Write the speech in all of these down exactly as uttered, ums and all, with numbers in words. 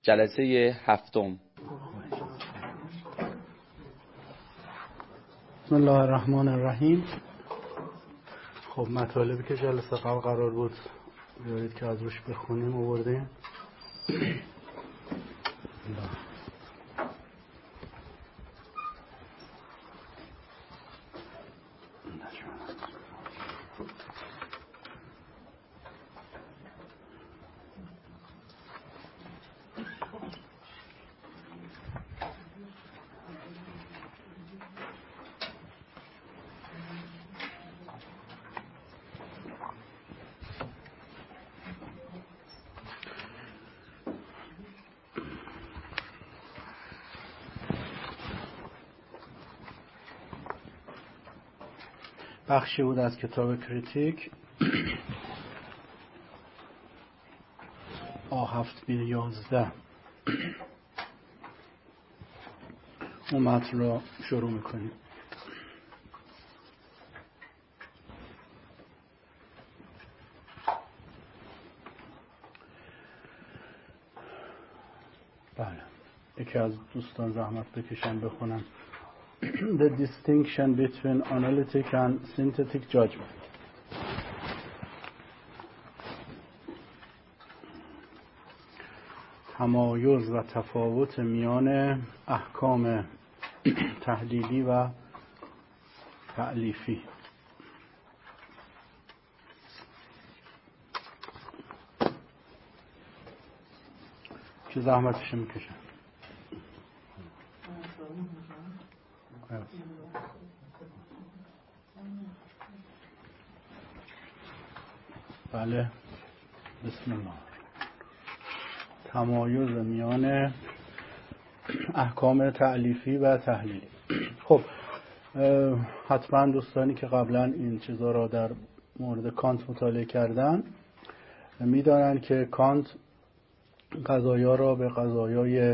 جلسه هفتم. بسم الله الرحمن الرحیم. خب مطالبی که جلسه قبل قرار بود بیایید که از روش بخونیم آوردیم. بخشی بود از کتاب کریتیک آ هفت بی یازده. اون متن رو شروع میکنیم. بله، یکی از دوستان زحمت بکشن بخونم. The distinction between analytic and synthetic judgment. تمایز و تفاوت میان احکام تحلیلی و تألیفی. که زحمتش میکشن. بله، بسم الله. تمایز میان احکام تألیفی و تحلیلی. خب حتما دوستانی که قبلا این چیزا را در مورد کانت مطالعه کردن میدانن که کانت قضایا را به قضایای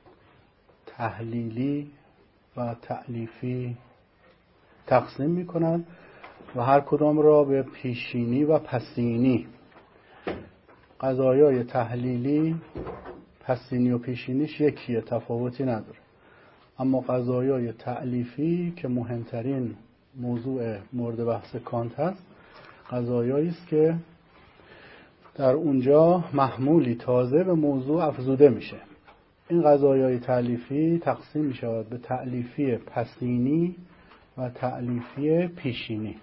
تحلیلی و تألیفی تقسیم میکنند و هر کدام را به پیشینی و پسینی. قضایای تحلیلی پسینی و پیشینیش یکیه، تفاوتی نداره. اما قضایای تألیفی که مهمترین موضوع مورد بحث کانت هست، قضایایی است که در اونجا محمولی تازه به موضوع افزوده میشه. این قضایای تألیفی تقسیم میشود به تألیفی پسینی و تألیفی پیشینی.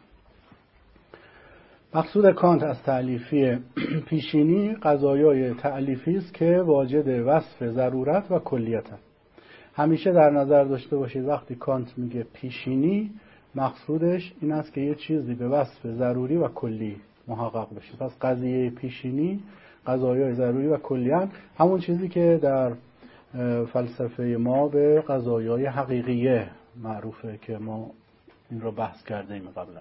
مقصود کانت از تألیفی پیشینی قضایای تألیفی است که واجد وصف ضرورت و کلیت است. همیشه در نظر داشته باشید وقتی کانت میگه پیشینی، مقصودش این است که یه چیزی به وصف ضروری و کلی محقق بشه. پس قضیه پیشینی، قضایای ضروری و کلیت، همون چیزی که در فلسفه ما به قضایای حقیقیه معروفه که ما این رو بحث کرده ایم قبلا.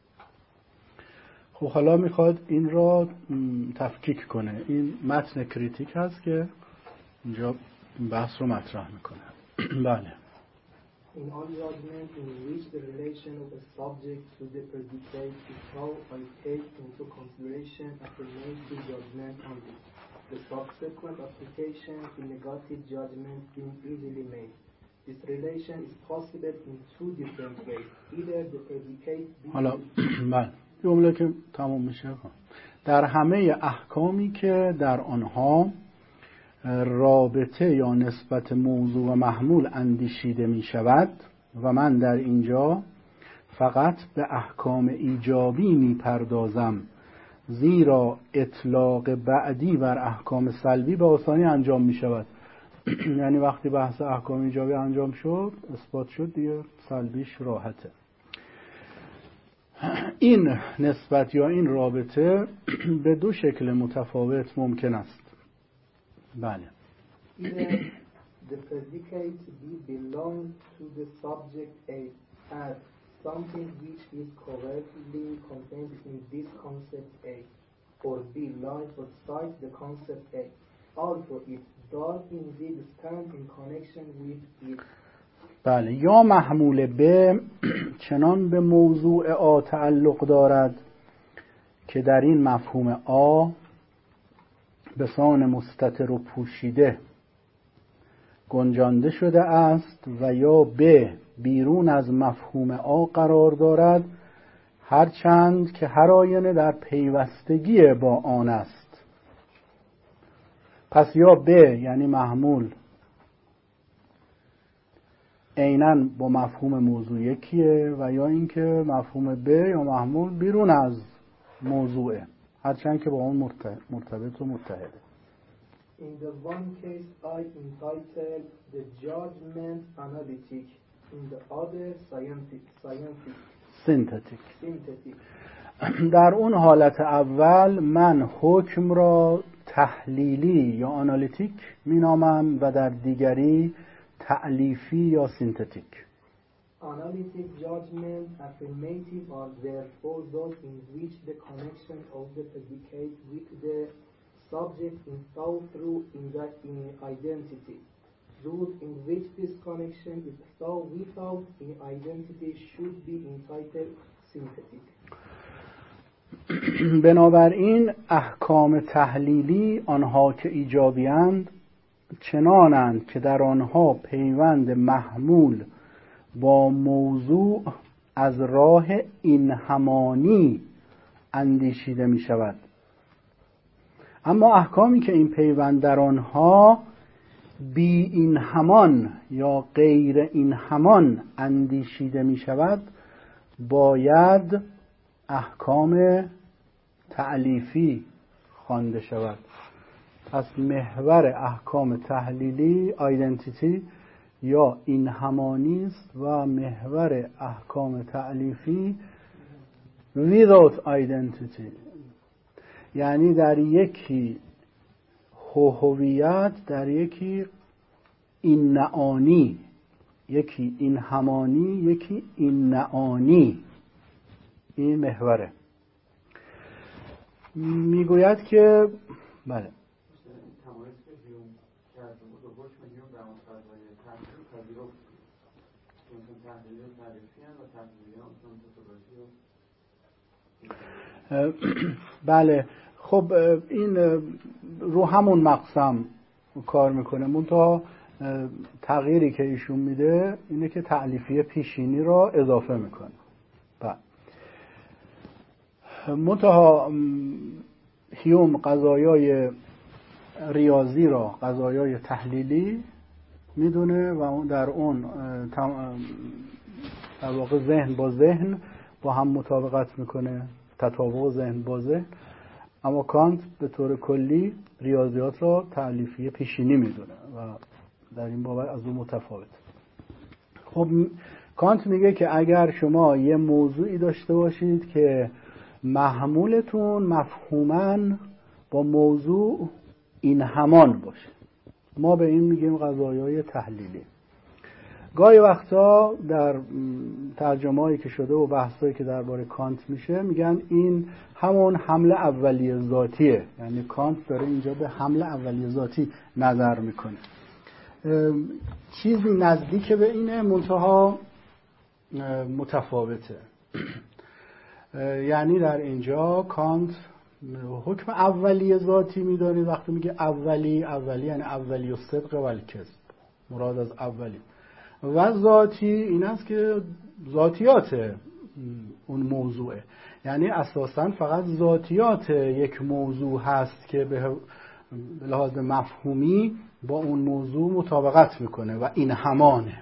خب حالا میخواد این را تفکیک کنه. این متن کریتیک هست که اینجا این بحث رو مطرح میکنه. بله. In all judgment in which the relation of a subject to the predicate is how I take into consideration affirmative judgment on it, the subsequent application to negative judgment being easily made. This relation is possible in two different ways. Either the predicate be حالا بله جمله که تمام میشه. در همه احکامی که در آنها رابطه یا نسبت موضوع و محمول اندیشیده می شود و من در اینجا فقط به احکام ایجابی می پردازم، زیرا اطلاق بعدی بر احکام سلبی به آسانی انجام می شود. یعنی وقتی بحث احکام ایجابی انجام شد، اثبات شد، دیگه سلبیش راحته. این نسبت یا این رابطه به دو شکل متفاوت ممکن است. بله. Either the predicate B belongs to the subject A as something which is correctly contained in this concept A, or B lies outside the concept A. Also, it does indeed stand in connection with it. بله، یا محمول ب چنان به موضوع آ تعلق دارد که در این مفهوم آ به سان مستتر و پوشیده گنجانده شده است و یا ب بیرون از مفهوم آ قرار دارد، هرچند که هر آینه در پیوستگی با آن است. پس یا ب یعنی محمول عیناً با مفهوم موضوع یکیه و یا اینکه مفهوم ب یا محمول بیرون از موضوعه، هرچند که با اون مرتبط و متحده. In the one case I entitled the judgment analytic, in the other scientific, scientific. synthetic. synthetic. در اون حالت اول من حکم را تحلیلی یا آنالیتیک می نامم و در دیگری تألیفی یا سینتتیک. Analytic judgment affirmative are therefore those in which the connection of the predicate with the subject is thought through in the in identity. Those in which this connection is thought without in identity should be entitled synthetic. بنابراین احکام تحلیلی آنها که ایجابی‌اند چنانند که در آنها پیوند محمول با موضوع از راه این همانی اندیشیده می شود. اما احکامی که این پیوند در آنها بی این همان یا غیر این همان اندیشیده می شود باید احکام تألیفی خوانده شود. پس محور احکام تحلیلی آیدنتیتی یا این همانی است و محور احکام تألیفی without identity، یعنی در یکی هویت، در یکی این نعانی، یکی این همانی، یکی این نعانی. این محوره. میگوید که بله بله خب این رو همون مقسم کار میکنه، منتها تغییری که ایشون میده اینه که تألیفیه پیشینی را اضافه میکنه. بله منتها هیوم قضایای ریاضی را قضایای تحلیلی میدونه و اون در اون در واقع ذهن با ذهن با هم مطابقت میکنه، تطابق ذهن با ذهن. اما کانت به طور کلی ریاضیات را تألیفیه پیشینی میدونه و در این بابت از اون متفاوت. خب کانت میگه که اگر شما یه موضوعی داشته باشید که محمولتون مفهوماً با موضوع این همان باشه، ما به این میگیم قضایای تحلیلی. گاهی وقتا در ترجمه‌ای که شده و بحثایی که درباره کانت میشه میگن این همون حمل اولیه ذاتیه، یعنی کانت داره اینجا به حمل اولیه ذاتی نظر میکنه. چیزی نزدیک به اینه منتها متفاوته. یعنی در اینجا کانت حکم اولیه ذاتی میداره. وقتی میگه اولی اولی یعنی اولی و صدق و الکذب، مراد از اولی و ذاتی این است که ذاتیات اون موضوعه، یعنی اساساً فقط ذاتیات یک موضوع هست که به لحاظ مفهومی با اون موضوع مطابقت میکنه و این همانه.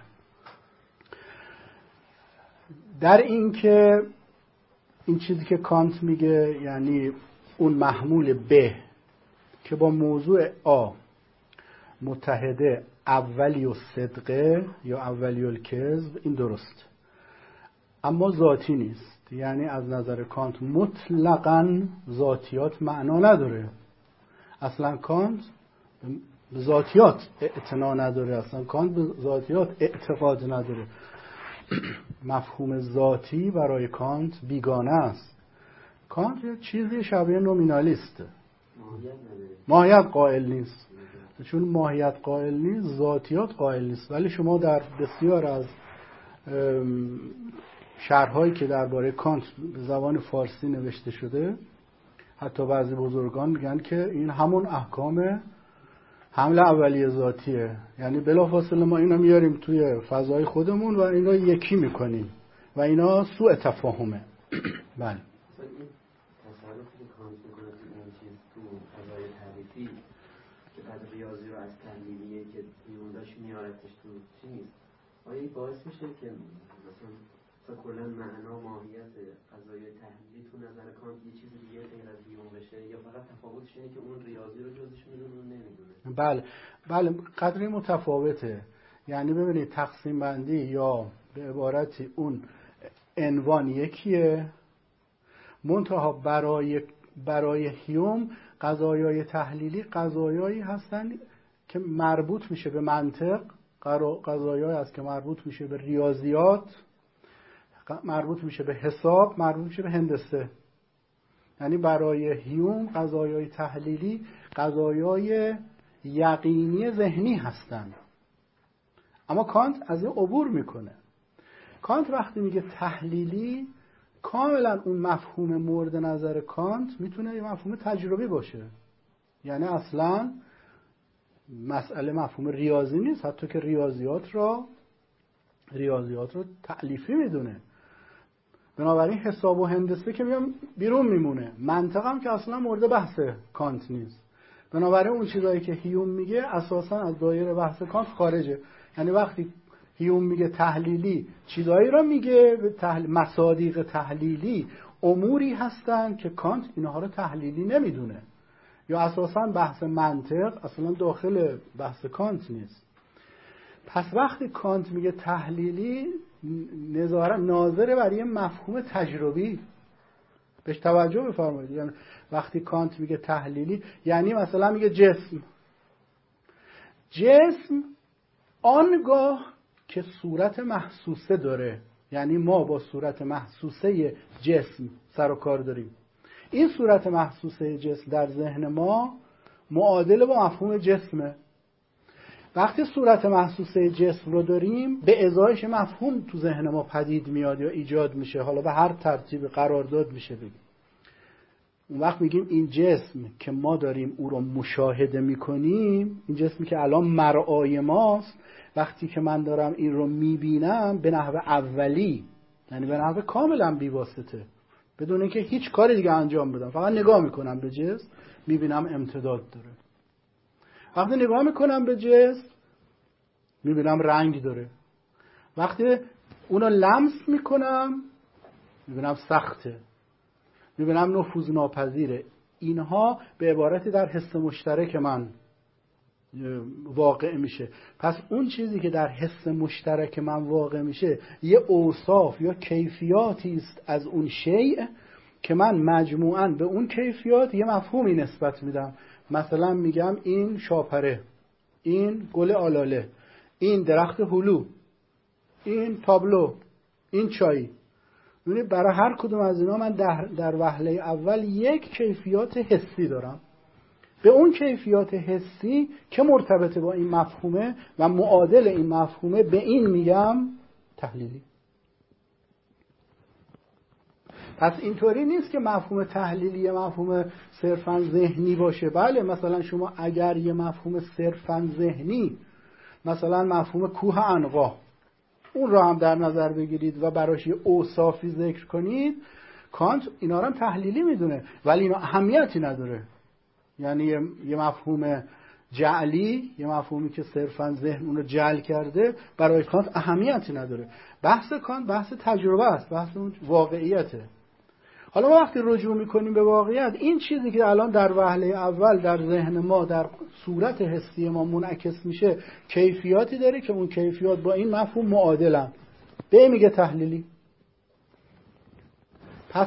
در این که این چیزی که کانت میگه یعنی اون محمول ب که با موضوع آ متحده اولی و صدقه یا اولی و کذب، این درست، اما ذاتی نیست. یعنی از نظر کانت مطلقاً ذاتیات معنا نداره. اصلا کانت به ذاتیات اعتنا نداره، اصلا کانت به ذاتیات اعتقاد نداره. مفهوم ذاتی برای کانت بیگانه است. کانت یه چیزی شبیه نومینالیسته، ماهیت قائل نیست. چون ماهیت قائل نیست ذاتیات قائل نیست. ولی شما در بسیار از شرح‌هایی که درباره کانت به زبان فارسی نوشته شده، حتی بعضی بزرگان میگن که این همون احکام حمل اولیه ذاتیه، یعنی بلافاصله ما اینا میاریم توی فضای خودمون و اینا یکی میکنیم و اینا سوء تفاهمه. بله تصرفی که کانت میکنه تو این چیز تو فضای تعریفی که بعد ریاضی رو از تحلیلیه که میونداش میارتش تو چیز، آیا این باعث میشه که مثلا تا کلا معنا ماهیت فضای تحلیلی تو نظر کانت یه چیز دیگه غیر از بیون بشه، یا فقط تفاوتش اینه که اون ریاضی رو جزش میدونه اون نمیدونه؟ بله بله قدری متفاوته. یعنی ببینید تقسیم بندی یا به عبارتی اون عنوان یکیه، منتها برای برای هیوم قضایای تحلیلی قضایایی هستن که مربوط میشه به منطق، قضایایی هست که مربوط میشه به ریاضیات، مربوط میشه به حساب، مربوط میشه به هندسه. یعنی برای هیوم قضایای تحلیلی قضایای یقینی ذهنی هستند. اما کانت از این عبور میکنه. کانت وقتی میگه تحلیلی، کاملا اون مفهوم مورد نظر کانت میتونه یه مفهوم تجربی باشه. یعنی اصلا مسئله مفهوم ریاضی نیست، حتی که ریاضیات را ریاضیات رو تألیفی میدونه. بنابراین حساب و هندسه که میام بیرون میمونه، منطق هم که اصلا مورد بحث کانت نیست. بنابراین اون چیزایی که هیوم میگه اساسا از دایره بحث کانت خارجه. یعنی وقتی هیوم میگه تحلیلی، چیزایی را میگه به تحلیل، مصادیق تحلیلی اموری هستن که کانت اینها رو تحلیلی نمیدونه، یا اساسا بحث منطق اصلا داخل بحث کانت نیست. پس وقتی کانت میگه تحلیلی، نظاره ناظره برای مفهوم تجربی، بهش توجه بفرمایید. یعنی وقتی کانت میگه تحلیلی، یعنی مثلا میگه جسم جسم آنگاه که صورت محسوسه داره، یعنی ما با صورت محسوسه جسم سر و کار داریم. این صورت محسوسه جسم در ذهن ما معادل با مفهوم جسمه. وقتی صورت محسوسه جسم رو داریم، به ازایش مفهوم تو ذهن ما پدید میاد یا ایجاد میشه، حالا به هر ترتیب قرارداد میشه بگیم. اون وقت میگیم این جسم که ما داریم او رو مشاهده میکنیم، این جسمی که الان مرآی ماست، وقتی که من دارم این رو میبینم به نحو اولی، یعنی به نحو کاملا بیواسطه، بدون اینکه هیچ کاری دیگه انجام بدم، فقط نگاه میکنم به جسم، میبینم امتداد داره. وقتی نگاه میکنم به جسم میبینم رنگ داره. وقتی اونو لمس میکنم میبینم سخته، میبینم نفوذ ناپذیره. اینها به عبارتی در حس مشترک من واقع میشه. پس اون چیزی که در حس مشترک من واقع میشه یه اوصاف یا کیفیاتی است از اون شیء که من مجموعاً به اون کیفیات یه مفهومی نسبت میدم. مثلا میگم این شاپره، این گل آلاله، این درخت هلو، این تابلو، این چای. یعنی برای هر کدوم از اینا من در, در وهله اول یک کیفیات حسی دارم. به اون کیفیات حسی که مرتبط با این مفهومه و معادل این مفهومه، به این میگم تحلیلی. پس اینطوری نیست که مفهوم تحلیلی مفهوم صرفاً ذهنی باشه. بله مثلا شما اگر یه مفهوم صرفاً ذهنی، مثلا مفهوم کوه عنقا، اون را هم در نظر بگیرید و براش یه اوصافی ذکر کنید، کانت اینا رو هم تحلیلی میدونه، ولی اینا اهمیتی نداره. یعنی یه مفهوم جعلی، یه مفهومی که صرفاً ذهن اون رو جعل کرده، برای کانت اهمیتی نداره. بحث کانت بحث تجربه است، بحث اون واقعیته. حالا ما وقتی رجوع میکنیم به واقعیت، این چیزی که الان در وهله اول در ذهن ما در صورت حسی ما منعکس میشه، کیفیاتی داره که اون کیفیات با این مفهوم معادلن، به میگه تحلیلی. پس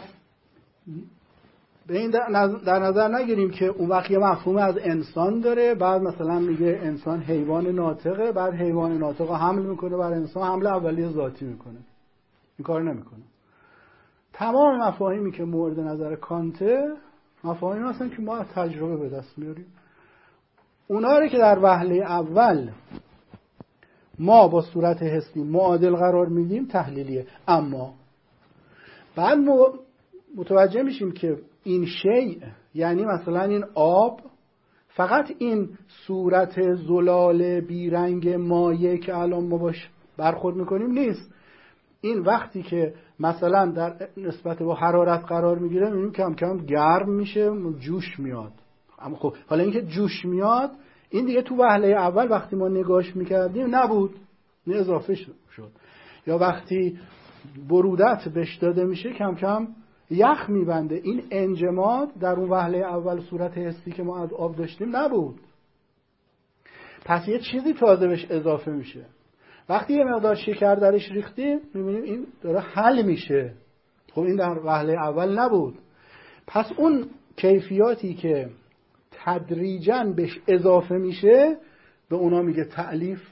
به این در نظر نگیریم که اون وقت یه مفهوم از انسان داره، بعد مثلا میگه انسان حیوان ناطقه، بعد حیوان ناطق حمل میکنه بر انسان، حمل اولیه ذاتی میکنه. این کار نمیکنه. تمام مفاهیمی که مورد نظر کانته مفاهیمی هستن که ما از تجربه به دست میاریم. اونا رو که در وهله اول ما با صورت حسی معادل قرار میدیم تحلیلیه. اما بعد متوجه میشیم که این شیء، یعنی مثلا این آب فقط این صورت زلال بیرنگ مایع که الان ما باش برخورد میکنیم نیست. این وقتی که مثلا در نسبت با حرارت قرار میگیره میبینیم کم کم گرم میشه، جوش میاد. اما خب حالا اینکه جوش میاد این دیگه تو وهله اول وقتی ما نگاش میکردیم نبود، نه اضافه شد. یا وقتی برودت بهش داده میشه کم کم یخ میبنده. این انجماد در اون وهله اول صورت حسی که ما از آب داشتیم نبود. پس یه چیزی تازه بهش اضافه میشه. وقتی یه مقدار شکر درش ریختیم میبینیم این داره حل میشه. خب این در وهله اول نبود. پس اون کیفیاتی که تدریجاً بهش اضافه میشه به اونا میگه تألیف.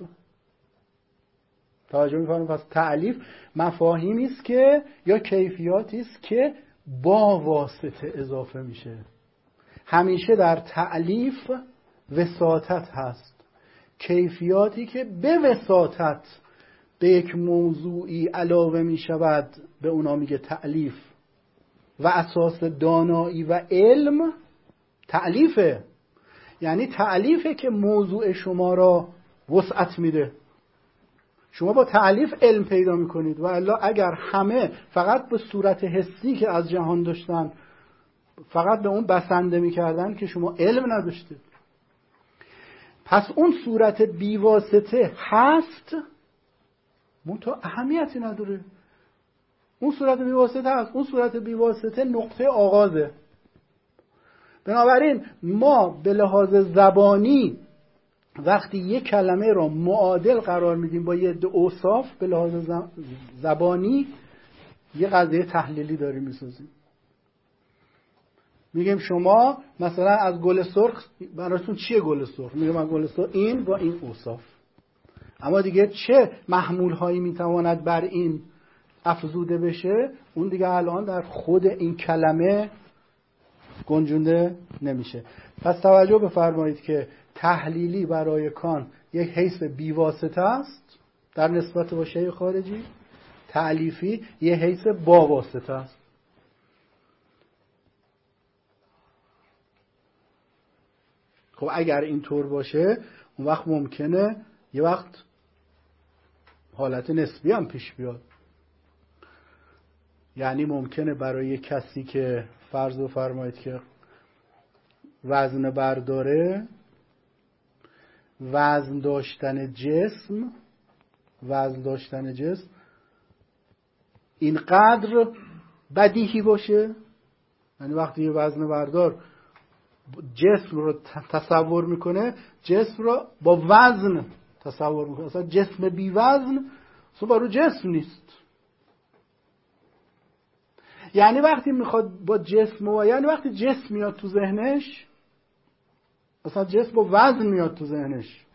توجه می‌کنید؟ پس تألیف مفاهیمی است که یا کیفیاتی است که با واسطه اضافه میشه. همیشه در تألیف وساطت هست. کیفیاتی که به وساطت به یک موضوعی علاوه می شود به اونا میگه تألیف. و اساس دانایی و علم تألیفه. یعنی تألیفه که موضوع شما را وسعت میده. شما با تألیف علم پیدا میکنید و الا اگر همه فقط به صورت حسی که از جهان داشتن فقط به اون بسنده میکردن که شما علم نداشتید. پس اون صورت بیواسطه هست منتها اهمیتی نداره. اون صورت بیواسطه هست. اون صورت بیواسطه نقطه آغازه. بنابراین ما به لحاظ زبانی وقتی یک کلمه را معادل قرار میدیم با یه عده اوصاف به لحاظ زبانی یه قضیه تحلیلی داریم میسازیم. میگیم شما مثلا از گل سرخ براتون چیه گل سرخ؟ میگم از گل سرخ این با این اوصاف. اما دیگه چه محمول هایی میتواند بر این افزوده بشه اون دیگه الان در خود این کلمه گنجونده نمیشه. پس توجه بفرمایید که تحلیلی برای کان یک حیث بیواسطه است در نسبت با شیء خارجی، تألیفی یک حیث با واسطه است. خب اگر اینطور باشه اون وقت ممکنه یه وقت حالت نسبی هم پیش بیاد. یعنی ممکنه برای کسی که فرض بفرمایید که وزن برداره، وزن داشتن جسم وزن داشتن جسم اینقدر بدیهی باشه. یعنی وقتی یه وزن بردار جسم رو تصور میکنه جسم رو با وزن تصور میکنه. اصلا جسم بی وزن اصلا برای جسم نیست. یعنی وقتی میخواد با جسم و یعنی وقتی جسم میاد تو ذهنش اصلا جسم با وزن میاد تو ذهنش.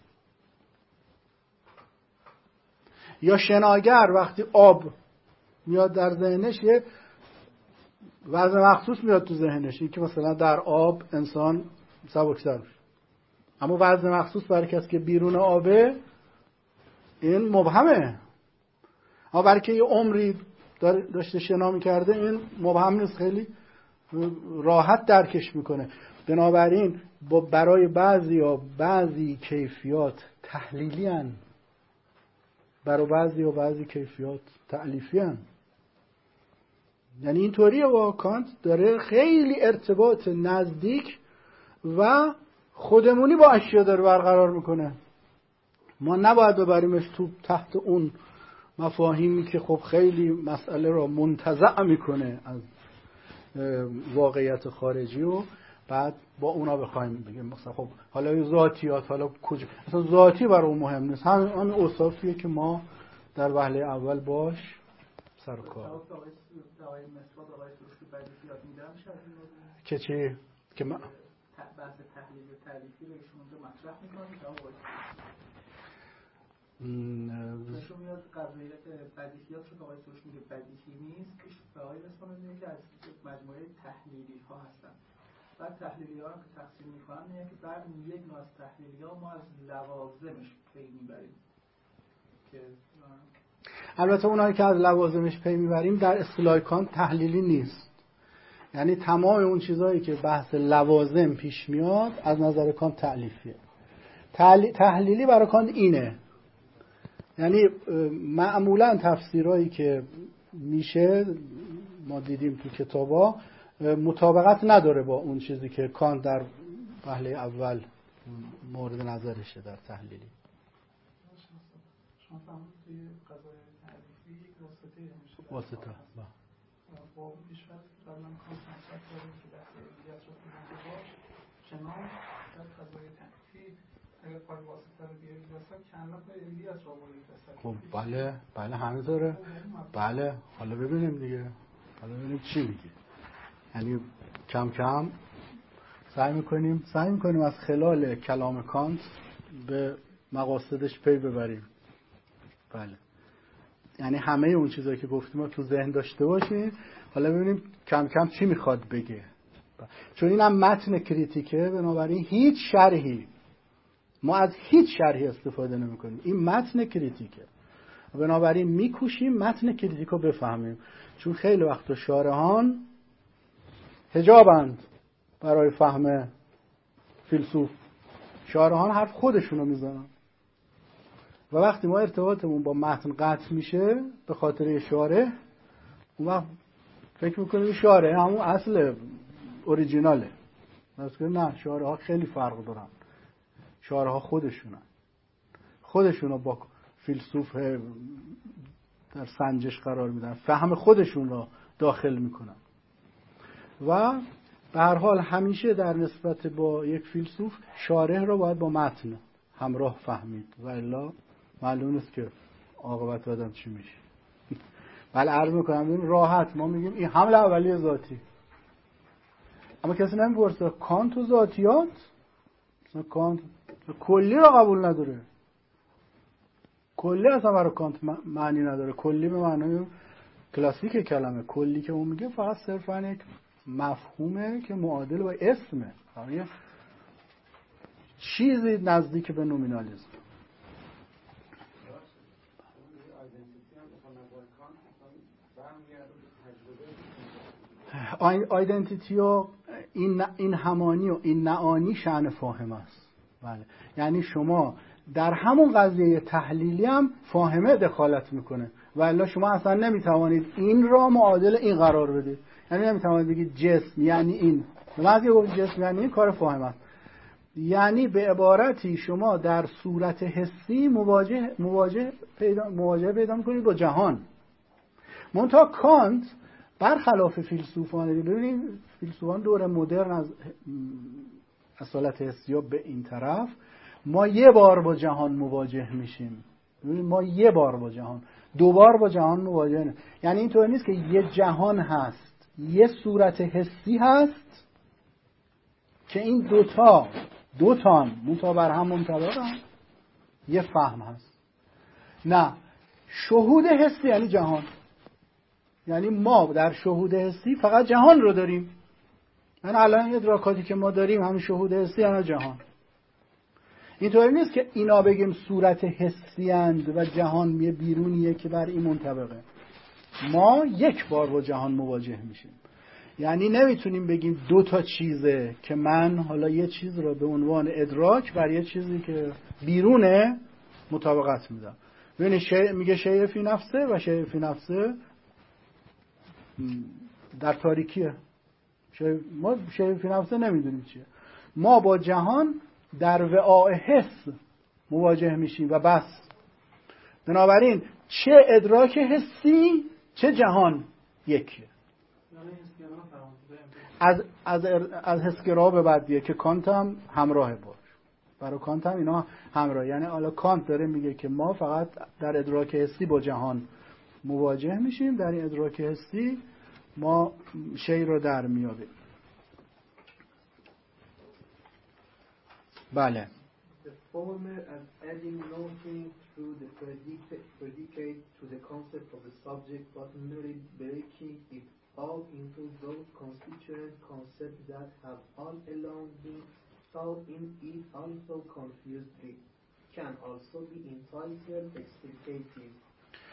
یا شناگر وقتی آب میاد در ذهنش یه وزن مخصوص میاد تو ذهنش. این که مثلا در آب انسان سبکتر میشه. اما وزن مخصوص برای کسی که بیرون آبه این مبهمه. اما برای که یه عمری داشته شنا میکرده این مبهم نیست، خیلی راحت درکش میکنه. بنابراین با برای بعضی یا بعضی کیفیات تحلیلی هن، برای بعضی یا بعضی کیفیات تألیفی هن. یعنی اینطوریه با کانت داره خیلی ارتباط نزدیک و خودمونی با اشیا داره برقرار میکنه. ما نباید ببریمش تو تحت اون مفاهیمی که خب خیلی مسئله را منتزع میکنه از واقعیت خارجی و بعد با اونا بخوایم بگیم مثلا خب حالا ذاتیات حالا کجا اصلا ذاتی برای اون مهم نیست. همین همین اوصافیه که ما در وهله اول باش سر و کار که چی که ما بحث تحلیل و تعریفی رو ایشون اونجا مطرح می‌کنید نشون میاد قضیه بدیهیات رو که آقای سروش میگه بدیهی نیست که به آقای رسمان میگه که از مجموعه تحلیلی ها هستن. بعد تحلیلی ها هم که تقسیم میکنن میگه که بعد یک نوع از تحلیلی ها ما از لوازمش پی میبریم که البته اونایی که از لوازمش پی میبریم در اصطلاح کانت تحلیلی نیست. یعنی تمام اون چیزهایی که بحث لوازم پیش میاد از نظر کانت تألیفیه. تحلیلی برای کانت اینه، یعنی معمولا تفسیرهایی که میشه ما دیدیم تو کتابا مطابقت نداره با اون چیزی که کانت در وهله اول مورد نظرشه در تحلیلی. شما فهمید توی قضای تعریفی یک واسطه همیشه واسطه با بیشتر قبلا کانت مطرح کرده که بحث علیت رو کننده باش چنان در قضای تعریفی اگر پای واسطه رو بیاری واسه کنه پای علیت رو باید بسید. خب بله بله همینطوره. بله حالا ببینیم دیگه، حالا ببینیم چی میگه. یعنی کم کم سعی میکنیم سعی میکنیم از خلال کلام کانت به مقاصدش پی ببریم. بله یعنی همه اون چیزایی که گفتیم رو تو ذهن داشته باشید. حالا ببینیم کم کم چی میخواد بگه، چون این هم متن کریتیکه، بنابراین هیچ شرحی ما از هیچ شرحی استفاده نمی کنیم. این متن کریتیکه، بنابراین میکوشیم متن کریتیک رو بفهمیم، چون خیلی وقت شارحان حجابند برای فهم فیلسوف. شارحان حرف خودشونو میزنن و وقتی ما ارتباطمون با متن قطع میشه به خاطر شارح، اون وقت فکر میکنیم شارح همون اصل اوریجیناله. نه، شارح ها خیلی فرق دارن. شارح ها خودشونن خودشونو با فیلسوف در سنجش قرار میدن، فهم خودشون رو داخل میکنن و به هر حال همیشه در نسبت با یک فیلسوف شارح رو باید با متن همراه فهمید و الا معلوم است که عاقبت آدم چی میشه. بله عرض میکنم این راحت ما میگیم این حمل اولیه ذاتی، اما کسی نمیپرسه کانت و ذاتیات، مثلا کانت کلی رو قبول نداره. کلی اصلا برای کانت معنی نداره. کلی به معنای کلاسیک کلمه کلی که اون میگه فقط صرفا یک مفهومه که معادل با اسمه، یه چیزی نزدیک به نومینالیسم. آیدنتیتی و این این همانی و این نعانی شأن فاهمه است. بله یعنی شما در همون قضیه تحلیلی هم فاهمه دخالت میکنه و الا شما اصلا نمیتوانید این را معادل این قرار بدید. یعنی نمیتوانید بگید جسم یعنی این، وقتی گفت جسم یعنی این کار فاهمه است. یعنی به عبارتی شما در صورت حسی مواجه مواجه پیدا مواجه پیدا میکنید با جهان. منتها کانت برخلاف فیلسوفان، ببینید فیلسوفان دور مدرن از اصالت حسی به این طرف، ما یه بار با جهان مواجه میشیم. ببینید ما یه بار با جهان، دو بار با جهان مواجه نیم. یعنی اینطور نیست که یه جهان هست، یه صورت حسی هست که این دوتا دوتان منتها بر هم منطبقن، یه فهم هست. نه، شهود حسی یعنی جهان، یعنی ما در شهود حسی فقط جهان رو داریم. یعنی الان ادراکاتی که ما داریم همین شهود حسی یعنی جهان. اینطوری نیست که اینا بگیم صورت حسی اند و جهان یه بیرونیه که بر این منطبقه. ما یک بار با جهان مواجه میشیم. یعنی نمیتونیم بگیم دو تا چیزه که من حالا یه چیز رو به عنوان ادراک بر یه چیزی که بیرونه مطابقت میدم. ببینید شیء میگه شیء فی نفسه و شیء فی نفسه در تاریکیه. شیء ما شیء فی نفسه نمیدونیم چیه. ما با جهان در وعاء حس مواجه میشیم و بس. بنابراین چه ادراک حسی چه جهان یکیه. از از از حسگرا به بعدیه که کانت هم همراه باش. برای کانت هم اینا همراه. یعنی حالا کانت داره میگه که ما فقط در ادراک حسی با جهان مواجه میشیم، در این ادراک حسی ما شی رو در میابیم. بله. The former as adding nothing through the predicate, predicate to the concept of the subject, but merely breaking it all into those constituent concepts that have all along been thought in it also confusedly, can also be entitled explicative.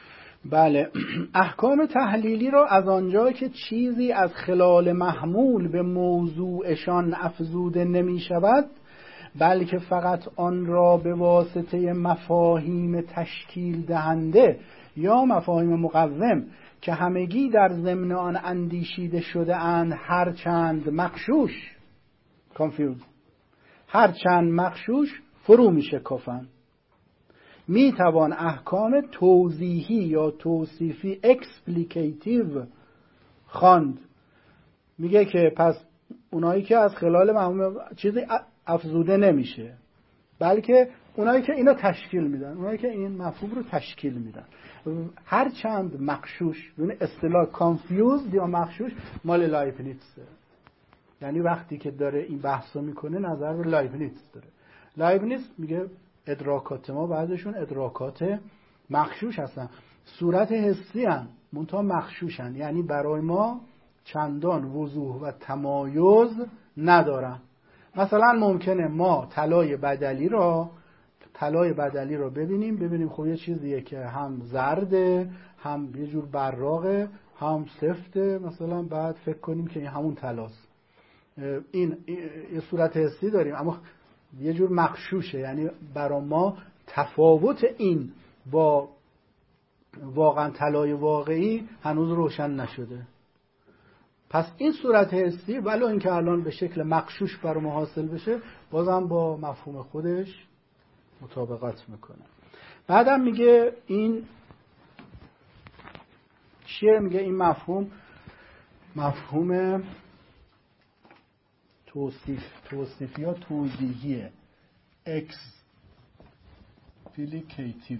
بله، احکام تحلیلی را از آنجا که چیزی از خلال محمول به موضوعشان افزوده نمی شود، بلکه فقط آن را به واسطه مفاهیم تشکیل دهنده یا مفاهیم مقوم که همگی در ضمن آن اندیشیده شده اند هرچند مغشوش confused هرچند مغشوش فرو می شکافند. می توان احکام توضیحی یا توصیفی اکسپلیکیتیو خواند. میگه که پس اونایی که از خلال محمول چیزی افزوده نمیشه، بلکه اونایی که اینو تشکیل میدن، اونایی که این مفهوم رو تشکیل میدن، هر چند مغشوش. یعنی اصطلاح کانفیوزد یا مغشوش مال لایبنیتسه. یعنی وقتی که داره این بحثو میکنه نظر به لایبنیتس داره. لایبنیتس میگه ادراکات ما بعضشون ادراکات مغشوش هستن، صورت حسی هستن منتها مغشوشن، یعنی برای ما چندان وضوح و تمایز ندارن. مثلا ممکنه ما طلای بدلی را طلای بدلی را ببینیم ببینیم خب یه چیزیه که هم زرده، هم یه جور براقه، هم سفته، مثلا بعد فکر کنیم که این همون طلاست. این یه صورت حسی داریم، اما یه جور مغشوشه، یعنی برای ما تفاوت این با واقعا طلای واقعی هنوز روشن نشده. پس این صورت حسی ولو اینکه الان به شکل مغشوش برای ما حاصل بشه، بازم با مفهوم خودش مطابقت میکنه. بعدم میگه این چیه؟ میگه این مفهوم مفهوم توصیف توصیفی یا توضیحیه، اکسپلیکیتیو.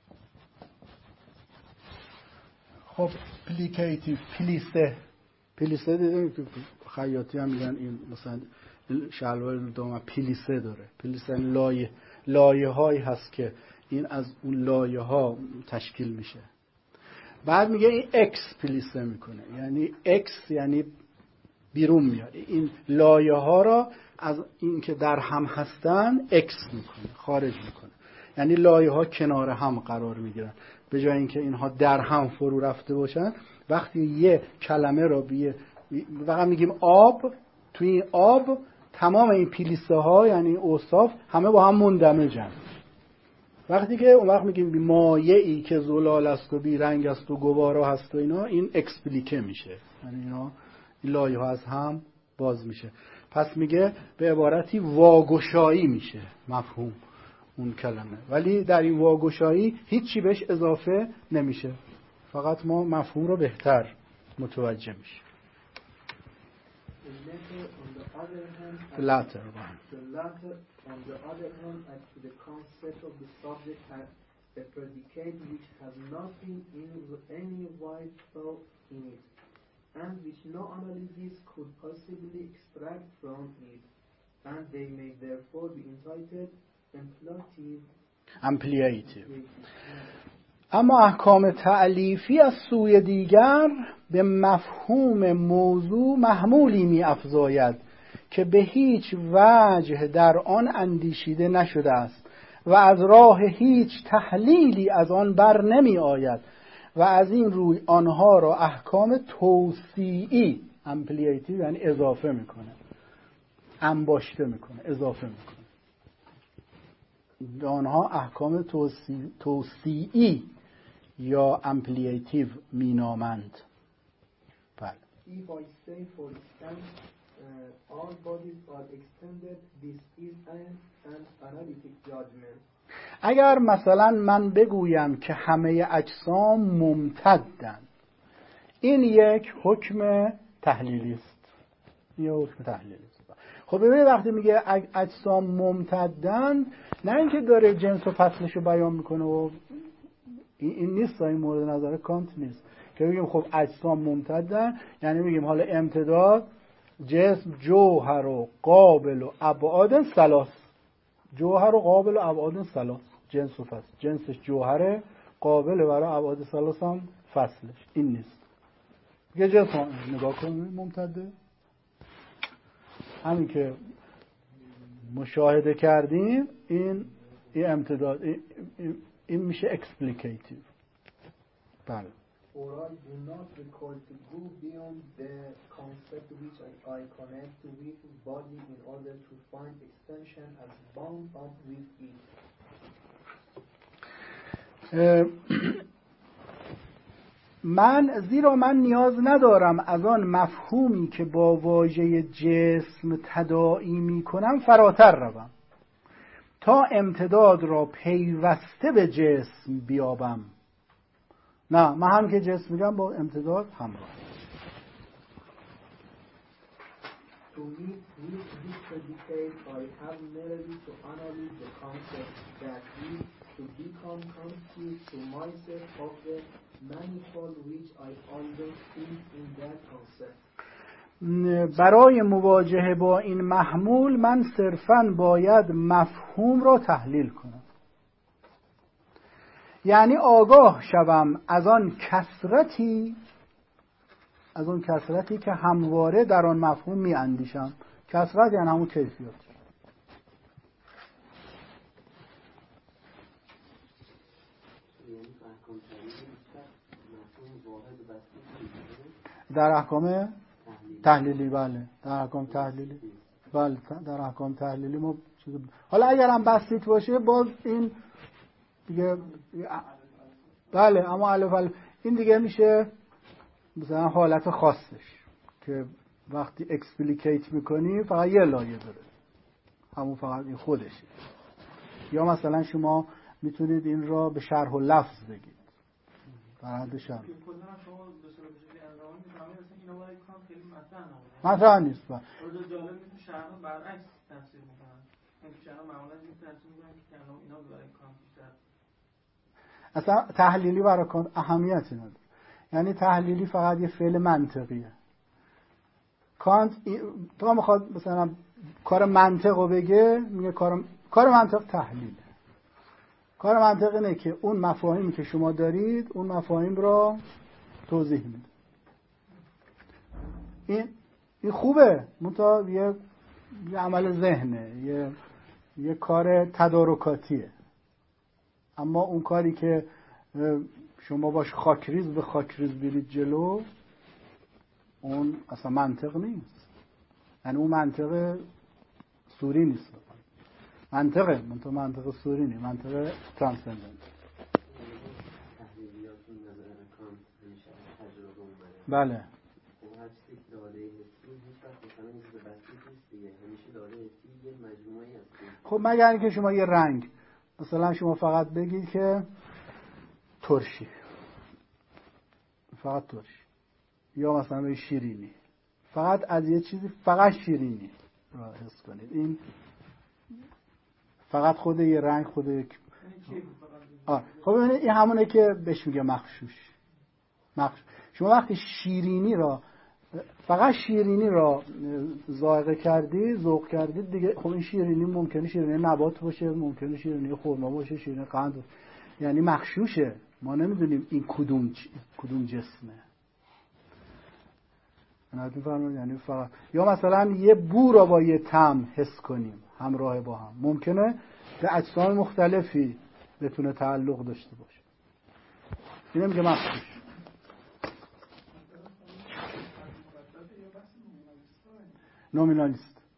خب پلیکیتیو، پلیسه پلیسه دیدیم که خیاطی هم میگن این مثلا شلوار دام پلیسه داره. پلیسه لایه لایه هایی هست که این از اون لایه ها تشکیل میشه. بعد میگه این اکس پلیسه میکنه، یعنی اکس یعنی بیرون میاره، این لایه ها را از این که در هم هستن اکس میکنه، خارج میکنه. یعنی لایه ها کنار هم قرار میگیرن، به جای اینکه اینها در هم فرو رفته باشن. وقتی یه کلمه را بیه واقعا میگیم آب، توی این آب تمام این پلیسه ها یعنی اوصاف همه با هم مندمجن. وقتی که اون وقت میگیم مایعی که زلال است و بی رنگ است و گوارا هست و اینا، این اکسپلیکه میشه، یعنی اینا این لایه ها از هم باز میشه. پس میگه به عبارتی واگشایی میشه مفهوم اون کلمه، ولی در این واگشایی هیچی بهش اضافه نمیشه، فقط ما مفهوم رو بهتر متوجه میشه. The latter one. The latter, on the other hand, adds to the concept of the subject as a predicate which has nothing in any wide thought in it, and which no analysis could possibly extract from it, and they may therefore be entitled ampliative. ampliative. اما احکام تألیفی از سوی دیگر به مفهوم موضوع محمولی می افزاید که به هیچ وجه در آن اندیشیده نشده است و از راه هیچ تحلیلی از آن بر نمی آید و از این روی آنها را احکام توسیعی امپلیتیو یعنی اضافه میکنه، انباشته میکنه، اضافه میکنه. آنها احکام توسیعی یا امپلیتیو مینامند. بله. If I say for instance uh, all bodies are extended, this is an, an analytic judgment. اگر مثلا من بگویم که همه اجسام ممتدن، این یک حکم تحلیلی است. این حکم تحلیلی است. خب ببینید وقتی میگه اجسام ممتدن، نه اینکه داره جنس و فصلش رو بیان میکنه و این نیست، این مورد نظر کانت نیست که بگیم خب اجسام ممتدن، یعنی میگیم حالا امتداد جسم جوهر و قابل و ابعاد ثلاث، جوهر و قابل و ابعاد ثلاث، جنس و فصل، جنسش جوهره، قابل برای ابعاد ثلاث هم فصلش. این نیست. یه جسم نگاه کنید ممتده، همین که مشاهده کردیم این این امتداد این, این, این میشه اکسپلیکیتیو. بله. For I do not require to go beyond the concept which I, I connect to with body in order to find extension as bound up with it. من زیرا من نیاز ندارم از آن مفهومی که با واژه جسم تداعی می کنم فراتر روم تا امتداد را پیوسته به جسم بیابم. نه، من هم که جسم میگم با امتداد همراه. To meet with this predicate, I have merely to analyze the concept that is to become conscious to myself of the manifold which I always think in that concept. برای مواجهه با این محمول من صرفاً باید مفهوم را تحلیل کنم، یعنی آگاه شوم از آن کثرتی از اون کثرتی که همواره در آن مفهوم می اندیشم. کثرت یعنی همون کیفیت. در احکام تحلیلی بله در احکام تحلیلی بله در احکام تحلیلی ما چیز. حالا اگر هم بسیط باشه باز این دیگه بله، اما الف الف این دیگه میشه مثلا حالت خاصش که وقتی اکسپلیکیت میکنی فقط یه لایه داره، همون فقط این خودشه. یا مثلا شما میتونید این را به شرح و لفظ بگید در حد شرح. مثلا نیست با جالب میشه شرح برعکس تفسیر میکنن. اینکه شرح معمولا این تفسیر میکنن که کلام اینا برای کام بیشتر. اصلا تحلیلی برای کانت اهمیتی نداره. یعنی تحلیلی فقط یه فعل منطقیه. کانت تو میخواد مثلا کار منطق رو بگه، میگه کار کار منطق تحلیله. کار منطق اینه که اون مفاهیمی که شما دارید اون مفاهیم را توضیح میده. این این خوبه، منتها یه یه عمل ذهنه، یه یه کار تدارکاتیه. اما اون کاری که شما باش خاکریز به خاکریز برید جلو، اون اصلا منطق نیست. یعنی اون منطق سوری نیست. منطقه منطقه منطق سوری نیست، منطق ترانسندنت. بله. خب مگر اینکه شما یه رنگ مثلا شما فقط بگید که ترشی، فقط ترشی، یا مثلا به شیرینی، فقط از یه چیزی فقط شیرینی را حس کنید. این فقط خود یه رنگ خود یک آه. خب ببینید این همونه که بهش میگه مخشوش. مخشوش شما وقتی شیرینی را فقط شیرینی را ذائقه کردی، ذوق کردید دیگه، خب این شیرینی ممکنه شیرینی نبات باشه، ممکنه شیرینی خرما باشه، شیرینی قند باشه. یعنی مخشوشه. ما نمیدونیم این کدوم کدوم جسمه. نادون فرمود یعنی فقط. یا مثلا یه بو را با یه طعم حس کنیم همراه با هم، ممکنه به اجسام مختلفی بتونه تعلق داشته باشه. اینم میگه مخشوش. نومینالیست.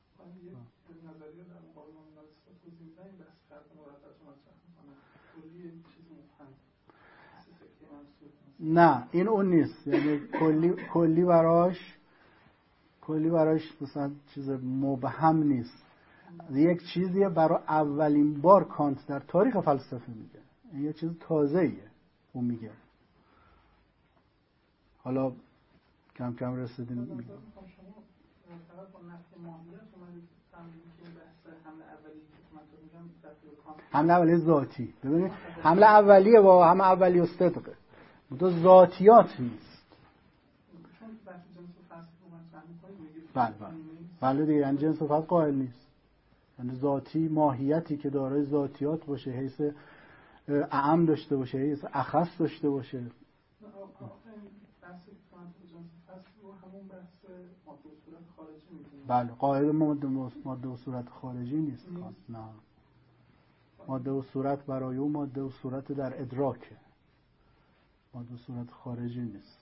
نه این اون نیست. یعنی کلی کلی براش کلی براش مثلا چیز مبهم نیست. یک چیزیه برای اولین بار کانت در تاریخ فلسفه میگه. این یه چیز تازه‌ایه اون میگه. حالا کم کم رسیدیم میگه. حمله اولیه ذاتی. ببینید حمله اولیه با هم اولیه و صدقه. دو ذاتیات نیست. بله بله. بله دیگه یعنی جنس صفت قائل نیست. یعنی ذاتی ماهیتی که دارای ذاتیات باشه، حیث اعم داشته باشه، حیث اخص داشته باشه. بله قاعده ماده ماده و صورت خارجی نیست. نه ماده و صورت برای اون ماده و صورت در ادراکه. به صورت خارجی نیست.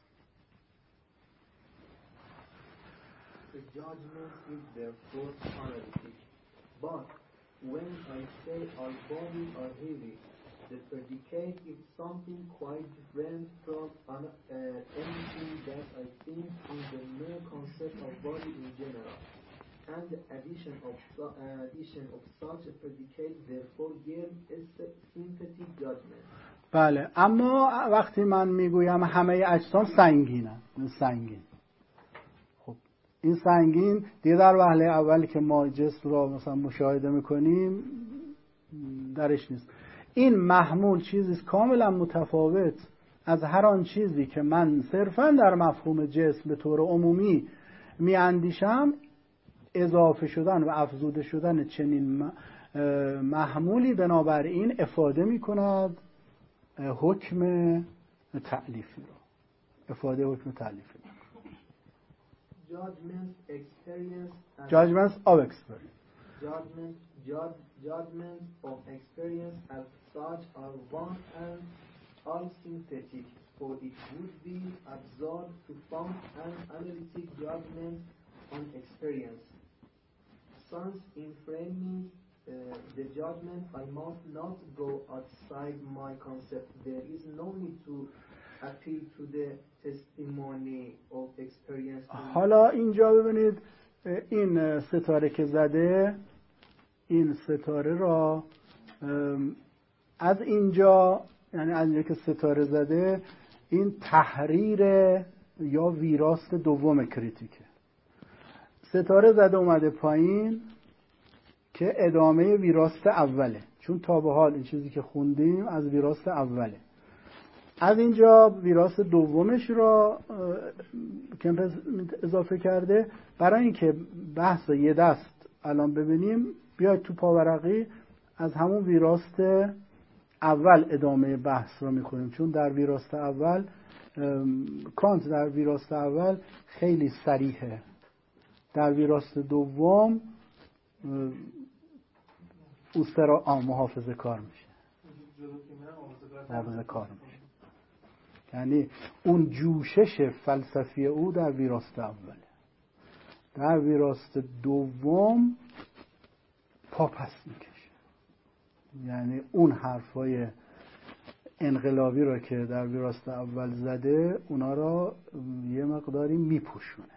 The judgment is therefore analytic. But when I say our bodies are heavy, the predicate is something quite different from uh, anything that I think in the mere concept of body in general. And the addition of, uh, addition of such a predicate therefore gives a synthetic judgment. بله، اما وقتی من میگویم همه اجسام سنگینن، سنگین، خب این سنگین دیگه در وهله اولی که ما جسم را مثلا مشاهده میکنیم درش نیست. این محمول چیزی کاملا متفاوت از هر آن چیزی که من صرفا در مفهوم جسم به طور عمومی میاندیشم. اضافه شدن و افزوده شدن چنین محمولی بنابراین افاده میکند حکم تألیفی رو، افاده حکم تألیفی رو. Judgment, experience, Judgments of experience. Judgment, judge, judgment of experience as such are one and all synthetic, for it would be absurd to found an analytic judgment on experience. Since in framing uh, the judgment I must not go outside my concept. There is no need to appeal to the testimony of experience. حالا اینجا ببینید این ستاره که زده، این ستاره را از اینجا، یعنی از اینجا که ستاره زده، این تحریر یا ویراست دوم کریتیکه. ستاره زده اومده پایین که ادامه ویراست اوله، چون تا به حال این چیزی که خوندیم از ویراست اوله. از اینجا ویراست دومش را کمپس اضافه کرده. برای اینکه بحث یه دست الان ببینیم، بیاید تو پاورقی از همون ویراست اول ادامه بحث را میکنیم، چون در ویراست اول کانت در ویراست اول خیلی صریحه، در ویراست دوم اوسترا آم محافظه کار میشه، محافظه کار میشه. یعنی اون جوشش فلسفی او در ویراست اوله، در ویراست دوم پا پس میکشه. یعنی اون حرفای انقلابی رو که در ویراست اول زده اونا را یه مقداری میپوشونه.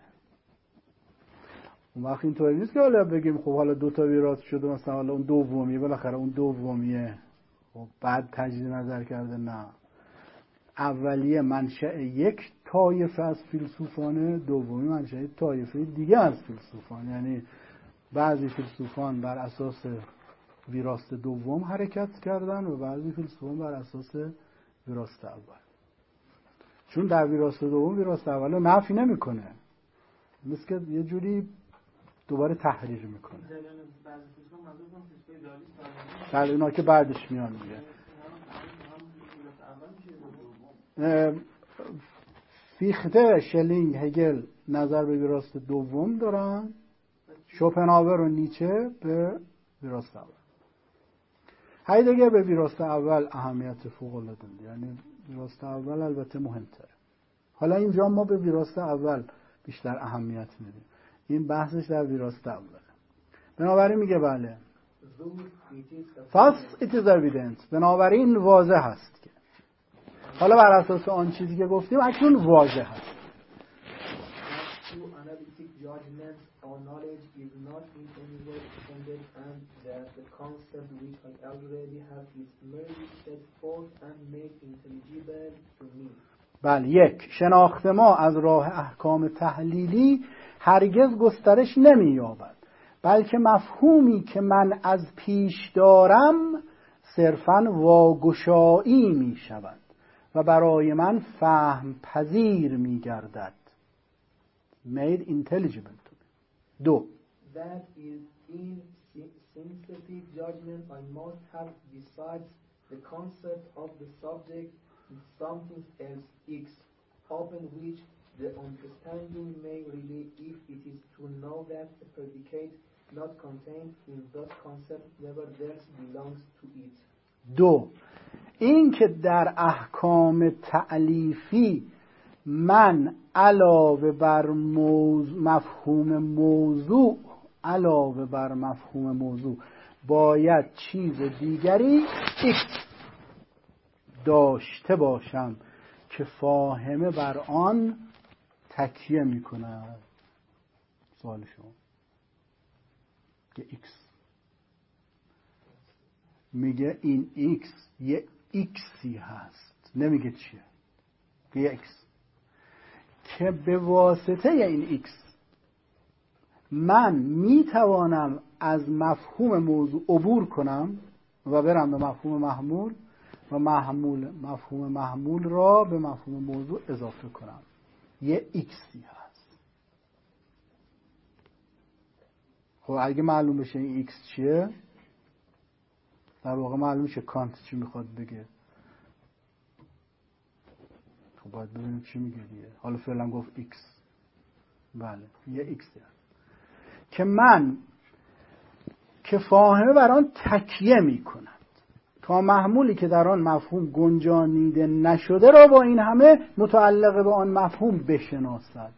اون وقت اینطوری نیست که حالا بگیم خب حالا دو تا ویراست شده، مثلا حالا اون دومیه، بالاخره اون دومیه خب بعد تجدید نظر کرده. نه، اولیه منشأ یک طایفه از فیلسوفانه، دومی منشأ طایفه دیگه از فیلسوفان. یعنی بعضی فیلسوفان بر اساس ویراست دوم حرکت کردن و بعضی فیلسوفان بر اساس ویراست اول. چون در ویراست دوم ویراست اول رو نفی نمیکنه، مثل که یه جوری دوباره تحریر میکنه. در اینا که بعدش میان میگه فیخته، شلینگ، هگل نظر به ویراست دوم دارن، شوپنهاور و نیچه به ویراست اول. هایدگر به ویراست اول اهمیت فوق العاده میده، یعنی ویراست اول البته مهمتره. حالا اینجا ما به ویراست اول بیشتر اهمیت میدیم، این بحثش در ویراست اوله. بنابراین میگه بله thus it is evident، بنابراین واضح هست که، حالا بر اساس آن چیزی که گفتیم اکنون واضح هست. Our knowledge is not in any way extended, and that the concept which I already have is merely set forth and made intelligible to me. بله، یک، شناخت ما از راه احکام تحلیلی هرگز گسترش نمی‌یابد، بلکه مفهومی که من از پیش دارم صرفاً واگشایی می‌شود و برای من فهم پذیر می‌گردد. made intelligible. دو. That is in synthetic judgment I must have besides the concept of the subject something else X, upon which the understanding may rely, if it is to know that the predicate not contained in that concept nevertheless belongs to it. دو. این که در احکام تألیفی من علاوه بر موضوع مفهوم موضوع علاوه بر مفهوم موضوع باید چیز دیگری X داشته باشم که فاهمه بر آن تکیه می کند. سوال شما که X میگه این X یه Xی هست، نمیگه چیه، یه X که به واسطه این X من میتوانم از مفهوم موضوع عبور کنم و برم به مفهوم محمول و محمول مفهوم محمول را به مفهوم موضوع اضافه کنم. یه Xی هست. خب اگه معلوم بشه این X چیه، در واقع معلوم شه کانت چی میخواد بگه. خب باید ببینیم چی میگه دیگه. حالا فعلا گفت X. بله یه X هست که من که فاهمه بر آن تکیه میکند تا محمولی که در آن مفهوم گنجانیده نشده را با این همه متعلق به آن مفهوم بشناسد.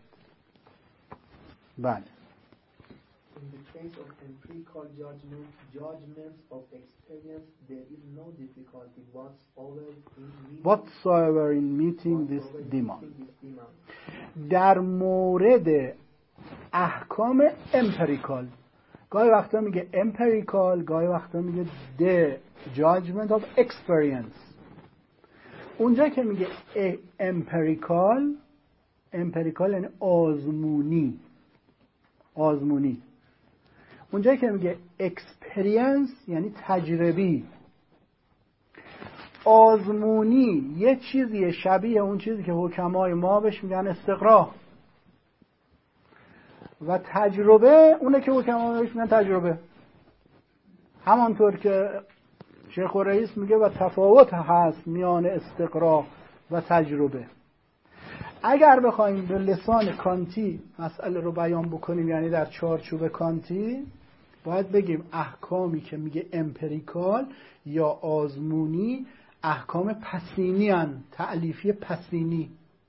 بله. In the case of empirical judgment, judgments of experience, there is no difficulty whatsoever in meeting, whatsoever in meeting this demand. در مورد احکام امپریکال گاهی وقتا میگه امپریکال، گاهی وقتا میگه the judgment of experience. اونجا که میگه امپریکال، امپریکال یعنی آزمونی، آزمونی. اونجا که میگه experience یعنی تجربی. آزمونی یه چیزی شبیه اون چیزی که حکمای ما بهش میگن استقرا، و تجربه اونه که حکمای بهش میگن تجربه. همانطور که شیخ رئیس میگه و تفاوت هست میان استقرا و تجربه. اگر بخوایم به لسان کانتی مسئله رو بیان بکنیم، یعنی در چارچوب کانتی، باید بگیم احکامی که میگه امپریکال یا آزمونی احکام پسینی هن، تألیفی پسینی.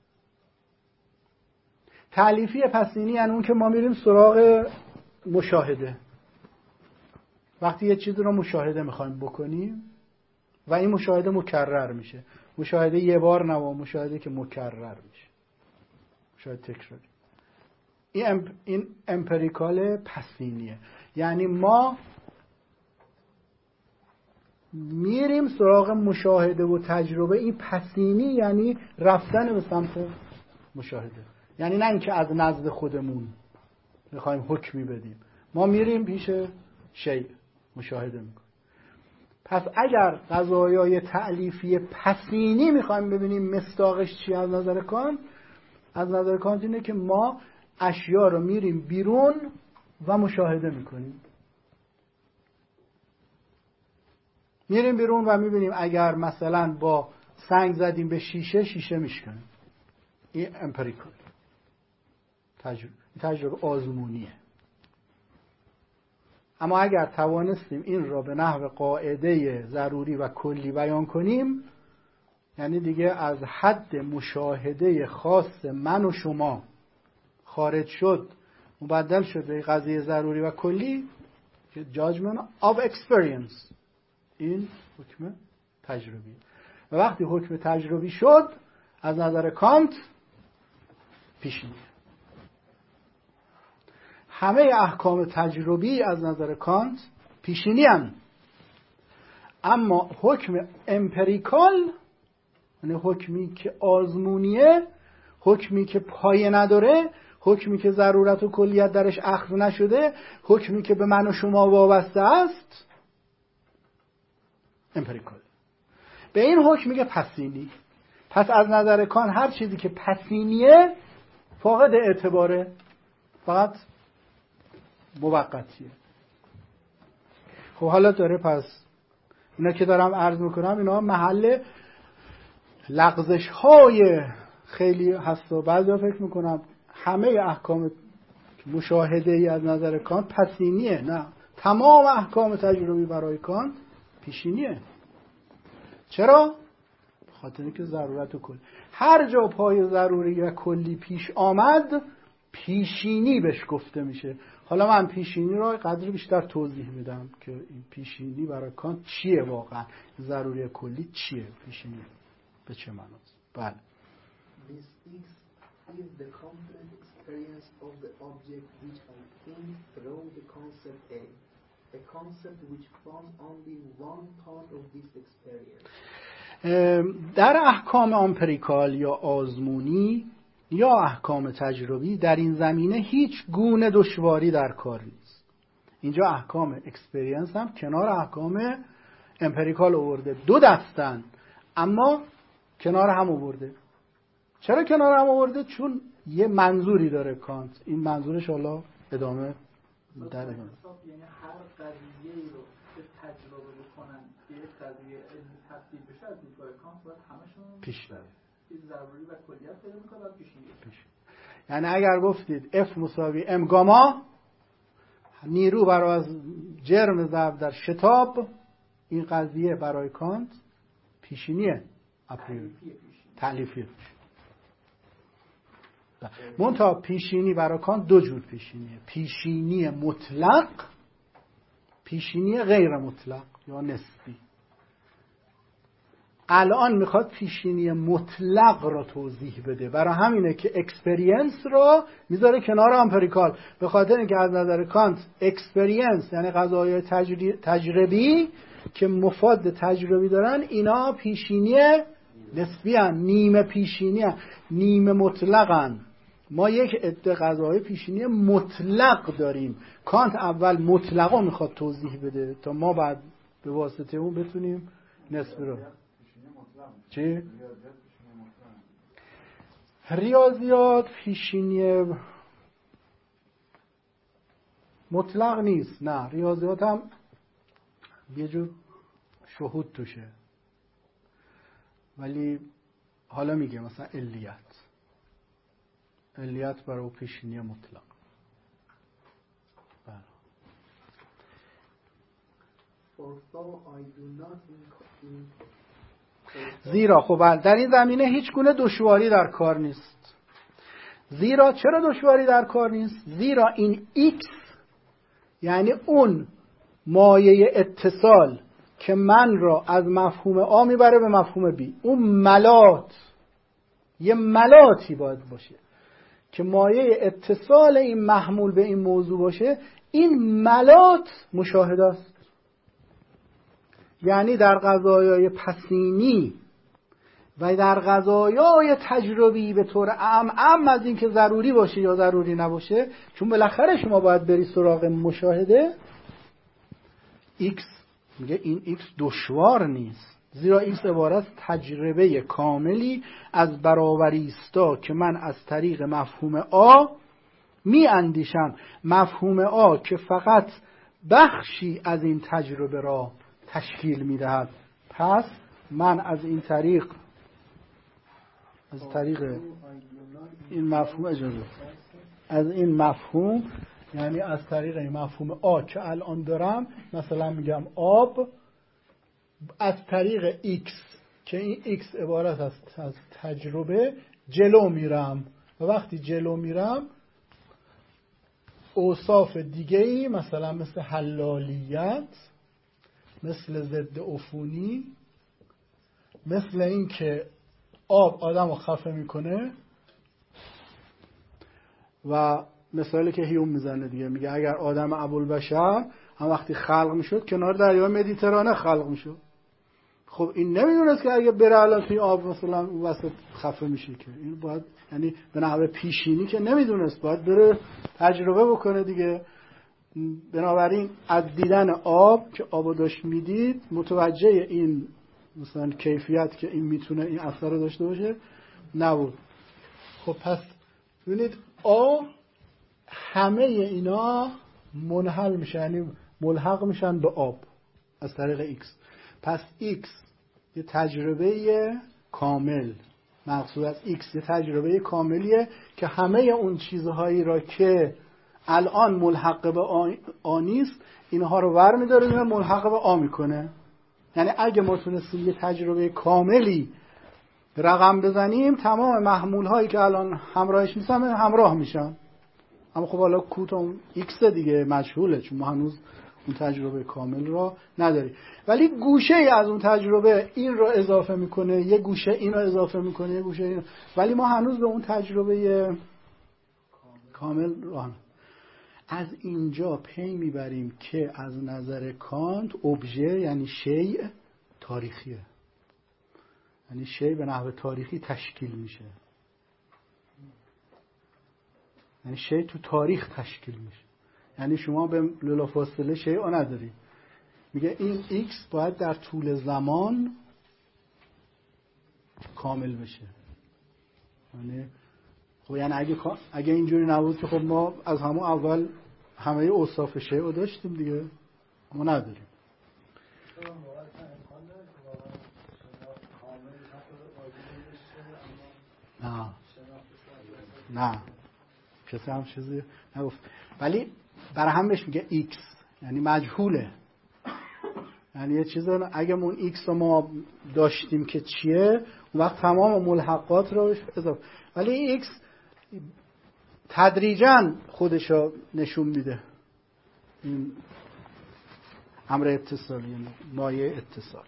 تألیفی پسینی یعنی اون که ما میریم سراغ مشاهده. وقتی یه چیزی رو مشاهده میخوایم بکنیم و این مشاهده مکرر میشه، مشاهده یه بار نه، مشاهده که مکرر میشه، مشاهده تکراری. این امپ... این امپریکال پسینیه. یعنی ما میریم سراغ مشاهده و تجربه. این پسینی یعنی رفتن به سمت مشاهده، یعنی نه اینکه از نزد خودمون میخوایم حکمی بدیم، ما میریم پیش شیء مشاهده میکنیم. پس اگر قضایای تألیفی پسینی میخوایم ببینیم مصداقش چی از نظر کانت، از نظر کانت اینه که ما اشیا رو میریم بیرون و مشاهده میکنیم. میریم بیرون و میبینیم اگر مثلا با سنگ زدیم به شیشه، شیشه میشکنه. این امپریکال تجربه تجربه آزمونیه. اما اگر توانستیم این را به نحو قاعده ضروری و کلی بیان کنیم، یعنی دیگه از حد مشاهده خاص من و شما خارج شد، مبدل شد به قضیه ضروری و کلی، که judgment of experience، این حکم تجربی. و وقتی حکم تجربی شد از نظر کانت پیشینیه. همه احکام تجربی از نظر کانت پیشینی هستند. اما حکم امپریکال، یعنی حکمی که آزمونیه، حکمی که پایه نداره، حکمی که ضرورت و کلیت درش اخذ نشده، حکمی که به من و شما وابسته است، امپریکال. به این حکم میگه پسینی. پس از نظر کان هر چیزی که پسینیه فاقد اعتباره، فقط موقتیه. خب حالا داره، پس اینا که دارم عرض میکنم اینا محل لغزش های خیلی هست و بعضیا فکر میکنم همه احکام مشاهده ای از نظر کانت پسینیه. نه، تمام احکام تجربی برای کانت پیشینیه. چرا؟ خاطر اینکه ضرورت کلی. هر جا پای ضروری و کلی پیش آمد پیشینی بهش گفته میشه. حالا من پیشینی رو قدر بیشتر توضیح میدم که این پیشینی برای کانت چیه واقعا، ضروری کلی چیه، پیشینی به چه معناست. بله. This is, is the complete experience of the object which I think through the concept A, a concept which forms only one part of this experience. در احکام آمپریکال یا آزمونی یا احکام تجربی در این زمینه هیچ گونه دشواری در کار نیست. اینجا احکام اکسپریانس هم کنار احکام امپریکال آورده، دو دستن اما کنار هم آورده. چرا کنار هم آورده؟ چون یه منظوری داره کانت. این منظورش حالا ادامه در ادامه یعنی هر قضیه‌ای رو که تجربه بکنن که یک قضیه علمی تبدیل بشه از دیدگاه کانت باید همشون پیش بره. این ضروری و کلیت پیدا می‌کنه و پیشینی. یعنی اگر گفتید F مساوی M گاما، نیرو برای از جرم ضرب در شتاب، این قضیه برای کانت پیشینیه، اپریوری تألیفیه. منتها پیشینی برای کانت دو جور پیشینیه، پیشینی مطلق، پیشینی غیر مطلق یا نسبی. الان میخواد پیشینی مطلق را توضیح بده، برای همینه که اکسپریانس را میذاره کنار امپریکال، به خاطر اینکه از نظر کانت اکسپریانس یعنی قضایای تجربی که مفاد تجربی دارن اینا پیشینی نسبی هن، نیمه پیشینی هن، نیمه مطلق هن. ما یک عده قضایای پیشینی مطلق داریم. کانت اول مطلقا میخواد توضیح بده تا ما بعد به واسطه اون بتونیم نسبی رو. چی؟ ریاضیات پیشینی مطلق نیست. نه، ریاضیات هم یه جور شهود توشه، ولی حالا میگه مثلا علیت علیت برای پیشینی مطلق. زیرا خب در این زمینه هیچ گونه دشواری در کار نیست. زیرا چرا دشواری در کار نیست؟ زیرا این X یعنی اون مایه اتصال که من را از مفهوم A میبره به مفهوم B، اون ملات، یه ملاتی باید باشه که مایه اتصال این محمول به این موضوع باشه. این ملات مشاهده است. یعنی در قضایای پسینی و در قضایای تجربی به طور عام، عام از این که ضروری باشه یا ضروری نباشه، چون بالاخره شما باید بری سراغ مشاهده، X میگه این X دشوار نیست، زیرا X عبارت تجربه کاملی از برابری است که من از طریق مفهوم A می اندیشم، مفهوم A که فقط بخشی از این تجربه را تشکیل می دهد. پس من از این طریق از طریق این مفهوم اجازه از این مفهوم یعنی از طریق این مفهوم آ که الان دارم، مثلا میگم آب، از طریق X که این X عبارت است از تجربه جلو میرم و وقتی جلو میرم اوصاف دیگه‌ای مثلا مثل حلالیت، مثل ضد عفونی، مثل این که آب آدم رو خفه میکنه و مثالی که هیوم میزنه دیگه، میگه اگر آدم ابوالبشر هم وقتی خلق میشد کنار دریای مدیترانه خلق میشد. خب این نمیدونست که اگه بره الان توی آب مثلا وسط خفه میشه، که این باید یعنی به نحو پیشینی که نمیدونست، باید بره تجربه بکنه دیگه. بنابراین از دیدن آب که آب داشت میدید متوجه این مثلا کیفیت که این میتونه این اثر رو داشته باشه نبود. خب پس ببینید آ همه اینا منحل میشن، یعنی ملحق میشن به آب از طریق X. پس X یه تجربه کامل، مقصود از X یه تجربه کاملیه که همه اون چیزهایی را که الان ملحق به آ نیست اینها رو ور میداره و ملحق به آ میکنه. یعنی اگه ما تونستیم یه تجربه کاملی رقم بزنیم تمام محمول هایی که الان همراهش نیستن همراه میشن. اما خب حالا کوتاه ایکس دیگه مجهوله، چون ما هنوز اون تجربه کامل را نداریم. ولی گوشه ای از اون تجربه این رو اضافه میکنه، یه گوشه این رو اضافه میکنه، یه گوشه این رو. ولی ما هنوز به اون تجربه کامل راه. از اینجا پی میبریم که از نظر کانت ابژه یعنی شیء تاریخیه، یعنی شیء به نحو تاریخی تشکیل میشه، یعنی شیء تو تاریخ تشکیل میشه. یعنی شما به بلافاصله شیء نداری، میگه این ایکس باید در طول زمان کامل بشه. یعنی خب یعنی اگه اگه اینجوری نبود که خب ما از همون اول همه اوصاف شیء رو داشتیم دیگه، ما نداریم. نه نه کسی هم چیزی نگفت. ولی برای هم بهش میگه ایکس، یعنی مجهوله. یعنی یه چیز اگه اون ایکس رو ما داشتیم که چیه، اون وقت تمام ملحقات رو اضافه. ولی ایکس تدریجاً خودش رو نشون میده. این امر اتصالی، یعنی مایه اتصال.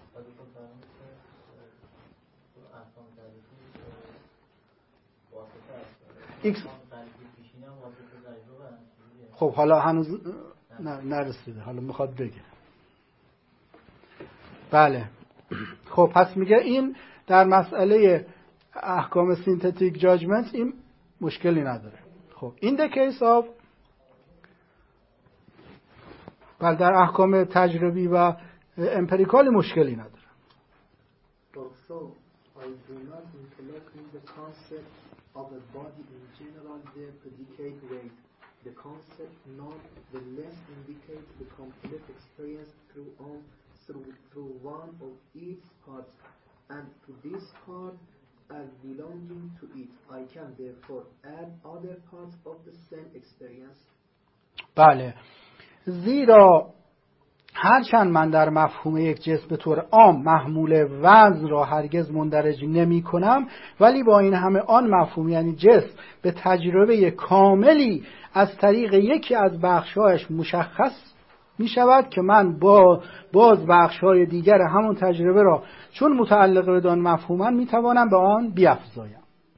ایکس خب حالا هنوز نرسیده، حالا میخواد بگه. بله خب پس میگه این در مسئله احکام سینتتیک جاجمنت این مشکلی نداره. خب این the case of بله در احکام تجربی و امپریکالی مشکلی نداره. Also, I do not intellectually the concept of a body in general the predicate way. The concept nonetheless indicates the complete experience through on through through one of its parts, and to this part as belonging to it, I can therefore add other parts of the same experience. بله، زیرا هرچند من در مفهوم یک جسم به طور عام محمول وزن را هرگز مندرج نمی کنم، ولی با این همه آن مفهوم یعنی جسم به تجربه کاملی از طریق یکی از بخش‌هایش مشخص می شود که من با باز بخش‌های دیگر همون تجربه را چون متعلق به آن مفهومم می توانم به آن بیفزایم.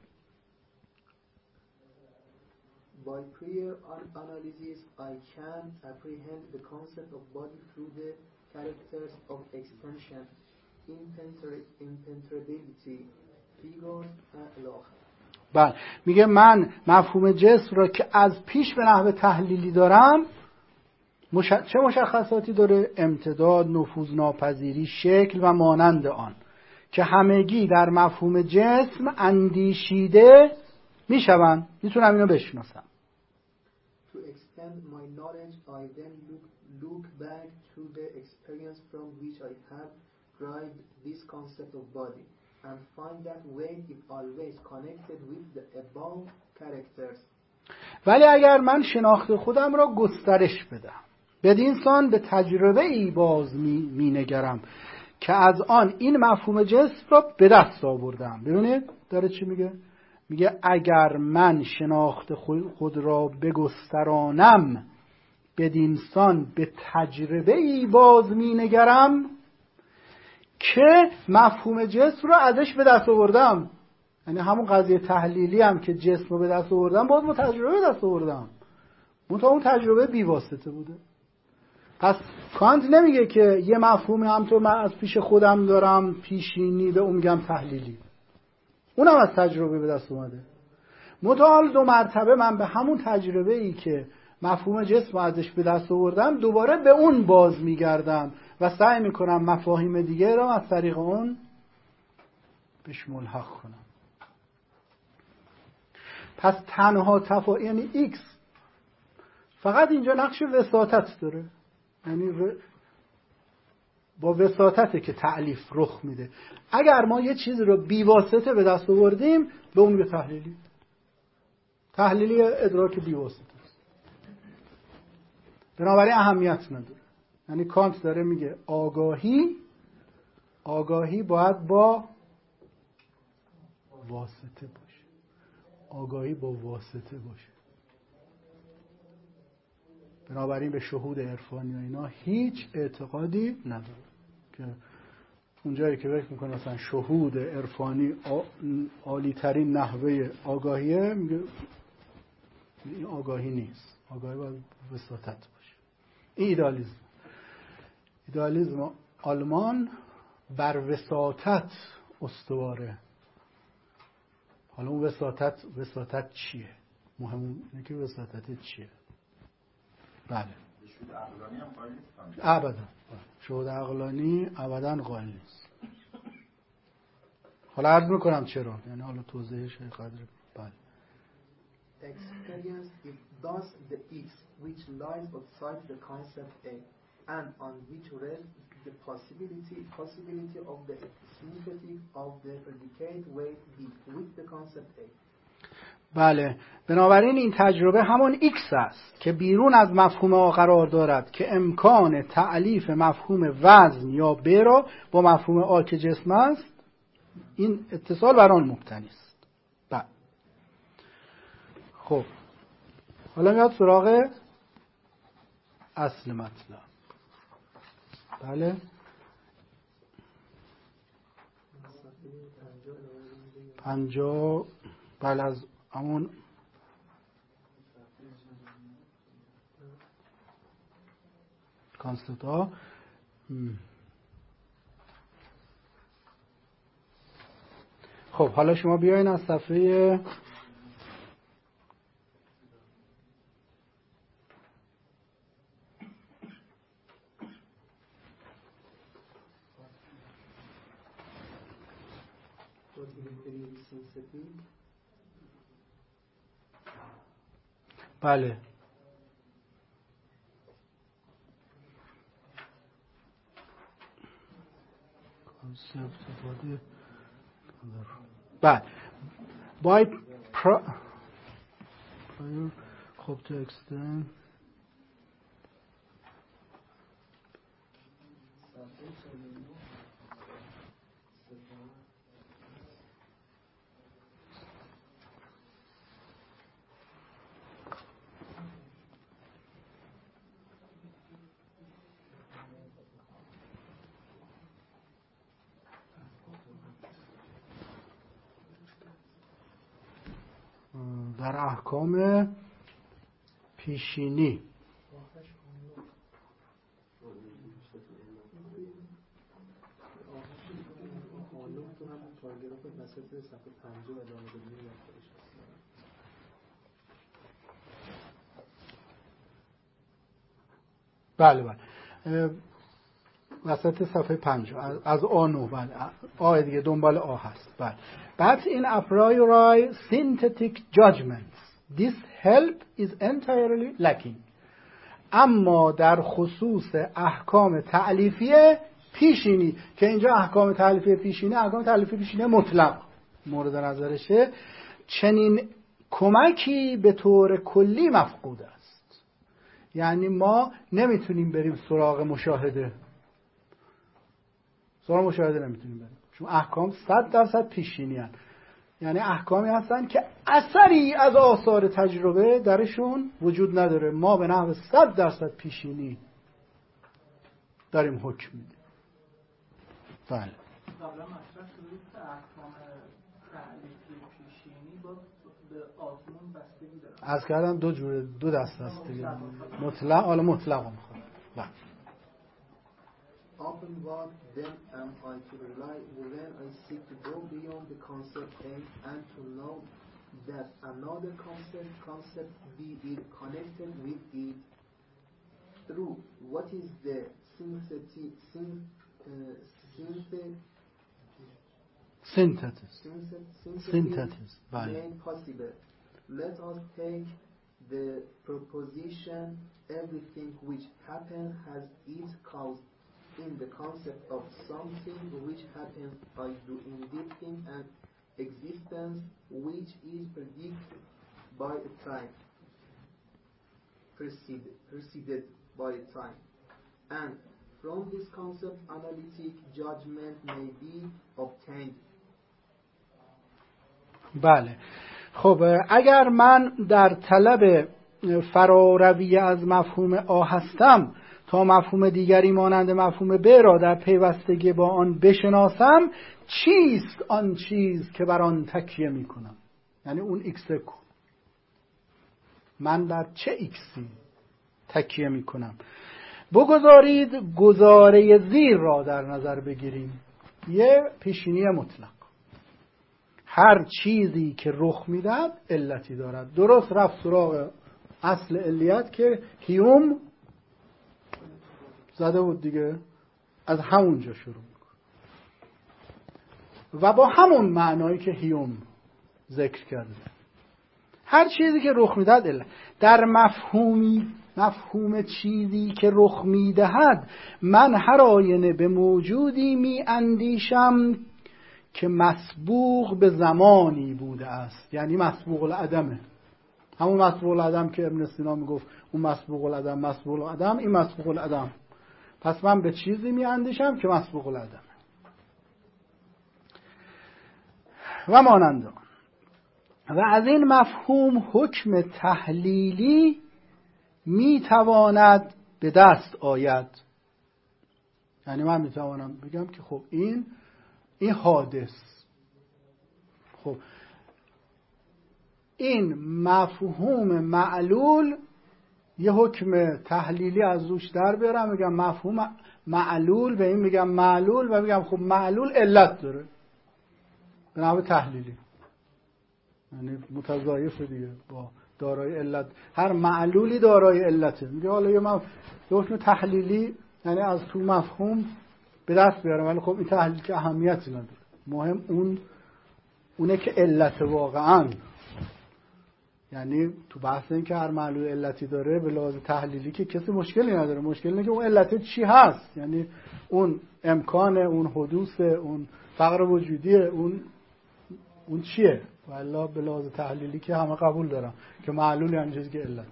By prior analysis, I can apprehend the concept of body through the characters of extension, impenetrability, figures and law. بله، میگه من مفهوم جسم را که از پیش به نحو تحلیلی دارم، مش... چه مشخصاتی داره؟ امتداد، نفوذ ناپذیری، شکل و مانند آن که همگی در مفهوم جسم اندیشیده میشوند. میتونم اینو بشناسم. To extend my knowledge, I then look, look back to the experience from which I have derived this concept of body and find that weight is always connected with the above characters. ولی اگر من شناخت خودم را گسترش بدم، بدین سان به تجربه ای باز می, می نگرم که از آن این مفهوم جسم را به دست آوردم. ببینید داره چی میگه؟ میگه اگر من شناخت خود را بگسترانم، بدین سان به تجربه ای باز می نگرم که مفهوم جسم را ازش به دست آوردم. یعنی همون قضیه تحلیلی هم که جسم رو به دست آوردم، باز با تجربه به دست آوردم، منتها اون تجربه بی واسطه بوده. پس کانت نمیگه که یه مفهومی هم تو من از پیش خودم دارم پیشینی، به اون میگم تحلیلی، اونم از تجربه به دست اومده. متعال دو مرتبه من به همون تجربه ای که مفهوم جسم ازش به دست آوردم دوباره به اون باز میگردم و سعی میکنم مفاهیم دیگه را از طریق اون بهش ملحق کنم. پس تنها تفا... یعنی ایکس فقط اینجا نقش وساطت داره، یعنی و... با وساطته که تألیف رخ میده. اگر ما یه چیزی رو بی واسطه به دست آوردیم، به اون میگه تحلیلی. تحلیلی ادراک بی واسطه است، بنابراین اهمیت نداره. یعنی کانت داره میگه آگاهی آگاهی باید با واسطه باشه، آگاهی با واسطه باشه. بنابراین به شهود عرفانی و اینا هیچ اعتقادی نداره که اونجایی که فکر میکنه مثلا شهود عرفانی عالی ترین نحوه آگاهیه، میگه این آگاهی نیست، آگاهی باید وساطت باشه. این ایدالیسم. ایدالیسم آلمان بر وساطت استواره. حالا اون وساطت وساطت چیه؟ مهم اینه که وساطت چیه. بله. شهود عقلانی هم قائل نیستن. ابدا. شهود عقلانی ابدا قائل نیست. حالا عرض میکنم چرا، یعنی حالا توضیحش قدر. بله. Experience is thus the X which lies outside the concept A and on which rests the possibility possibility of the synthesis of the predicate weight B with the concept A. بله، بنابراین این تجربه همون X است که بیرون از مفهوم آ قرار دارد که امکان تألیف مفهوم وزن یا ب را با مفهوم آ که جسم است، این اتصال بر آن مبتنی است. بله. خب حالا میاد سراغ اصل مطلب. بله. پنجاه. بله، از همون کانسپت ها. خب حالا شما بیاین از صفحه بله بله by pro خب to extend در احکام پیشینی بله بله وسط صفحه پنجاه از آ نو. بله آ دیگه دنبال آ هست. بله. But in a priori synthetic judgments this help is entirely lacking. اما در خصوص احکام تألیفی پیشینی که اینجا احکام تألیفی پیشینی احکام تألیفی پیشینی مطلق مورد نظرشه، چنین کمکی به طور کلی مفقود است. یعنی ما نمیتونیم بریم سراغ مشاهده، سراغ مشاهده نمیتونیم بریم، چون احکام صد درصد پیشینی هستند. یعنی احکامی هستن که اثری از آثار تجربه درشون وجود نداره. ما به نحو صد درصد پیشینی داریم حکم میدیم. بله. قبلا مطرح شده که احکام تألیفی پیشینی با به آزمون بستگی داره. عرض کردم دو جوره، دو دسته است دیگه. مطلق، حالا مطلق رو میخوام. بله. Often what then am I to rely when I seek to go beyond the concept A and to know that another concept, concept B is connected with it through what is the synthesis, syn, uh, synthet, synthesis, synthesis, synthesis made possible. Let us take the proposition everything which happens has its cause in the concept of something which happens by doing this thing and existence which is predicted by a time, preceded, preceded by a time. And from this concept analytic judgment may be obtained. بله. خب اگر من در طلب فراروی از مفهوم آ هستم تا مفهوم دیگری مانند مفهوم ب را در پیوستگی با آن بشناسم، چیست آن چیز که بر آن تکیه می کنم؟ یعنی اون ایکس کو، من در چه ایکسی تکیه می کنم؟ بگذارید گزاره زیر را در نظر بگیریم. یه پیشینی مطلق، هر چیزی که رخ میدهد علتی دارد. درست رفت سراغ اصل علیت که هیوم زده بود دیگه، از همونجا شروع میکنه و با همون معنایی که هیوم ذکر کرده، هر چیزی که رخ میدهد علت. در مفهومی مفهوم چیزی که رخ میدهد، من هر آینه به موجودی می اندیشم که مسبوق به زمانی بوده است، یعنی مسبوق العدمه. همون مسبوق العدم که ابن سینا میگفت اون مسبوق العدم مسبوق العدم، این مسبوق العدم. پس من به چیزی می اندیشم که مسبوق العدمه و مانند آن. و از این مفهوم حکم تحلیلی می تواند به دست آید. یعنی من می توانم بگم که خب این این حادث، خب این مفهوم معلول یه حکم تحلیلی از روش در بیارم، میگم مفهوم معلول، به این میگم معلول و میگم خب معلول علت داره به نحو تحلیلی، یعنی متضایفه دیگه با دارای علت. هر معلولی دارای علته. میگه حالا یه من یه حکم تحلیلی یعنی از تو مفهوم به دست بیارم، ولی خب این تحلیل که اهمیتی نداره، مهم اون اونه که علت واقعا. یعنی تو بحث این که هر معلول علتی داره به لحاظ تحلیلی که کسی مشکلی نداره، مشکل اینه که اون علت چی هست، یعنی اون امکان، اون حدوث، اون فقر وجودی، اون اون چیه. والله به لحاظ تحلیلی که همه قبول دارن که معلول یعنی چیزی که علت داره.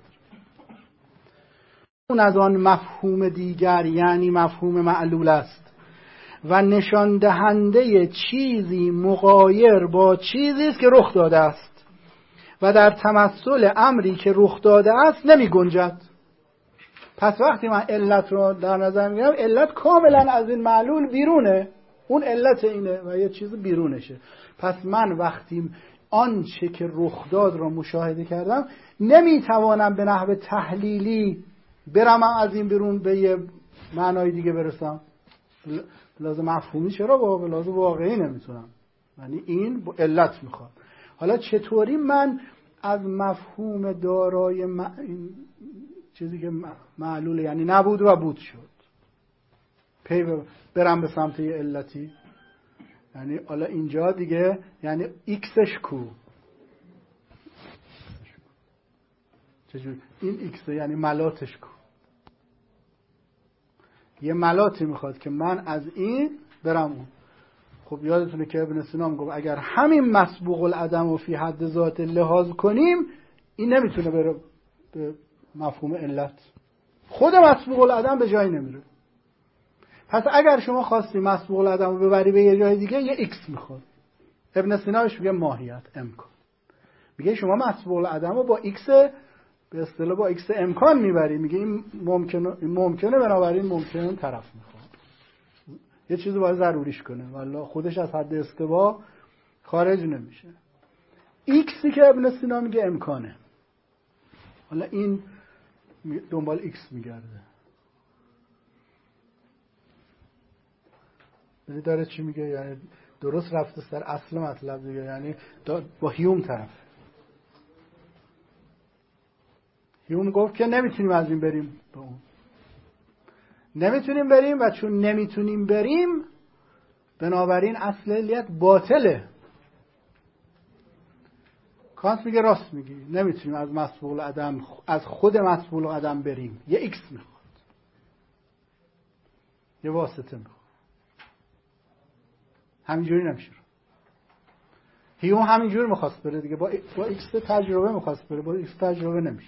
اون از آن مفهوم دیگر یعنی مفهوم معلول است و نشان دهنده چیزی مغایر با چیزی است که رخ داده است و در تمثل امری که رخ داده است نمی گنجد. پس وقتی من علت رو در نظر میگیرم، علت کاملا از این معلول بیرونه، اون علت اینه و یه چیز بیرونشه. پس من وقتی آنچه که رخ داد رو مشاهده کردم، نمیتوانم به نحو تحلیلی برم از این بیرون به یه معنای دیگه برسم. لازم مفهومی چرا با لازم واقعی نمیتونم، یعنی این با علت میخواد. حالا چطوری من از مفهوم دارای م... چیزی که معلوله یعنی نبود و بود شد پی برم به سمت یه علتی؟ یعنی حالا اینجا دیگه یعنی ایکسش کو، چجوری این ایکس یعنی ملاتش کو. یه ملاتی میخواد که من از این برم اون. خب یادتونه که ابن سینا گفت اگر همین مسبوق العدم و فی حد ذات لحاظ کنیم، این نمیتونه بره به مفهوم علت، خود مسبوق العدم به جایی نمیره. پس اگر شما خواستی مسبوق العدم رو ببری به یه جای دیگه، یه ایکس میخواد. ابن سیناش میگه ماهیت امکان، میگه شما مسبوق العدم رو با ایکس به اصطلاح با ایکس امکان میبری، میگه این ممکنه این ممکنه بنابراین ممکنه طرف میخواد یه چیزی باید ضروریش کنه، والله خودش از حد استوا خارج نمیشه. ایکسی که ابن سینا میگه امکانه، حالا این دنبال ایکس میگرده. یعنی داره چی میگه؟ یعنی درست رفته سر اصل مطلب دیگه، یعنی با هیوم طرف. هیوم گفت که نمیتونیم از این بریم به اون، نمیتونیم بریم و چون نمیتونیم بریم بنابراین اصل علیت باطله. کانت میگه راست میگی، نمیتونیم از مسبوق العدم از خود مسبوق العدم بریم، یه ایکس میخواد، یه واسطه میخواد. همینجوری نمیشه. هیوم همینجوری میخواست بره دیگه، با با ایکس تجربه میخواست بره، با ایکس تجربه نمیشه.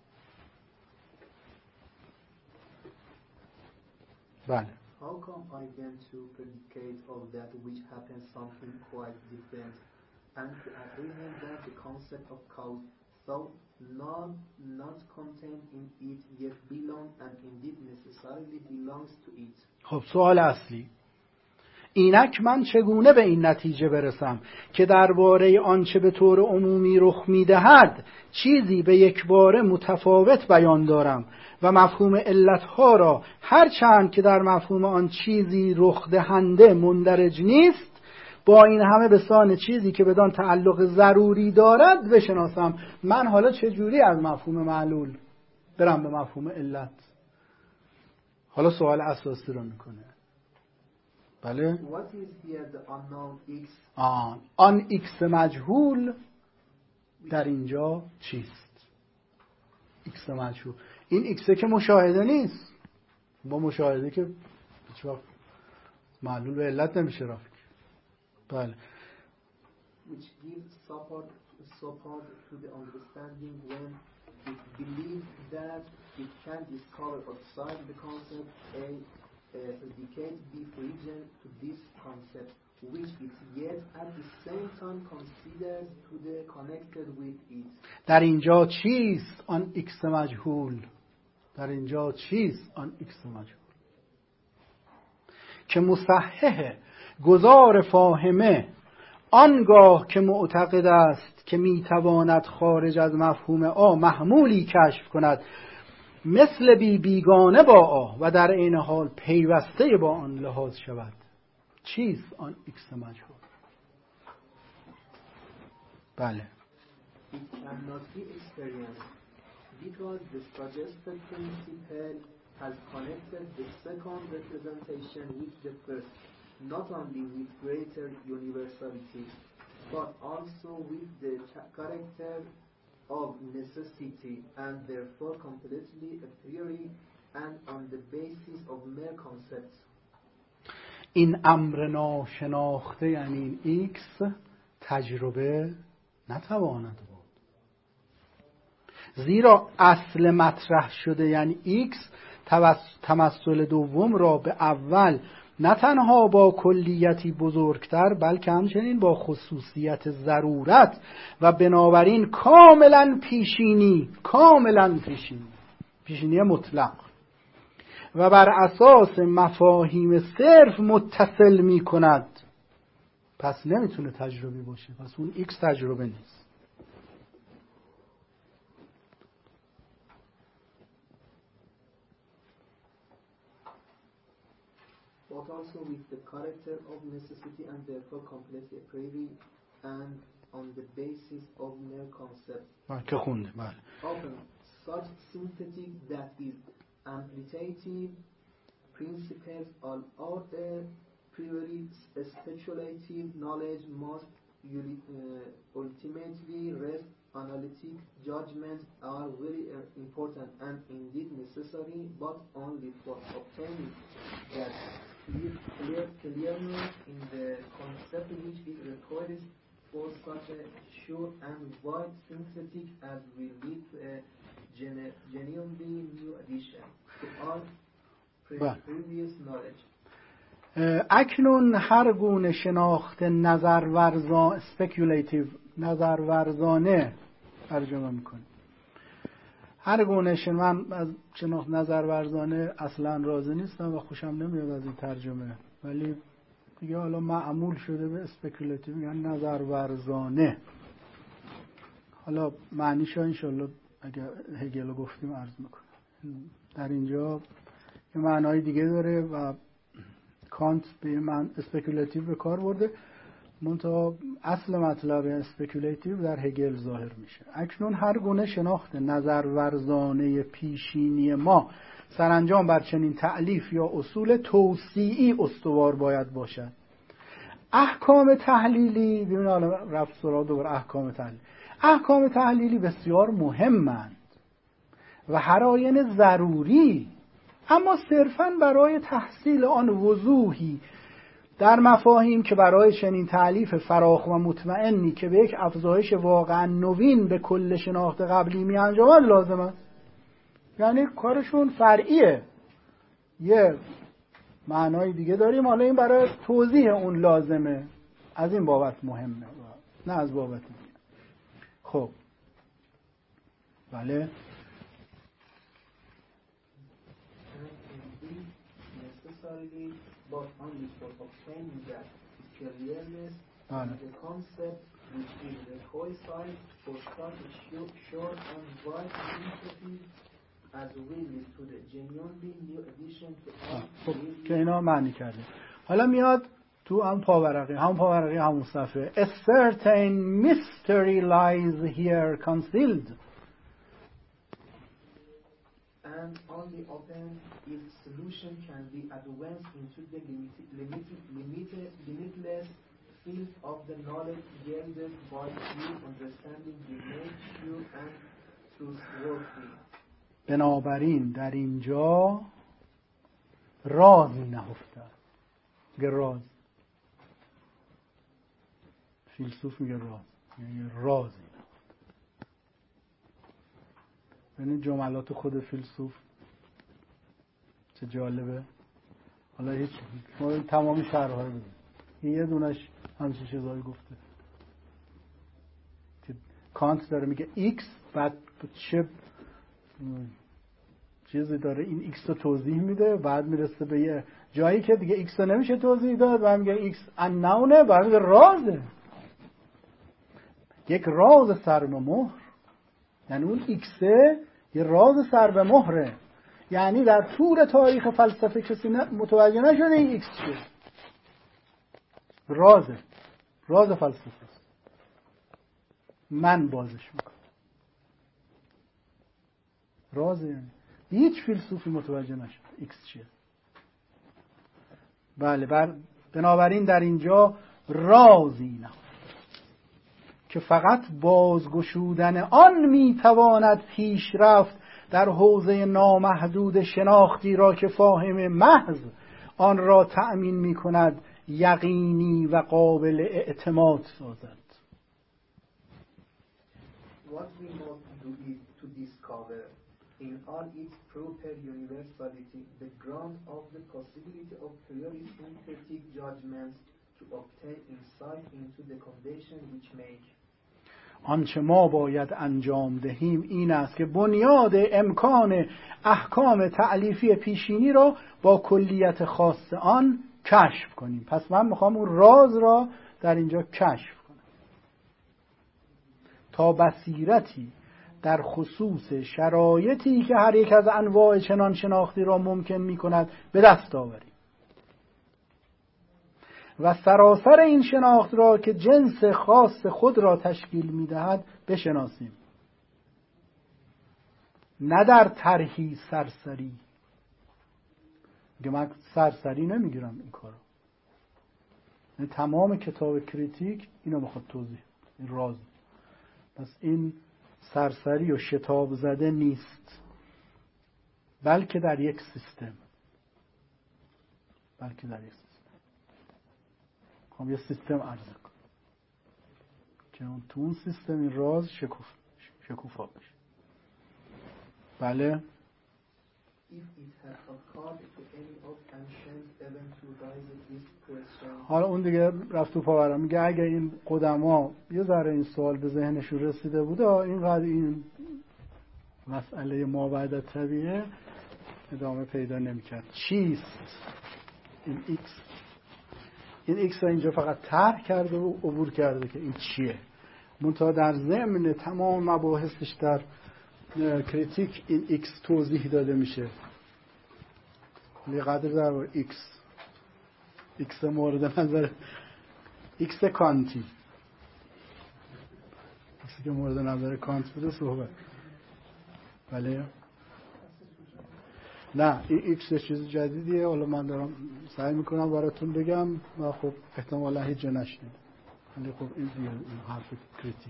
بله. How come I get to predicate of that which happens something quite different and the agreement that the concept of cause, though not, not contained in it, yet belong and indeed necessarily belongs to it. خب سوال اصلی اینک من چگونه به این نتیجه برسم که درباره آنچه به طور عمومی رخ می‌دهد چیزی به یک باره متفاوت بیان دارم و مفهوم علتها را هر چند که در مفهوم آن چیزی رخ دهنده مندرج نیست با این همه به سان چیزی که بدان تعلق ضروری دارد بشناسم. من حالا چجوری از مفهوم معلول برم به مفهوم علت؟ حالا سوال اساسی رو میکنه. بله؟ What is here the unknown X? آن آن X مجهول در اینجا چیست؟ X مجهول. این X که مشاهده نیست. با مشاهده که هیچ وقت معلول به علت نمیشه رفت. بله. Which gives support support to the understanding when it believes that it can discover outside the concept a, a predicate be region to this concept, which it yet at the same time considers to the connected with it. در اینجا چیست آن X مجهول؟ در اینجا چیست آن X مجهول؟ که مصحح گذار فاهمه آنگاه که معتقد است که میتواند خارج از مفهوم آ محمولی کشف کند مثل بی بیگانه با آ و در این حال پیوسته با آن لحاظ شود. چیست آن X مجهول؟ بله. It cannot be experienced because the suggested principle has connected the second representation with the first, not only with greater universality, but also with the character of necessity, and therefore completely a priori and on the basis of mere concepts. این امر ناشناخته یعنی این X تجربه نتواند بود، زیرا اصل مطرح شده یعنی X تمثل دوم را به اول نه تنها با کلیتی بزرگتر بلکه همچنین با خصوصیت ضرورت و بنابراین کاملا پیشینی کاملا پیشینی پیشینی مطلق و بر اساس مفاهیم صرف متصل می کند. پس نمیتونه تجربی باشه، پس اون X تجربه نیست. But also with the character of necessity and therefore completely a priori and on the basis of mere concepts. که خونده بله. Often such synthetic that is amplitative principles are all a priori speculative knowledge must uh, ultimately rest analytic judgments are very uh, important and indeed necessary, but only for obtaining that clear clearness in the concept which is required for such a sure and wide synthetic as will lead to a genu- genuinely new addition to all pre- previous knowledge. اکنون هر گونه شناخت نظر ورزان speculative نظر ورزانه ترجمه میکنیم. هر گونه شن من از شناخت نظر ورزانه اصلا راضی نیستم و خوشم نمیاد از این ترجمه، ولی دیگه حالا معمول شده به اسپکولاتیو یعنی نظر ورزانه. حالا معنیش انشالله اگر هگل رو گفتیم عرض میکنم. در اینجا یه معنای دیگه داره و کانت به من اسپکولاتیو به کار برده، منتها اصل مطلب اسپکولاتیو در هگل ظاهر میشه. اکنون هر گونه شناخت نظر ورزانه پیشینی ما سرانجام بر چنین تألیف یا اصول توسیعی استوار باید باشد. احکام تحلیلی، ببین حالا رفت سراغ دوباره احکام تحلیلی. احکام تحلیلی بسیار مهمند و هر آینه ضروری، اما صرفاً برای تحصیل آن وضوحی در مفاهیم که برای چنین تألیف فراخ و مطمئنی که به یک افزایش واقعا نوین به کل شناخت قبلی می انجامد لازم است. یعنی کارشون فرعیه. یه معنای دیگه داریم، حالا این برای توضیح اون لازمه، از این بابت مهمه. نه از بابت دیگه. خب بله necessarily but only for obtaining that clearness بله. in the concept which is requisite for such a short, short and wide initiative as really to the genuinely new addition to all خب که اینا معنی کرده. حالا میاد تو هم پاورقی هم پاورقی همون صفحه A certain mystery lies here concealed and only open its solution can be advanced into the limited, limited, limited, limitless field of the knowledge yielded by pure understanding the nature and truthworthy. بنابراین در اینجا رازی نهفته. میگه راز، فیلسوف میگه راز، یعنی رازی نهفته. یعنی جملات خود فیلسوف چه جالبه. حالا هیچ ما تمامی شرح‌ها رو ببینیم، این یه دونش همچین چیزایی گفته که کانت داره میگه ایکس بعد چه چیزی داره این ایکس رو توضیح میده، بعد میرسه به یه جایی که دیگه ایکس رو نمیشه توضیح داد، بعد میگه ایکس انونه، بعد میگه رازه، یک راز سر به مهر. یعنی اون ایکسه یه راز سر به مهره، یعنی در طول تاریخ فلسفه کسی متوجه نشده این ایکس چیه. رازه، راز فلسفه است. من بازش میکنم. رازه، یعنی هیچ فیلسوفی متوجه نشد ایکس چیه. بله بر بنابراین در اینجا رازی نه که فقط بازگشودن آن میتواند پیش رفت در حوزه نامحدود شناختی را که فاهم محض آن را تأمین میکند یقینی و قابل اعتماد سازد. What we must do is to discover in all its proper universality the ground of the possibility of priori synthetic judgments to obtain insight into the condition which make. آنچه ما باید انجام دهیم این است که بنیاد امکان احکام تألیفی پیشینی را با کلیت خاص آن کشف کنیم. پس من میخوام اون راز را در اینجا کشف کنم تا بصیرتی در خصوص شرایطی که هر یک از انواع چنان شناختی را ممکن میکند به دست آوریم و سراسر این شناخت را که جنس خاص خود را تشکیل میدهد بشناسیم، نه در طرحی سرسری. من سرسری نمیگیرم این کارو. این تمام کتاب کریتیک اینو میخواد توضیح، این راز. پس این سرسری و شتاب زده نیست، بلکه در یک سیستم بلکه در یک سیستم هم یه سیستم عرضه کن که اون تو اون سیستم این راز شکوف شکوفا بشه. بله. حالا اون دیگه رفت تو پاورم، میگه اگه این قدما یه ذره این سوال به ذهنشون رسیده بوده اینقدر این مسئله مابعد طبیعه ادامه پیدا نمی‌کرد. چیست این ایکس؟ این ایکس رو اینجا فقط طرح کرده و عبور کرده که این چیه. منتها در ضمن تمام مباحثش در کریتیک این ایکس توضیح داده میشه. یه قدر در ایکس ایکس مورد نظر ایکس کانتی ایکس که مورد نظر کانت بوده صحبت. بله نه این ایکس چیز جدیدیه. حالا من دارم سعی میکنم براتون بگم و خب احتمالا هیچ جا نشنید، ولی خب این دیگه این حرف کریتیک.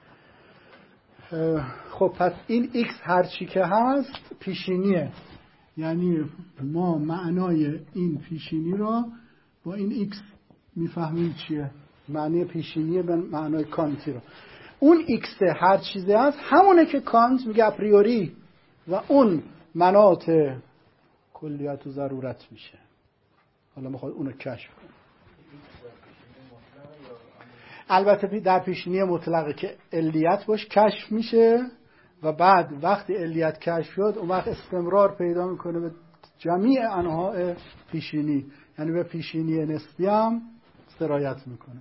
خب پس این ایکس هرچی که هست پیشینیه، یعنی ما معنای این پیشینی را با این ایکس میفهمیم چیه، معنی پیشینیه به معنای کانتی را. اون ایکس هر چیزی هست همونه که کانت میگه اپریوری و اون مناط کلیت و ضرورت میشه. حالا میخواد اونو کشف کنه. البته در پیشینی مطلقه که علیت باش کشف میشه و بعد وقتی علیت کشف شد اون وقت استمرار پیدا میکنه به جمیع انواع پیشینی، یعنی به پیشینی نسبی هم سرایت میکنه.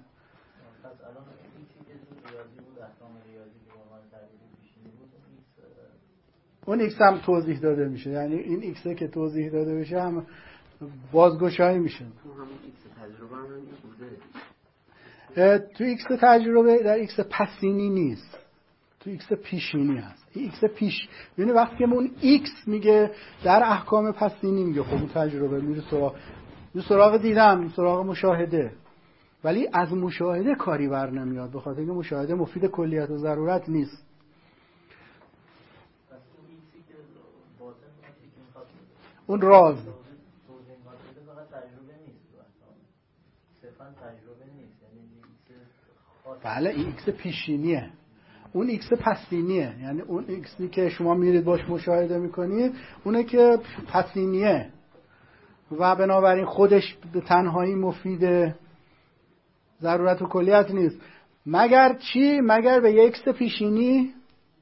اون ایکس هم توضیح داده میشه، یعنی این ایکس که توضیح داده بشه هم بازگشایی میشه. تو همون ایکس تجربه هم بوده. تو ایکس تجربه در ایکس پسینی نیست، تو ایکس پیشینی هست. این ایکس پیش، یعنی وقتی که اون ایکس میگه در احکام پسینی میگه خب اون تجربه میره سراغ میره سراغ دیدن، سراغ مشاهده، ولی از مشاهده کاری بر نمیاد به خاطر اینکه مشاهده مفید کلیت و ضرورت نیست. اون راز بله این ایکس پیشینیه، اون ایکس پسینیه، یعنی اون ایکسی که شما میرید باش مشاهده میکنید اونه که پسینیه و بنابراین خودش به تنهایی مفید ضرورت و کلیت نیست، مگر چی؟ مگر به یک ایکس پیشینی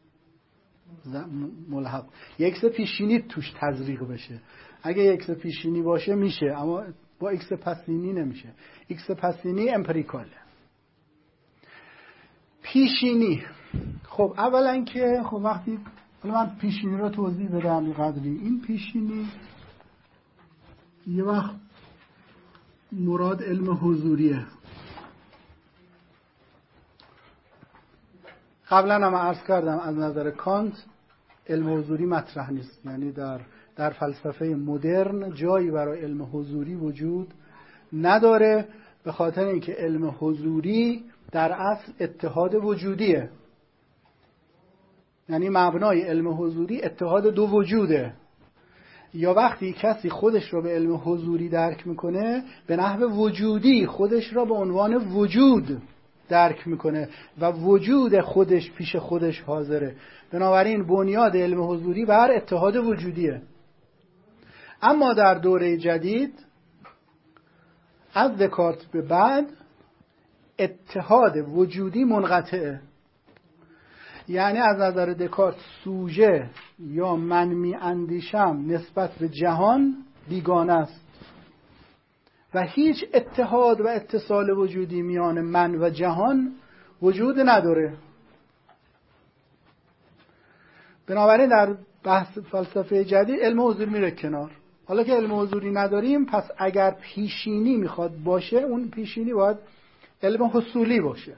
ملحق یک ایکس پیشینی توش تزریق بشه. اگه یک ایکس پیشینی باشه میشه، اما با ایکس پسینی نمیشه. ایکس پسینی امپریکاله. پیشینی، خب اولا که خب وقتی حالا من پیشینی رو توضیح بدم یه قدری. این پیشینی یه وقت مراد علم حضوریه. قبلا هم عرض کردم از نظر کانت علم حضوری مطرح نیست، یعنی در در فلسفه مدرن جایی برای علم حضوری وجود نداره، به خاطر اینکه علم حضوری در اصل اتحاد وجودیه، یعنی مبنای علم حضوری اتحاد دو وجوده. یا وقتی کسی خودش رو به علم حضوری درک میکنه به نحو وجودی خودش را به عنوان وجود درک میکنه و وجود خودش پیش خودش حاضره. بنابراین بنیاد علم حضوری بر اتحاد وجودیه. اما در دوره جدید از دکارت به بعد اتحاد وجودی منقطعه، یعنی از نظر دکارت سوژه یا من می اندیشم نسبت به جهان بیگانه است و هیچ اتحاد و اتصال وجودی میان من و جهان وجود نداره. بنابراین در بحث فلسفه جدید علم حضوری میره کنار. حالا که علم حضوری نداریم، پس اگر پیشینی میخواد باشه اون پیشینی باید علم حصولی باشه.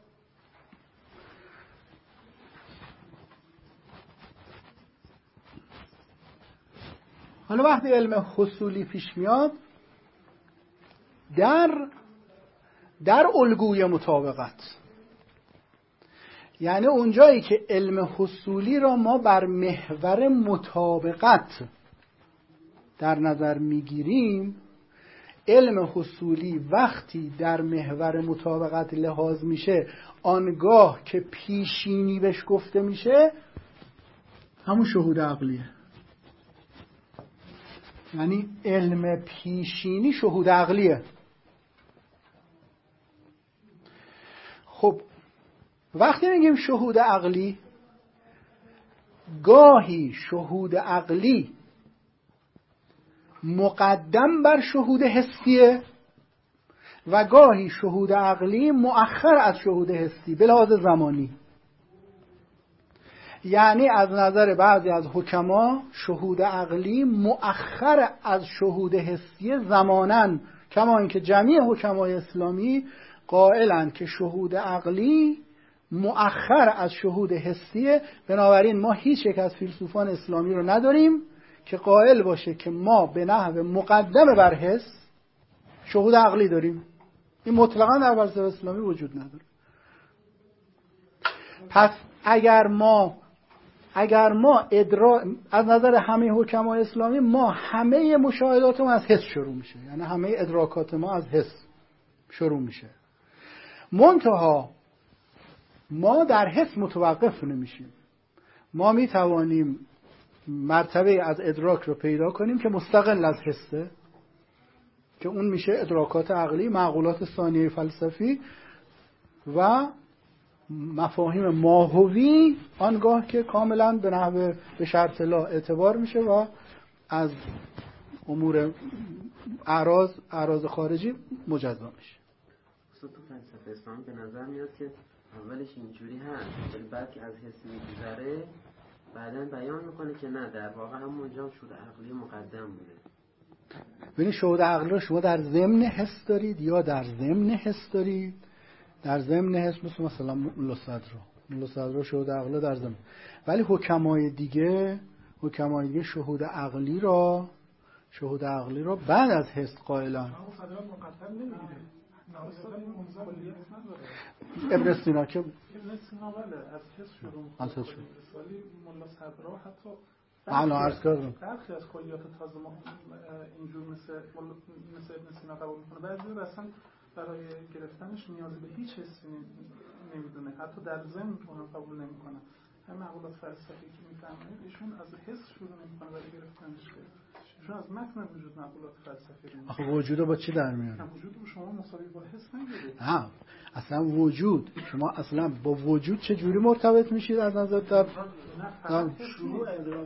حالا وقتی علم حصولی پیش میاد در در الگوی مطابقت، یعنی اونجایی که علم حصولی را ما بر محور مطابقت در نظر میگیریم، علم حصولی وقتی در محور مطابقت لحاظ میشه آنگاه که پیشینی بهش گفته میشه همون شهود عقلیه. یعنی علم پیشینی شهود عقلیه. خب وقتی میگیم شهود عقلی، گاهی شهود عقلی مقدم بر شهود حسیه و گاهی شهود عقلی مؤخر از شهود حسی به لحاظ زمانی. یعنی از نظر بعضی از حکما شهود عقلی مؤخر از شهود حسی زماناً، کما اینکه جمیع حکمای اسلامی قائلند که شهود عقلی مؤخر از شهود حسیه. بنابراین ما هیچ یک از فیلسوفان اسلامی رو نداریم که قائل باشه که ما به نحو مقدم بر حس شهود عقلی داریم. این مطلقاً در فلسفه اسلامی وجود نداره. پس اگر ما اگر ما ادرا... از نظر همه حکمای اسلامی ما همه مشاهدات ما از حس شروع میشه، یعنی همه ادراکات ما از حس شروع میشه. منتها ما در حس متوقف نمیشیم. ما میتوانیم مرتبه از ادراک رو پیدا کنیم که مستقل از حسه، که اون میشه ادراکات عقلی، معقولات ثانیه فلسفی. و مفاهیم ماهوی آنگاه که کاملا به نحو به شرط لا اعتبار میشه و از امور اعراض اعراض خارجی مجزا میشه. تو فلسفه اسلامی به نظر میاد که اولش اینجوری هست ولی بعد که از حس میگذره بعداً بیان میکنه که نه در واقع همونجا شهود عقلی مقدم بوده. ببینید شهود عقلی رو شما در ضمن حس دارید یا در ضمن حس دارید؟ در ضمن حس مثل مثلا ملا صدر ملا صدر شهود عقلی در ضمن، ولی حکمای دیگه حکمای دیگه شهود عقلی را شهود عقلی را بعد از حس قائلن. ابن سینا که ابن سینا بله از حس شروع از حس شروع ولی ملا صدرا حتی معنا عرض کردم برخی از کلیات تازه ما اینجور مثل مثل ابن سینا قبول میکنه، بعضی اصلا برای گرفتنش نیازی به هیچ حسی نمیدونه، حتی در ذهن اونم قبول نمیکنه. هم معقولات فلسفی که میفهمید ایشون از حس شروع نمیکنه برای گرفتنش، ایشون از متن وجود معقولات فلسفی رو. آخه وجود رو با چی در میاره؟ وجود رو شما مساوی با حس نگیرید. نه اصلا وجود شما اصلا با وجود چه جوری مرتبط میشید از نظر در شروع ادراک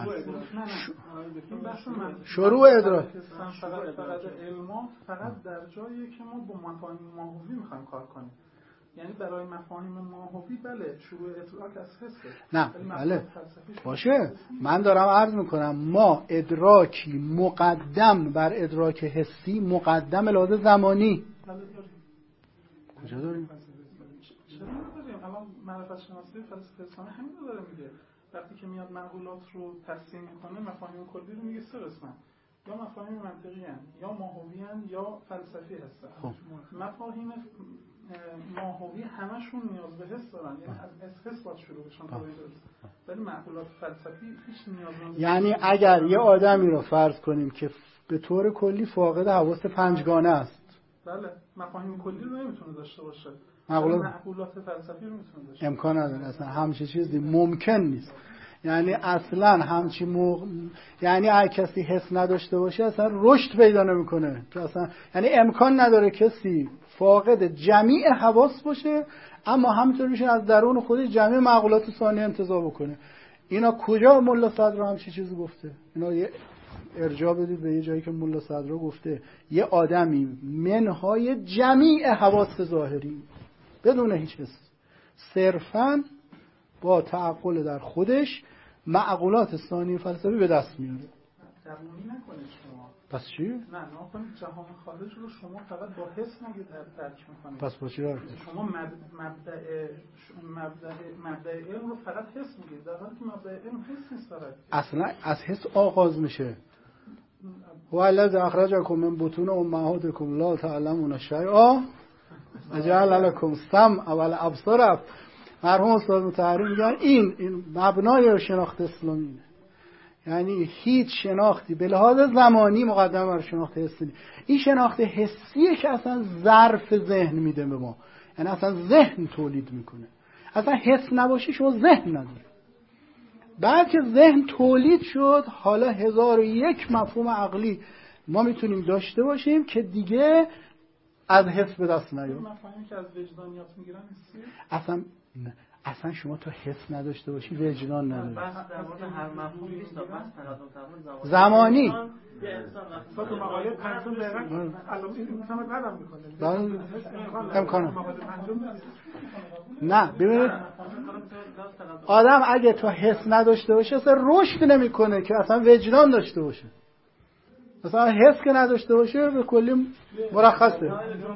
شروع ادراک فقط فقط علما فقط در جایی که ما با مفاهیم ماهوی میخوایم کار کنیم، یعنی برای مفاهیم ماهوی بله شروع ادراک از حسه. نه بله باشه، من دارم عرض میکنم ما ادراکی مقدم بر ادراک حسی مقدم لحاظ زمانی کجا داریم؟ چرا نداریم؟ الان معرفت شناسی فلسفه اسلامی همین رو داره میگه، وقتی که میاد معقولات رو تقسیم میکنه مفاهیم کلی رو میگه سه قسمن، یا مفاهیم منطقی هن، یا ماهوی هن، یا فلسفی هستن. خب. مفاهیم ماهوی همشون نیاز به حس دارن، یعنی از حس باید شروع بشن تا ولی معقولات فلسفی هیچ نیاز نداره. یعنی اگر یه آدمی رو فرض کنیم که به طور کلی فاقد حواس پنجگانه است، بله مفاهیم کلی رو نمیتونه داشته باشه، معقولات معقولات فلسفی رو میتونه داشته. امکان نداره، اصلا همچین چیزی ممکن نیست. یعنی اصلا همچی موق... یعنی هر کسی حس نداشته باشه اصلا رشد پیدا نمیکنه، تو اصلا یعنی امکان نداره کسی فاقد جمیع حواس باشه اما همینطور میشه از درون خودش جمیع معقولات ثانیه انتزاع بکنه. اینا کجا ملا صدر همچین چیزی گفته؟ اینا یه ارجاع بدید به یه جایی که ملا صدر گفته یه آدمی منهای جمیع حواس ظاهری بدون هیچ حس صرفاً با تعقل در خودش معقولات ثانی فلسفی به دست میاره. درونی نکنید شما. پس چی؟ نه نکنید جهان خارج رو شما فقط با حس نگید درک میکنید. پس با چی درک؟ شما مبدأ مبدأ مبدأ علم رو فقط حس میگید، در حالی که مبدأ علم حس نیست فقط. اصلا از حس آغاز میشه. هو الذی اخرجکم من بطون امهاتکم لا تعلمون شیئا وجعل لكم السمع والابصار. مرحوم استاد مطهری میگن این این مبنای شناخت اسلامی، یعنی هیچ شناختی به لحاظ زمانی مقدم بر شناخت حسی نیست. این شناخت حسیه که اصلا ظرف ذهن میده به ما، یعنی اصلا ذهن تولید میکنه. اصلا حس نباشه شما ذهن نداری. بعد که ذهن تولید شد حالا هزار و یک مفهوم عقلی ما میتونیم داشته باشیم که دیگه از حس به دست نیاد. مفاهیمی که از وجدانیات میگیرن حسیه؟ اصلا نه. اصلا شما تو حس نداشته باشی وجدان نداری. بس در مورد هر مفهومی نیست، بس تقدم زمانی تو مقاله پنجم دقیقاً الان میتونم بعدم میکنه امکانه نه. ببینید آدم اگه تو حس نداشته باشه اصلا رشد نمیکنه که اصلا وجدان داشته باشه. مثلا حس که نداشته باشه به کلی مرخصه.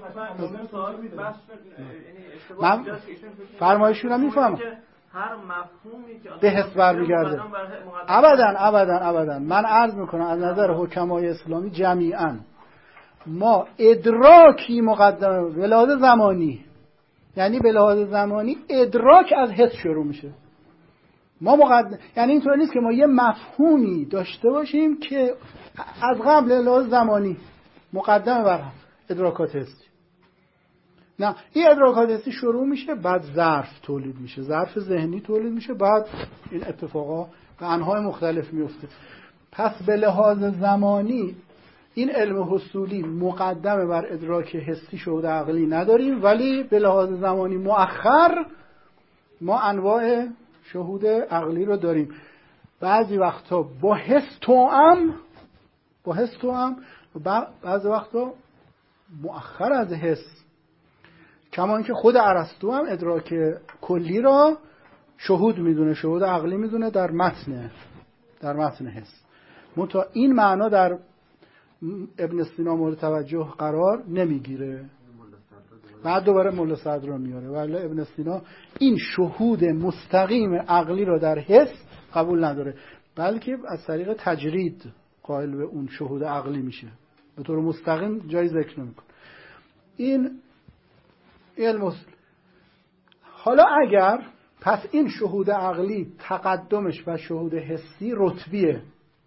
من فرمایشون رو میفهمم هر مفهومی که به حس برمیگرده. ابدا ابدا ابدا من عرض میکنم از نظر حکمای اسلامی جمیعا ما ادراکی مقدمه به لحاظ زمانی، یعنی به لحاظ زمانی ادراک از حس شروع میشه. ما مقدم یعنی اینطور نیست که ما یه مفهومی داشته باشیم که از قبل لحاظ زمانی مقدمه بر ادراکات حسی. نه، این ادراکات حسی شروع میشه، بعد ظرف تولید میشه، ظرف ذهنی تولید میشه، بعد این اتفاقا به انواع مختلف میفته. پس به لحاظ زمانی این علم حصولی مقدمه بر ادراک حسی شهود عقلی نداریم، ولی به لحاظ زمانی مؤخر ما انواع شهود عقلی رو داریم. بعضی وقتا با حس توأم با حس توأم و بعضی وقتا مؤخر از حس، کما اینکه خود ارسطو هم ادراک کلی را شهود میدونه، شهود عقلی میدونه در متن در متن حس. منتها این معنا در ابن سینا مورد توجه قرار نمیگیره. بعد دوباره مولا صدر رو میاره، ولی ابن سینا این شهود مستقیم عقلی رو در حس قبول نداره، بلکه از طریق تجرید قائل به اون شهود عقلی میشه، به طور مستقیم جای ذکر نمیکنه. این علم. حالا اگر پس این شهود عقلی تقدمش و شهود حسی رتبیه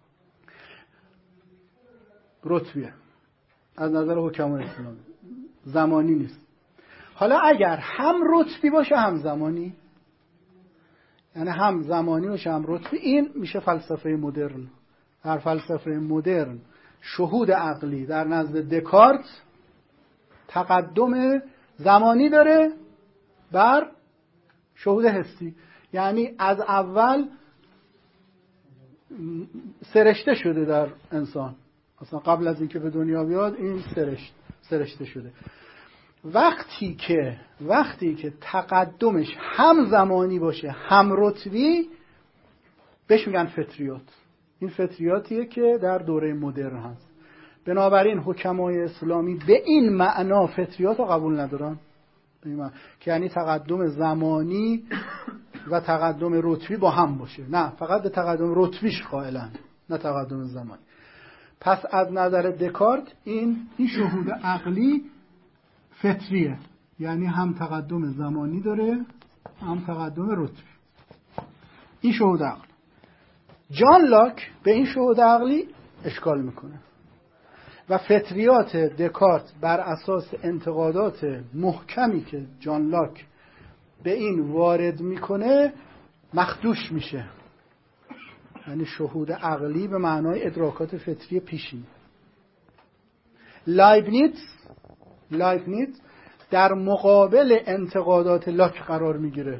رتبیه از نظر حکمای اسلامی، زمانی نیست. حالا اگر هم رتبی باشه هم زمانی، یعنی هم زمانی باشه هم رتبی، این میشه فلسفه مدرن. در فلسفه مدرن شهود عقلی در نزد دکارت تقدم زمانی داره بر شهود حسی، یعنی از اول سرشته شده در انسان، اصلا قبل از اینکه به دنیا بیاد این سرشت سرشته شده. وقتی که وقتی که تقدمش هم زمانی باشه هم رتبی بهش میگن فطریات. این فطریاتیه که در دوره مدرن هست. بنابراین حکمای اسلامی به این معنا فطریات رو قبول ندارن، که یعنی تقدم زمانی و تقدم رتبی با هم باشه. نه، فقط به تقدم رتبیش قائلن، نه تقدم زمانی. پس از نظر دکارت این این شهود عقلی فطریه، یعنی هم تقدم زمانی داره هم تقدم رتبی. این شهود عقلی. جان لاک به این شهود عقلی اشکال میکنه و فطریات دکارت بر اساس انتقادات محکمی که جان لاک به این وارد میکنه مخدوش میشه، یعنی شهود عقلی به معنای ادراکات فطری پیشین. لایبنیتس لایبنیتس در مقابل انتقادات لاک قرار میگیره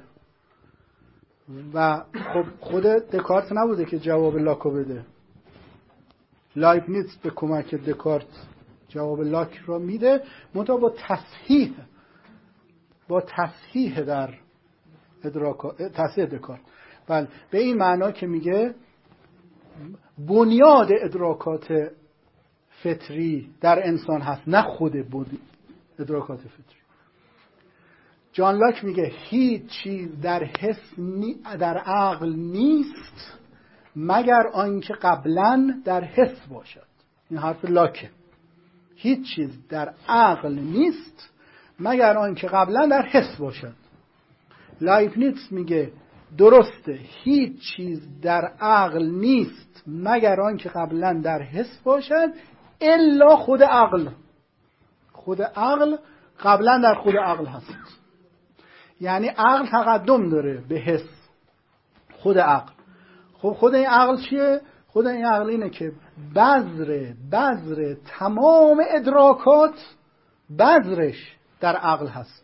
و خب خود دکارت نبوده که جواب لاکو بده. لایبنیتس به کمک دکارت جواب لاک را میده، منتها با تصحیح با تصحیح در ادراک تصحیح دکارت. بله، به این معنا که میگه بنیاد ادراکات فطری در انسان هست، نه خود ادراکات فطری. جان لاک میگه هیچ چیز در حس نی... در عقل نیست مگر آنکه قبلا در حس باشد. این حرف لاکه. هیچ چیز در عقل نیست مگر آنکه قبلا در حس باشد. لایبنیتس میگه درسته، هیچ چیز در عقل نیست مگر آنکه قبلا در حس باشد الا خود عقل. خود عقل قبلا در خود عقل هست، یعنی عقل تقدم داره به حس. خود عقل. خب خود این عقل چیه؟ خود این عقل اینه که بذر بذر تمام ادراکات بذرش در عقل هست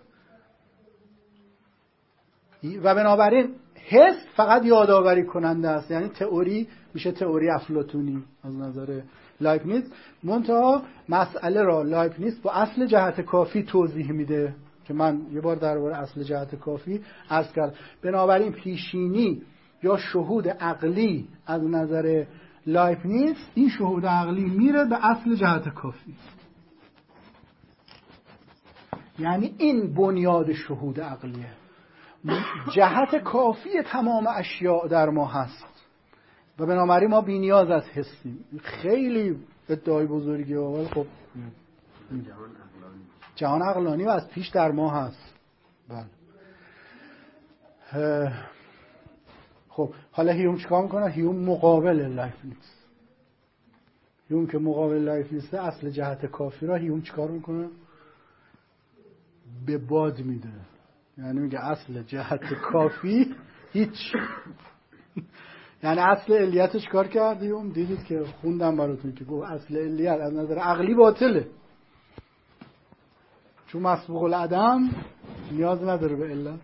و بنابراین حس فقط یادآوری کننده است، یعنی تئوری میشه تئوری افلاطونی از نظر لایبنیتس. منتها مسئله را لایبنیتس با اصل جهت کافی توضیح میده که من یه بار درباره اصل جهت کافی عرض کردم. بنابراین پیشینی یا شهود عقلی از نظر لایبنیتس، این شهود عقلی میره به اصل جهت کافی، یعنی این بنیاد شهود عقلیه. جهت کافی تمام اشیاء در ما هست و بنابراین ما بی نیاز از حسیم. خیلی ادعای بزرگی اول. خب جهان عقلانی و از پیش در ما هست. بله. خب حالا هیوم چیکار میکنه؟ هیوم مقابل لایبنیتس. هیوم که مقابل لایبنیتس اصل جهت کافی را هیوم چیکار میکنه؟ به باد میده. یعنی میگه اصل جهت کافی هیچ یعنی اصل علیت چیکار کردیم؟ دیدید که خوندم براتون که گفت اصل علیت از نظر عقلی باطله، چون مسبوق العدم نیاز نداره به علت.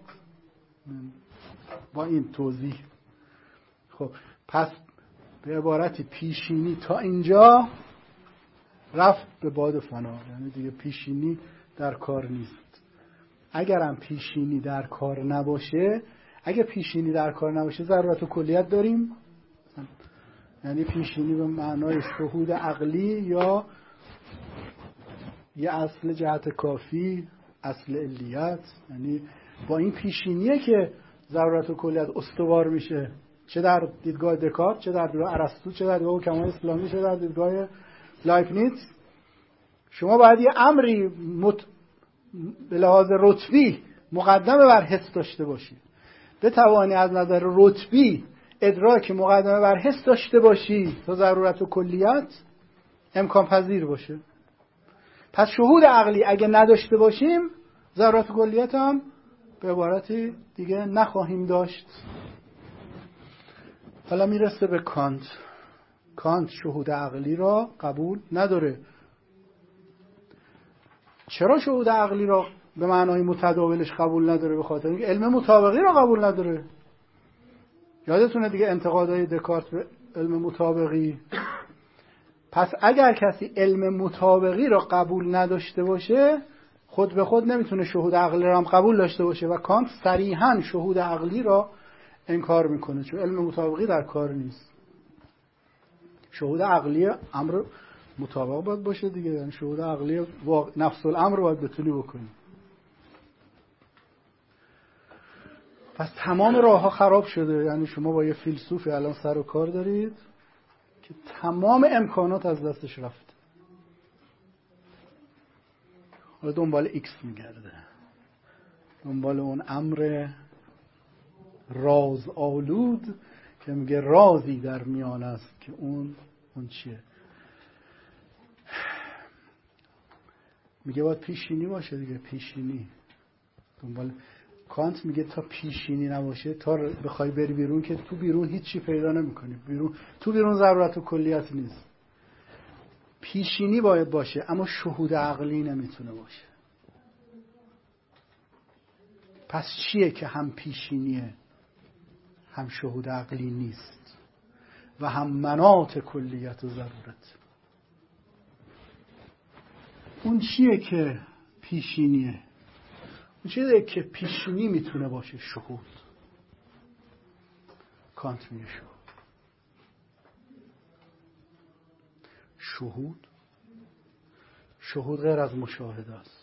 با این توضیح خب پس به عبارتی پیشینی تا اینجا رفت به باد فنا، یعنی دیگه پیشینی در کار نیست. اگرم پیشینی در کار نباشه، اگه پیشینی در کار نباشه ضرورت و کلیت داریم؟ یعنی پیشینی به معنای شهود عقلی یا یه اصل جهت کافی، اصل علیت، یعنی با این پیشینیه که ضرورت و کلیت استوار میشه، چه در دیدگاه دکارت، چه در دیدگاه ارسطو، چه در دیدگاه حکمای اسلامی، چه در دیدگاه لایبنیتس. شما باید یه امری مت... به لحاظ رتبی مقدمه بر حس داشته باشی، بتوانی از نظر رتبی ادراک مقدمه بر حس داشته باشی تا ضرورت و کلیت امکان پذیر باشه. پس شهود عقلی اگه نداشته باشیم ضرورت و کلیت هم به عبارتی دیگه نخواهیم داشت. حالا میرسه به کانت. کانت شهود عقلی را قبول نداره. چرا شهود عقلی را به معنای متداولش قبول نداره؟ به خاطر اینکه علم مطابقی را قبول نداره. یادتونه دیگه انتقادهای دکارت به علم مطابقی. پس اگر کسی علم مطابقی را قبول نداشته باشه، خود به خود نمیتونه شهود عقلی را هم قبول داشته باشه و کانت صریحاً شهود عقلی را انکار میکنه، چون علم مطابقی در کار نیست. شهود عقلی امر مطابق باید باشه دیگه، یعنی شهود عقلی واقع نفس الامر باید بتونی بکنی. پس تمام راه ها خراب شده. یعنی شما با یه فیلسوفی الان سر و کار دارید که تمام امکانات از دستش رفت، حالا دنبال ایکس میگرده، دنبال اون امر راز آلود که میگه رازی در میان است که اون اون چیه؟ میگه باید پیشینی باشه دیگه. پیشینی دنبال کانت میگه تا پیشینی نباشه، تا بخوای بری بیرون که تو بیرون هیچی پیدا نمیکنی. بیرون تو بیرون ضرورت و کلیت نیست. پیشینی باید باشه اما شهود عقلی نمیتونه باشه. پس چیه که هم پیشینیه هم شهود عقلی نیست و هم مناط کلیت و ضرورت؟ اون چیه که پیشینیه؟ اون چیه که پیشینی میتونه باشه؟ شهود. کانت میگه شهود. شهود شهود غیر از مشاهده است،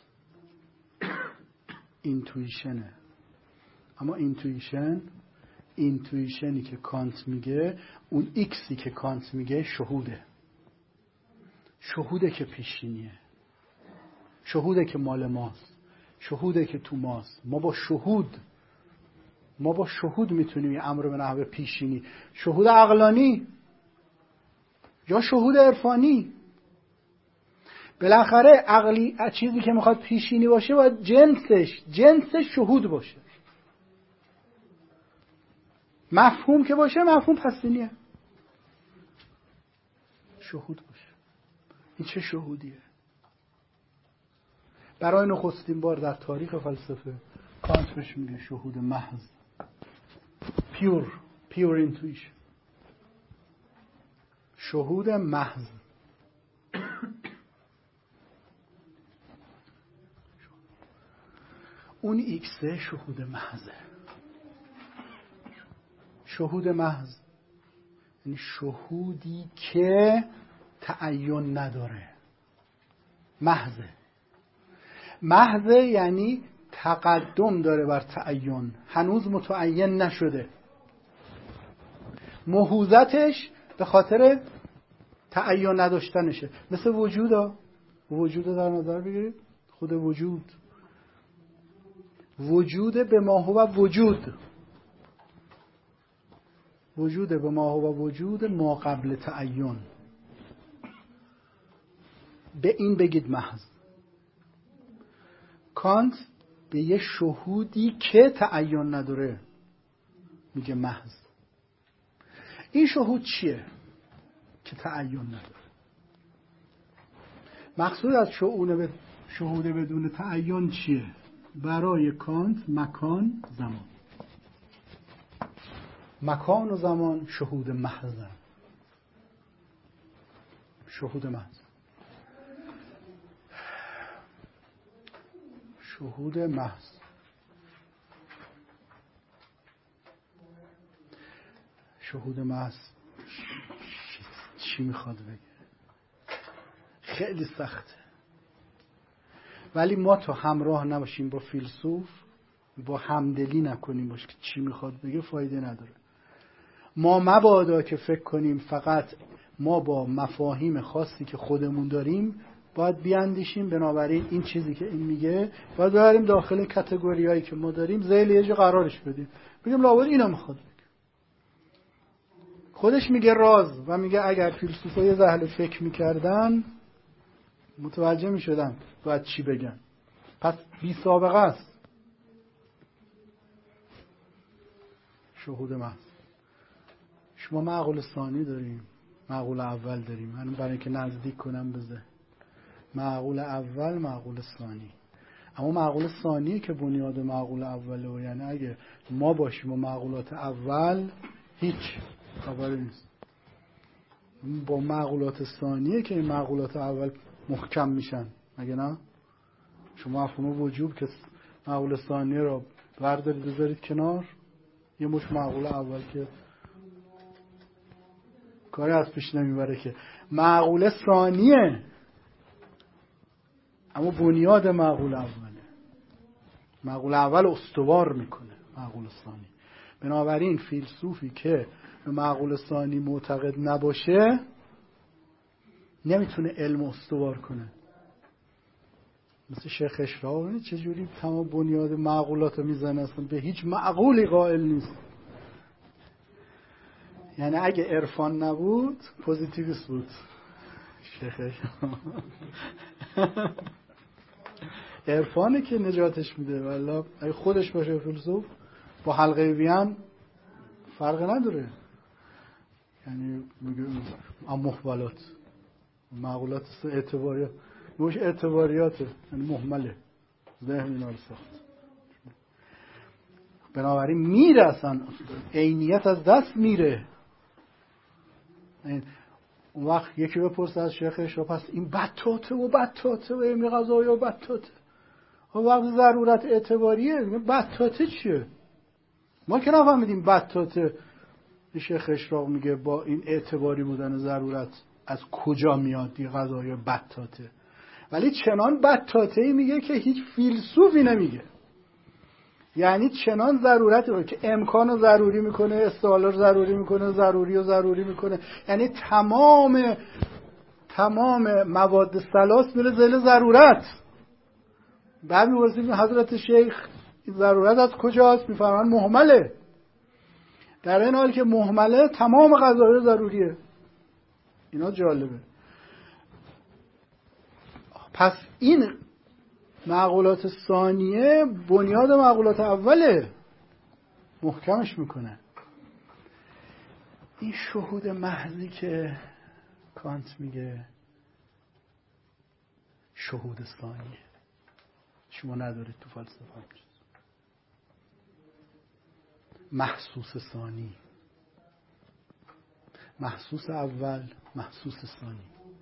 اینتویشنه. اما اینتویشن اینتویشنی که کانت میگه، اون ایکسی که کانت میگه شهوده. شهوده که پیشینیه، شهوده که مال ماست، شهوده که تو ماست. ما با شهود ما با شهود میتونیم یه امر به نحو پیشینی، شهود عقلانی یا شهود عرفانی. بالاخره عقلی چیزی که میخواد پیشینی باشه باید جنسش جنس شهود باشه. مفهوم که باشه، مفهوم پسینیه. شهود باشه. این چه شهودیه؟ برای نخستین بار در تاریخ فلسفه کانت بهش میگه شهود محض، پیور پیور اینتویشن، شهود محض. اون ایکسه شهود محضه. شهود محض یعنی شهودی که تعین نداره. محضه. محضه یعنی تقدم داره بر تعین، هنوز متعین نشده. مهوزتش به خاطر تعین نداشتنشه. مثل وجودا وجود در نظر بگیرید. خود وجود وجود به ما هو وجود وجود به ما هو وجود ما قبل تعین. به این بگید محض. کانت به یه شهودی که تعین نداره میگه محض. این شهود چیه که تعین نداره؟ مقصود از شهود شهود بدون تعین چیه؟ برای کانت مکان زمان، مکان و زمان شهود محضن، شهود محض، شهود محض. شهود محض چی میخواد بگه؟ خیلی سخته، ولی ما تا همراه نباشیم با فیلسوف، با همدلی نکنیم باش که چی میخواد بگه، فایده نداره. ما مبادا که فکر کنیم فقط ما با مفاهیم خاصی که خودمون داریم باید بیاندیشیم، بنابراین این چیزی که این میگه باید ببریم داخل کاتگوریایی که ما داریم، ذیل یه جا قرارش بدیم، بگیم لابد اینو میخواد بگه. خودش میگه راز و میگه اگر فیلسوفا یه ذره فکر میکردن متوجه میشدن باید چی بگن. پس بی سابقه است شهود محض. شما معقول ثانی داریم، معقول اول داریم. من برای اینکه نزدیک کنم بذار معقول اول، معقول ثانی. اما معقول ثانی که بنیاد معقول اوله، و یعنی اگه ما باشیم و معقولات اول هیچ خبری نیست. با معقولات ثانیه که این معقولات اول محکم میشن، مگه نه؟ شما مفهوم وجوب که معقول ثانیه رو بردارید بذارید کنار، یه مش معقول اول که کاری از پیش نمیبره که معقول ثانیه، اما بنیاد معقول اوله. معقول اول استوار میکنه معقول ثانی. بنابراین فیلسوفی که به معقول ثانی معتقد نباشه نمیتونه علم استوار کنه. مثل شیخ اشراق چجوری تمام بنیاد معقولات رو میزنه، اصلا به هیچ معقولی قائل نیست. یعنی اگه عرفان نبود پوزیتیویست بود شیخ اشراق. عرفانه که نجاتش میده، والله اگه خودش باشه فیلسوف با حلقه ویان فرق نداره. یعنی میگه محولات معقولات اعتباریات موش اعتباریاته، یعنی محمله، ذهن اینا رو ساخت. بنابراین میره، اصلا عینیت از دست میره. اون وقت یکی بپرسه از شیخش پس این بطاطه و بطاطه و علم قضایی و بطاطه، اون وقت ضرورت اعتباریه. بطاطه چیه؟ ما که نفهمیدیم بطاطه. شیخ اشراق میگه با این اعتباری بودن ضرورت از کجا میاد دی قضایی بطاطه، ولی چنان بطاطه‌ای میگه که هیچ فیلسوفی نمیگه. یعنی چنان ضرورت رو که امکان رو ضروری میکنه، استحال رو ضروری میکنه، ضروری رو ضروری میکنه. یعنی تمام تمام مواد ثلاث میره ذیل ضرورت. بعد می‌پرسیم حضرت شیخ این ضرورت از کجاست؟ میفهمن مهمله. در این حال که مهمله تمام قضایا ضروریه. اینا جالبه. پس این معقولات ثانیه بنیاد معقولات اوله، محکمش میکنه. این شهود محضی که کانت میگه شهود ثانیه شما ندارید تو فلسفه. محسوس ثانی، محسوس اول، محسوس ثانی.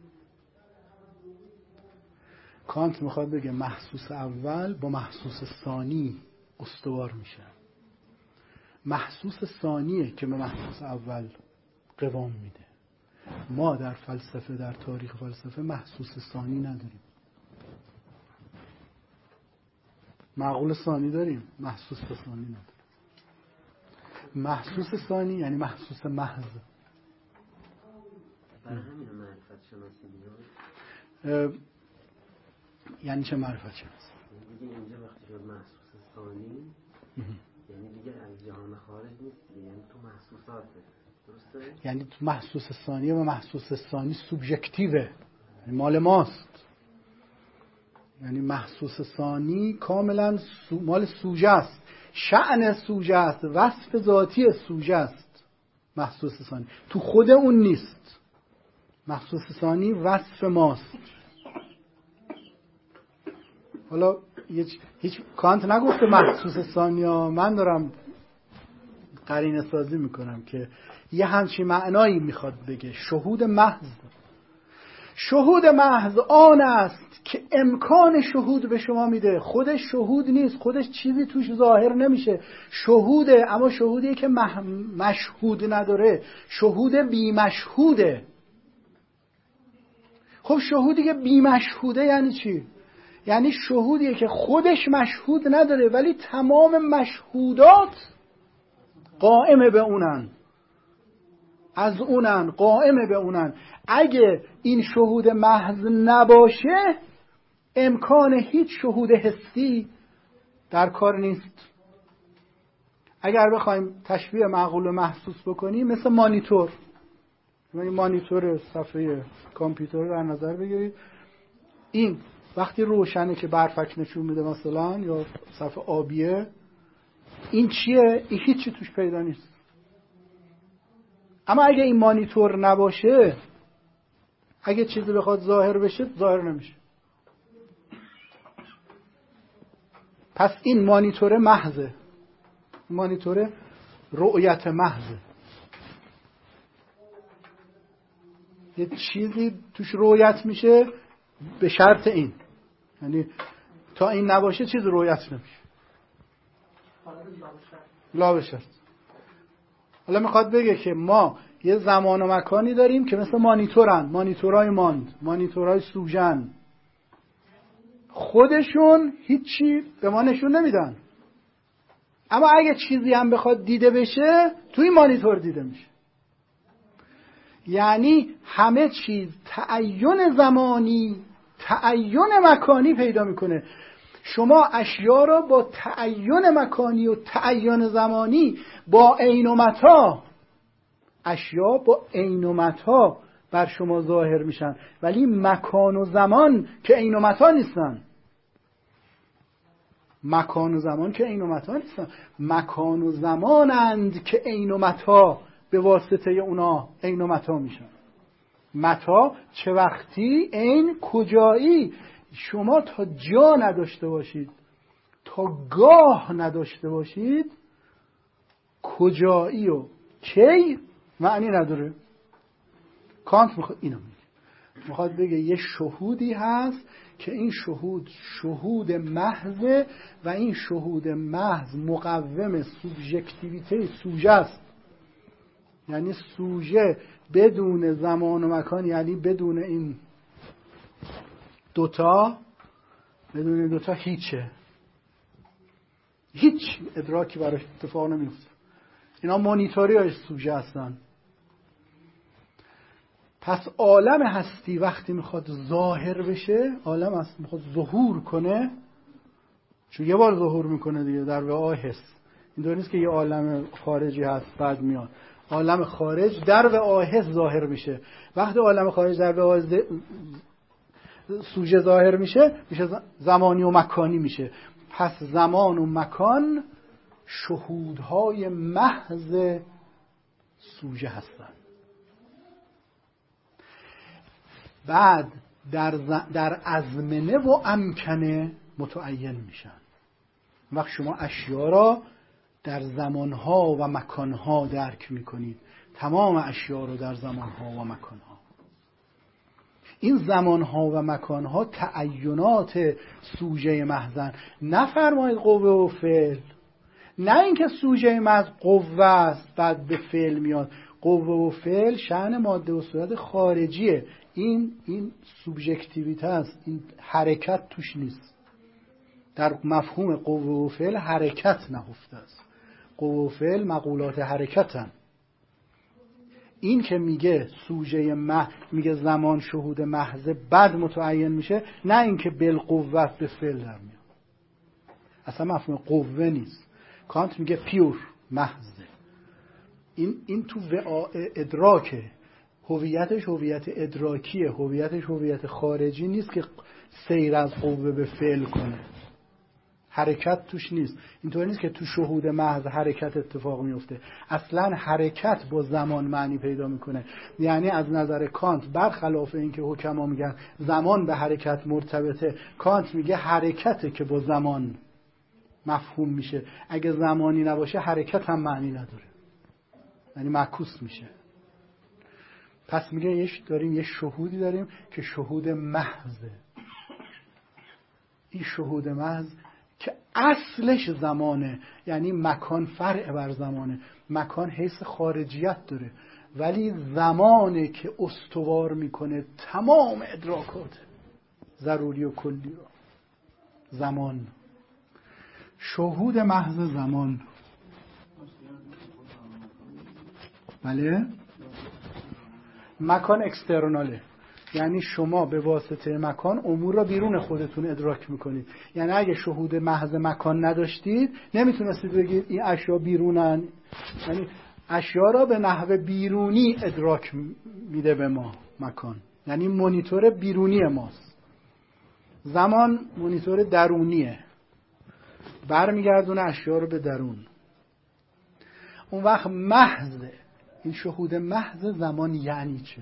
کانت میخواد بگه محسوس اول با محسوس ثانی استوار میشه. محسوس ثانیه که به محسوس اول قوام میده. ما در فلسفه، در تاریخ فلسفه محسوس ثانی نداریم. معقول ثانی داریم، محسوس ثانی نداریم. محسوس ثانی یعنی محسوس محض. برای همین معرفت شناسی میاد. یعنی چه معرفت شناسی؟ دیگه اینجا وقتی شد محسوس ثانی یعنی دیگه از جهان خارج نیست، یعنی تو محسوساته. درسته؟ یعنی تو محسوس ثانی و محسوس ثانی سوبژکتیوه، یعنی مال ماست. یعنی محسوس ثانی کاملا مال سوژه است، شأن سوژه است، وصف ذاتی سوژه است. محسوس ثانی، تو خود اون نیست. محسوس ثانی وصف ماست. حالا هیچ, هیچ کانت نگفته محسوس ثانی ها، من دارم قرینه سازی میکنم که یه همچین معنایی میخواد بگه. شهود محض، شهود محض آن است که امکان شهود به شما میده. خودش شهود نیست، خودش چیزی توش ظاهر نمیشه. شهوده، اما شهودیه که مشهود نداره، شهود بی مشهوده. خب شهودی که بی مشهوده یعنی چی؟ یعنی شهودیه که خودش مشهود نداره ولی تمام مشهودات قائم به اونن، از اونن، قائم به اونن. اگه این شهود محض نباشه امکان هیچ شهود حسی در کار نیست. اگر بخوایم تشبیه معقول و محسوس بکنیم مثل مانیتور، این مانیتور صفحه کامپیوتر رو در نظر بگیرید. این وقتی روشنه که برفک نشون میده مثلا، یا صفحه آبیه، این چیه؟ این هیچی توش پیدا نیست. اما اگه این مانیتور نباشه، اگه چیزی بخواد ظاهر بشه ظاهر نمیشه. پس این مانیتور محضه، مانیتور رؤیت محضه. یه چیزی توش رؤیت میشه به شرط این، یعنی تا این نباشه چیز رؤیت نمیشه. لا به شرط. حالا میخواد بگه که ما یه زمان و مکانی داریم که مثل مانیتورن، مانیتورای ماند، مانیتورای سوژن، خودشون هیچی به ما نشون نمیدن. اما اگه چیزی هم بخواد دیده بشه توی مانیتور دیده میشه. یعنی همه چیز تعین زمانی، تعین مکانی پیدا میکنه. شما اشیا را با تعین مکانی و تعین زمانی، با عین و متا، اشیا با عین و متا بر شما ظاهر میشن، ولی مکان و زمان که عین و متا نیستن. مکان و زمان که عین و متا نیستن، مکان و زمانند که عین و متا به واسطه اونا عین و متا میشن. متا چه وقتی، عین کجایی. شما تا جا نداشته باشید، تا گاه نداشته باشید، کجایی و کی معنی نداره. کانت میخواد اینو میگه، میخواد بگه یه شهودی هست که این شهود شهود محض و این شهود محض مقوم سوبژکتیویته سوژه است. یعنی سوژه بدون زمان و مکان، یعنی بدون این دوتا، بدون این دوتا هیچه، هیچ ادراکی براش اتفاق نمیفته. اینا مانیتوری های سوژه هستن. پس عالم هستی وقتی میخواد ظاهر بشه، عالم هستی میخواد ظهور کنه، چون یه بار ظهور میکنه دیگه در وعای حس. اینطور نیست که یه عالم خارجی هست بعد میاد. عالم خارج در وعای حس ظاهر میشه. وقتی عالم خارج در وعای سوژه ظاهر میشه، میشه زمانی و مکانی میشه. پس زمان و مکان شهودهای محض سوژه هستن. بعد در, ز... در ازمنه و امکنه متعین میشن. وقت شما اشیا را در زمانها و مکانها درک میکنید، تمام اشیا را در زمانها و مکانها. این زمانها و مکانها تعینات سوژه محضن. نفرمایید قوه و فعل، نه اینکه سوژه محض قوه است بعد به فعل میاد. قوه و فعل شأن ماده و صورت خارجیه. این این سوبژکتیویته است، این حرکت توش نیست. در مفهوم قوه و فعل حرکت نهفته است. قوه و فعل مقولات حرکتن. این که میگه سوژه محض، میگه زمان شهود محض بعد متعین میشه، نه اینکه بالقوه به فعل در میاد. اصلا مفهوم قوه نیست. کانت میگه پیور محضه. این این تو ادراکه. هویتش هویت ادراکیه، هویتش هویت خارجی نیست که سیر از قوه به فعل کنه. حرکت توش نیست. اینطور نیست که تو شهود محض حرکت اتفاق میفته. اصلا حرکت با زمان معنی پیدا میکنه. یعنی از نظر کانت برخلاف اینکه حکما میگن زمان به حرکت مرتبطه، کانت میگه حرکته که با زمان مفهوم میشه. اگه زمانی نباشه حرکت هم معنی نداره، یعنی معکوس میشه. پس میگه یه داریم یه شهودی داریم که شهود محضه. این شهود محض که اصلش زمانه، یعنی مکان فرع بر زمانه. مکان حیث خارجیت داره ولی زمانه که استوار میکنه تمام ادراکات ضروری و کلی رو. زمان، شهود محض زمان. بله، مکان اکسترناله، یعنی شما به واسطه مکان امور را بیرون خودتون ادراک میکنید. یعنی اگه شهود محض مکان نداشتید نمیتونستید بگید این اشیا بیرونن. یعنی اشیا را به نحو بیرونی ادراک میده به ما مکان، یعنی مانیتور بیرونی ماست. زمان مانیتور درونیه، برمیگردونه اشیا رو به درون. اون وقت محض، این شهود محض زمان یعنی چه؟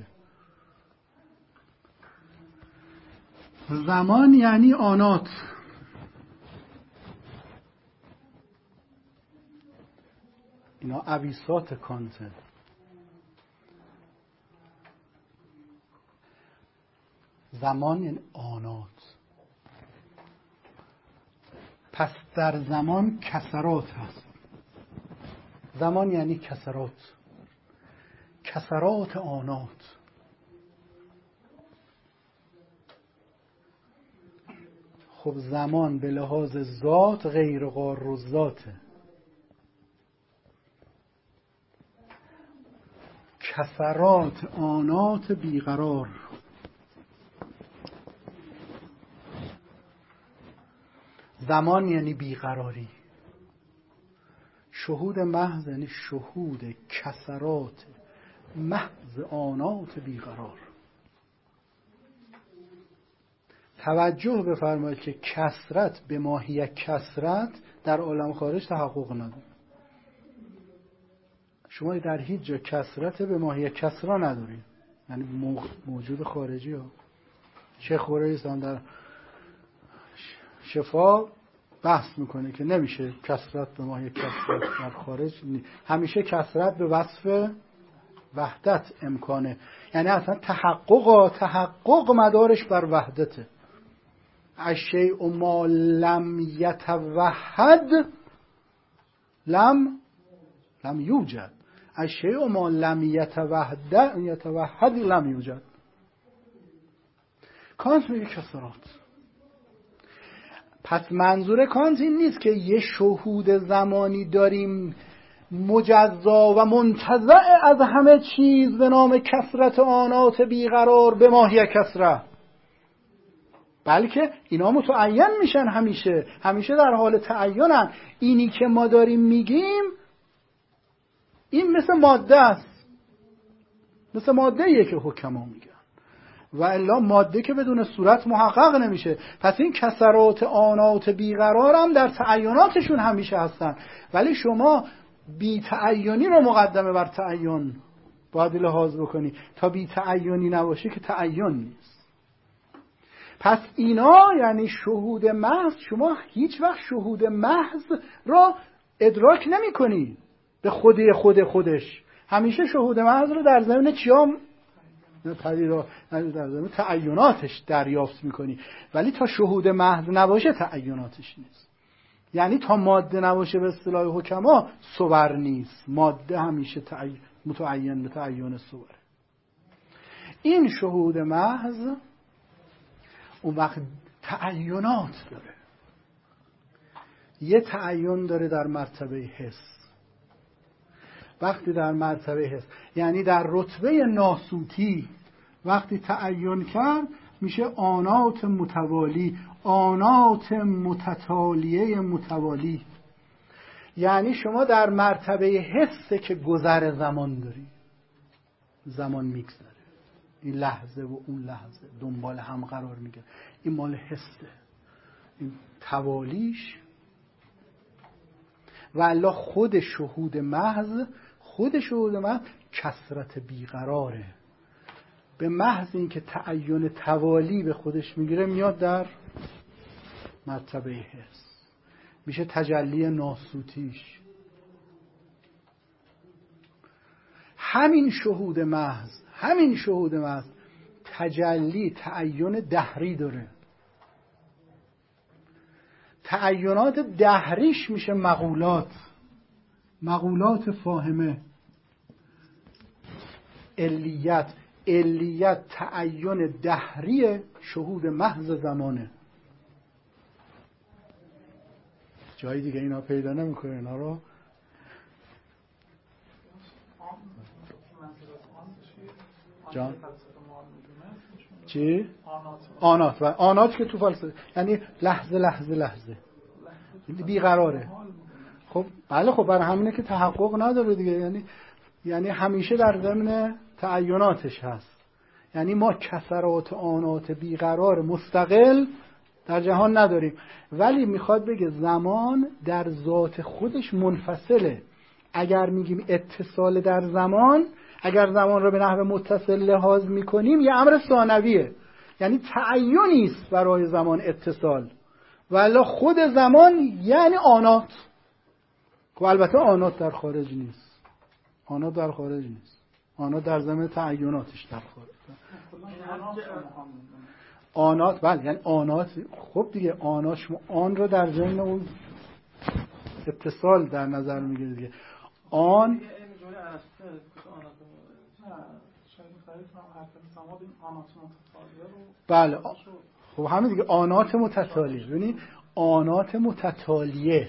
زمان یعنی آنات. اینا اویسات کانته. زمان یعنی آنات. پس در زمان کسرات هست. زمان یعنی کسرات، کسرات آنات. خب زمان به لحاظ ذات غیر قار و ذاته. کسرات آنات بیقرار. زمان یعنی بیقراری. شهود محض یعنی شهود کسرات محض آنات بیقرار. توجه بفرمایید که کسرت به ماهیت کسرت در عالم خارج تحقق نداره. شما در هیچ جا کسرت به ماهیت کسرا ندارید، یعنی موجود خارجی ها. شیخ خورئیسان در شفا بحث میکنه که نمیشه کسرت به ماهیت کسرت در خارج، همیشه کسرت به وصف وحدت امکانه. یعنی اصلا تحقق تحقق مدارش بر وحدته. الشیء ما لم یتوحد لم لم یوجد. الشیء ما لم یتوحد یتوحد لم یوجد. کانت میگه کسرات. پس منظور کانت این نیست که یه شهود زمانی داریم مجزا و منتزع از همه چیز به نام کسرت آنات بیقرار به ماهی کسره، بلکه اینا متعین میشن، همیشه همیشه در حال تعینن. اینی که ما داریم میگیم این مثل ماده است، مثل ماده یه که حکما میگن، و الا ماده که بدون صورت محقق نمیشه. پس این کسرات آنات بیقرار هم در تعیناتشون همیشه هستن، ولی شما بی تعینی رو مقدمه بر تعین باید لحاظ بکنی. تا بی تعینی نباشه که تعین نیست. پس اینا یعنی شهود محض. شما هیچ وقت شهود محض را ادراک نمی کنی به خودی خود خودش. همیشه شهود محض رو در زمین چیام پدیدا در زمین تعیناتش دریافت میکنی، ولی تا شهود محض نباشه تعیناتش نیست. یعنی تا ماده نباشه به اصطلاح حکما صور نیست. ماده همیشه تعین متعین به تعین صوره. این شهود محض اون وقت تعینات داره. یه تعین داره در مرتبه حس. وقتی در مرتبه حس یعنی در رتبه ناسوتی وقتی تعین کرد میشه آنات متوالی، آنات متتالیه متوالی. یعنی شما در مرتبه حسه که گذر زمان داری، زمان میگذره، این لحظه و اون لحظه دنبال هم قرار میگیره. این مال حسه. این توالیش و الا خود شهود محض خود شهود محض کثرت بیقراره. به محض اینکه تعین توالی به خودش میگیره میاد در مرتبه حس، میشه تجلی ناسوتیش. همین شهود محض همین شهود محض تجلی تعین دهری داره. تعینات دهریش میشه مقولات مقولات فاهمه. علیت علیت تعین دهری شهود محض زمانه. جایی دیگه اینا پیدا نمیکنه. اینا رو جان چی؟ آنات. و آنات که تو فلسفه یعنی لحظه لحظه لحظه بیقراره. خب بله، خب برای همینه که تحقق نداره دیگه. یعنی یعنی همیشه در ضمن تعیناتش هست. یعنی ما کثرات آنات بیقرار مستقل در جهان نداریم، ولی میخواد بگه زمان در ذات خودش منفصله. اگر میگیم اتصال در زمان، اگر زمان رو به نحو متصل لحاظ میکنیم یه امر ثانویه، یعنی تعینی است برای زمان اتصال، ولی خود زمان یعنی آنات. خب البته آنات در خارج نیست، آنات در خارج نیست، آنات در ضمن تعیناتش در خارج. آنات بله، یعنی آنات. خب دیگه آنات شما آن رو در ضمن اون اتصال در نظر میگیرید دیگه. آن بله، خب همین دیگه آنات متتالیه. ببینید آنات متتالیه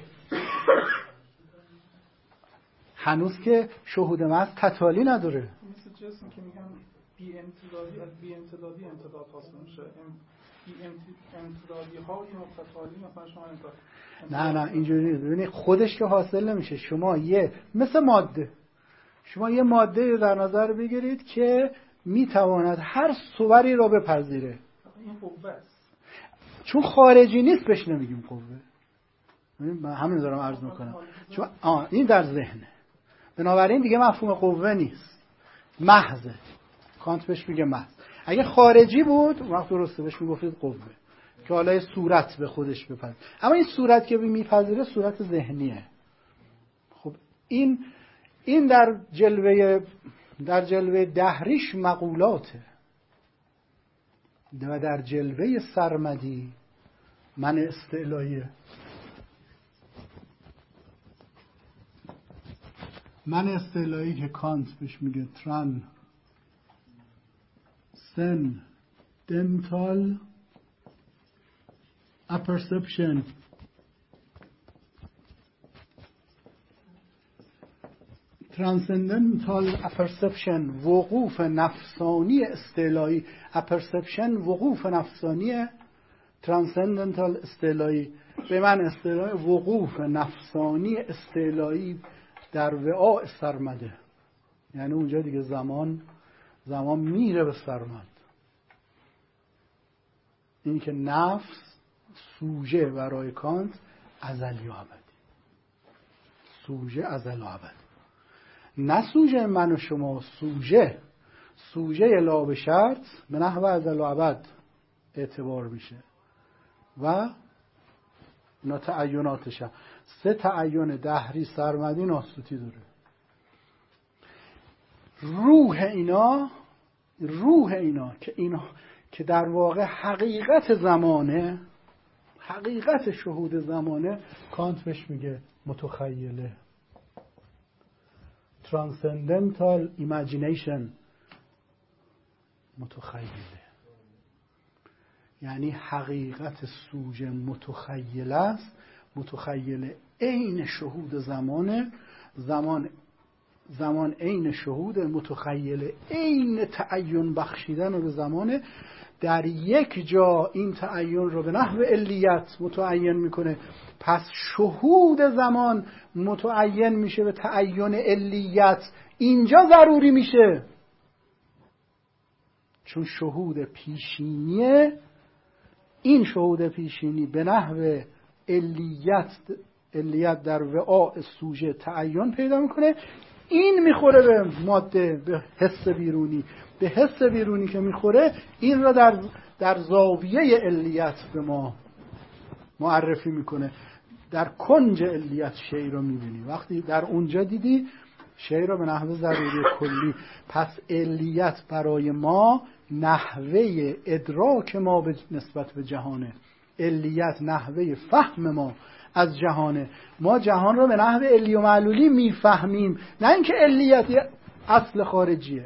هنوز که شهود محض تتالی نداره. مثل جسم که میگن بی امتدادی از بی امتدادی امتداد حاصل میشه. بی امتدادی های متتالی مثلا شما امتداد نه نه اینجوری نیست. ببینید خودش که حاصل نمیشه. شما یه مثل ماده شما یه ماده در نظر بگیرید که میتواند هر صوری را بپذیره. این قوه است. چون خارجی نیست بهش نمیگیم قوه. من همین دارم عرض میکنم. چون آه این در ذهنه، بنابراین دیگه مفهوم قوه نیست، محضه. کانت بهش میگه محض. اگه خارجی بود وقت درسته بهش میگفتید قوه که حالا صورت به خودش بپذیره. اما این صورت که میپذیره صورت ذهنیه. خب این این در جلوه در جلوه دهریش مقولاته و در جلوه سرمدی من استعلاییه. من استعلایی که کانت بهش میگه transcendental apperception، transcendental apperception وقوف نفسانی استعلایی. apperception وقوف نفسانی، transcendental استعلایی به من استعلایی وقوف نفسانی استعلایی در وعاء سرمده. یعنی اونجا دیگه زمان زمان میره به سرمد. این که نفس سوژه برای کانت ازلی و ابدی، سوژه ازل و ابد، نه سوژه من و شما، سوژه سوژه لا به شرط به نحو ازل و ابد اعتبار میشه و اینا تعیناتش. سه تعین دهری سرمدی ناسوتی داره. روح اینا روح اینا که اینا که در واقع حقیقت زمانه، حقیقت شهود زمانه، کانت بهش میگه متخیله، transcendental imagination، متخیله. یعنی حقیقت سوژه متخیله است، متخیله عین شهود زمانه، زمان زمان عین شهود، متخیله عین تعین بخشیدن به زمانه. در یک جا این تعین رو به نحو علیت متعین میکنه، پس شهود زمان متعین میشه به تعین علیت. اینجا ضروری میشه چون شهود پیشینیه. این شهود پیشینی به نحو علیت علیت در وعاء سوژه تعین پیدا میکنه. این میخوره به ماده، به حس بیرونی. به حس بیرونی که میخوره این را در در زاویه علیت به ما معرفی میکنه. در کنج علیت شی رو میبینی. وقتی در اونجا دیدی شی رو به نحو ضروری کلی. پس علیت برای ما نحوه ادراک ما به نسبت به جهانه. علیت نحوه فهم ما از جهانه. ما جهان رو به نحو علی و معلولی میفهمیم، نه اینکه علیت اصل خارجیه.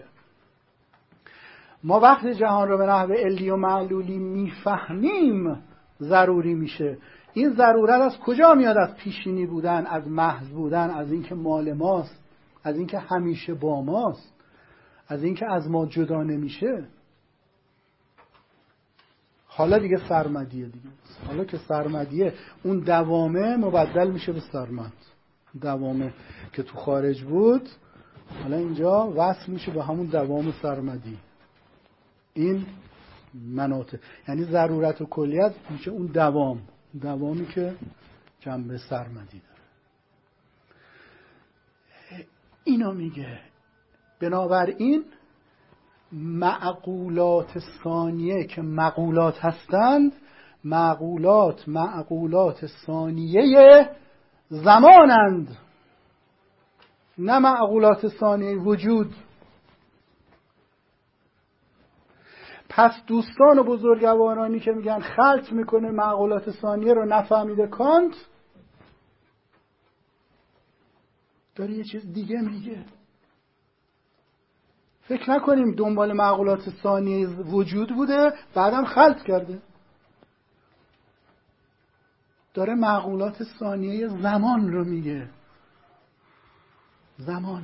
ما وقتی جهان رو به نحو علی و معلولی میفهمیم ضروری میشه. این ضرورت از کجا میاد؟ از پیشینی بودن، از محض بودن، از اینکه مال ماست، از اینکه همیشه با ماست، از اینکه از ما جدا نمیشه. حالا دیگه سرمدیه دیگه. حالا که سرمدیه، اون دوامه مبدل میشه به سرمد. دوامه که تو خارج بود حالا اینجا وصل میشه به همون دوام سرمدی. این مناطق، یعنی ضرورت و کلیت میشه اون دوام، دوامی که جنبه سرمدی داره. اینو میگه. بنابراین معقولات ثانیه که معقولات هستند، معقولات معقولات ثانیه زمانند، نه معقولات ثانیه وجود. پس دوستان و بزرگوارانی که میگن خلط میکنه معقولات ثانیه رو نفهمیده کانت، داره یه چیز دیگه میگه. فکر نکنیم دنبال معقولات ثانیه وجود بوده بعدم خلط کرده. داره معقولات ثانیه زمان رو میگه. زمان.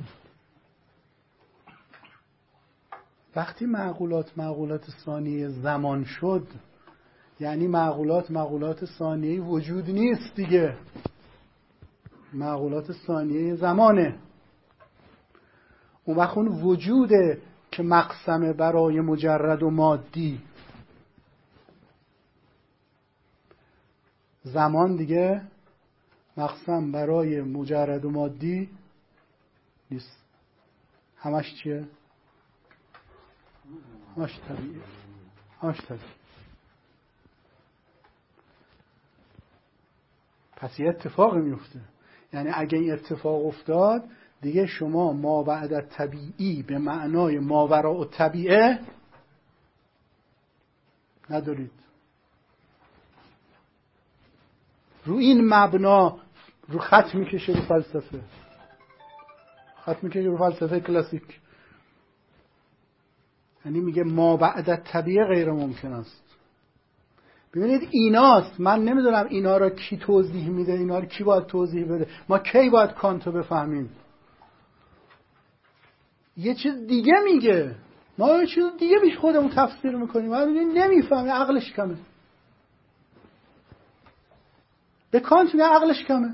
وقتی معقولات معقولات ثانیه زمان شد، یعنی معقولات معقولات ثانیه وجود نیست دیگه، معقولات ثانیه زمانه. اون وقت اون وجوده که مقسمه برای مجرد و مادی. زمان دیگه مقسم برای مجرد و مادی نیست. همش چیه؟ همش طبیعیه. همش طبیعیه. پس یه اتفاق میفته. یعنی اگه این اتفاق افتاد دیگه شما ما بعد طبیعی به معنای ماوراء الطبیعه ندارید. رو این مبنا رو خط میکشه رو فلسفه، خط میکشه رو فلسفه کلاسیک. یعنی میگه ما بعد طبیعه غیر ممکن است. ببینید ایناست. من نمیدونم اینا رو کی توضیح میده، اینا رو کی باید توضیح بده. ما کی باید کانتو بفهمیم؟ یه چیز دیگه میگه، ما یه چیز دیگه بیش خودمون تفسیر میکنیم. ما میگیم نمیفهمه، عقلش کمه. به کانت میگه عقلش کمه.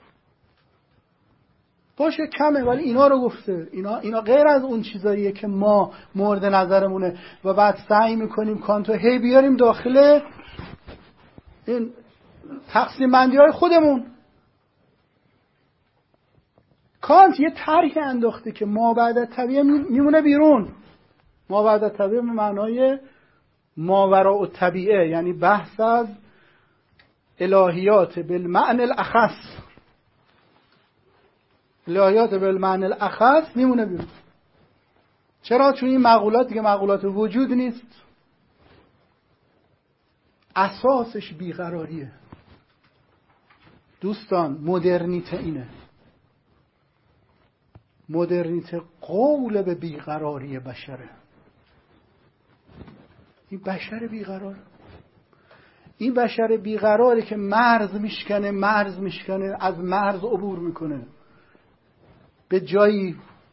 باشه کمه، ولی اینا رو گفته. اینا اینا غیر از اون چیزاییه که ما مورد نظرمونه و بعد سعی میکنیم کانتو هی بیاریم داخل این تقسیم بندی های خودمون. کانت یه طرحی انداخته که ما بعد طبیعه میمونه بیرون. ما بعد طبیعه به معنای ماوراء الطبیعه، یعنی بحث از الهیات بالمعنی الاخص. الهیات بالمعنی الاخص میمونه بیرون. چرا؟ چون این معقولات دیگه معقولات وجود نیست. اساسش بیقراریه. دوستان مدرنیته اینه. مدرنیته قول به بیقراری بشره. این بشر بیقرار، این بشر بیقراره که مرز میشکنه مرز میشکنه از مرز عبور میکنه، به جایی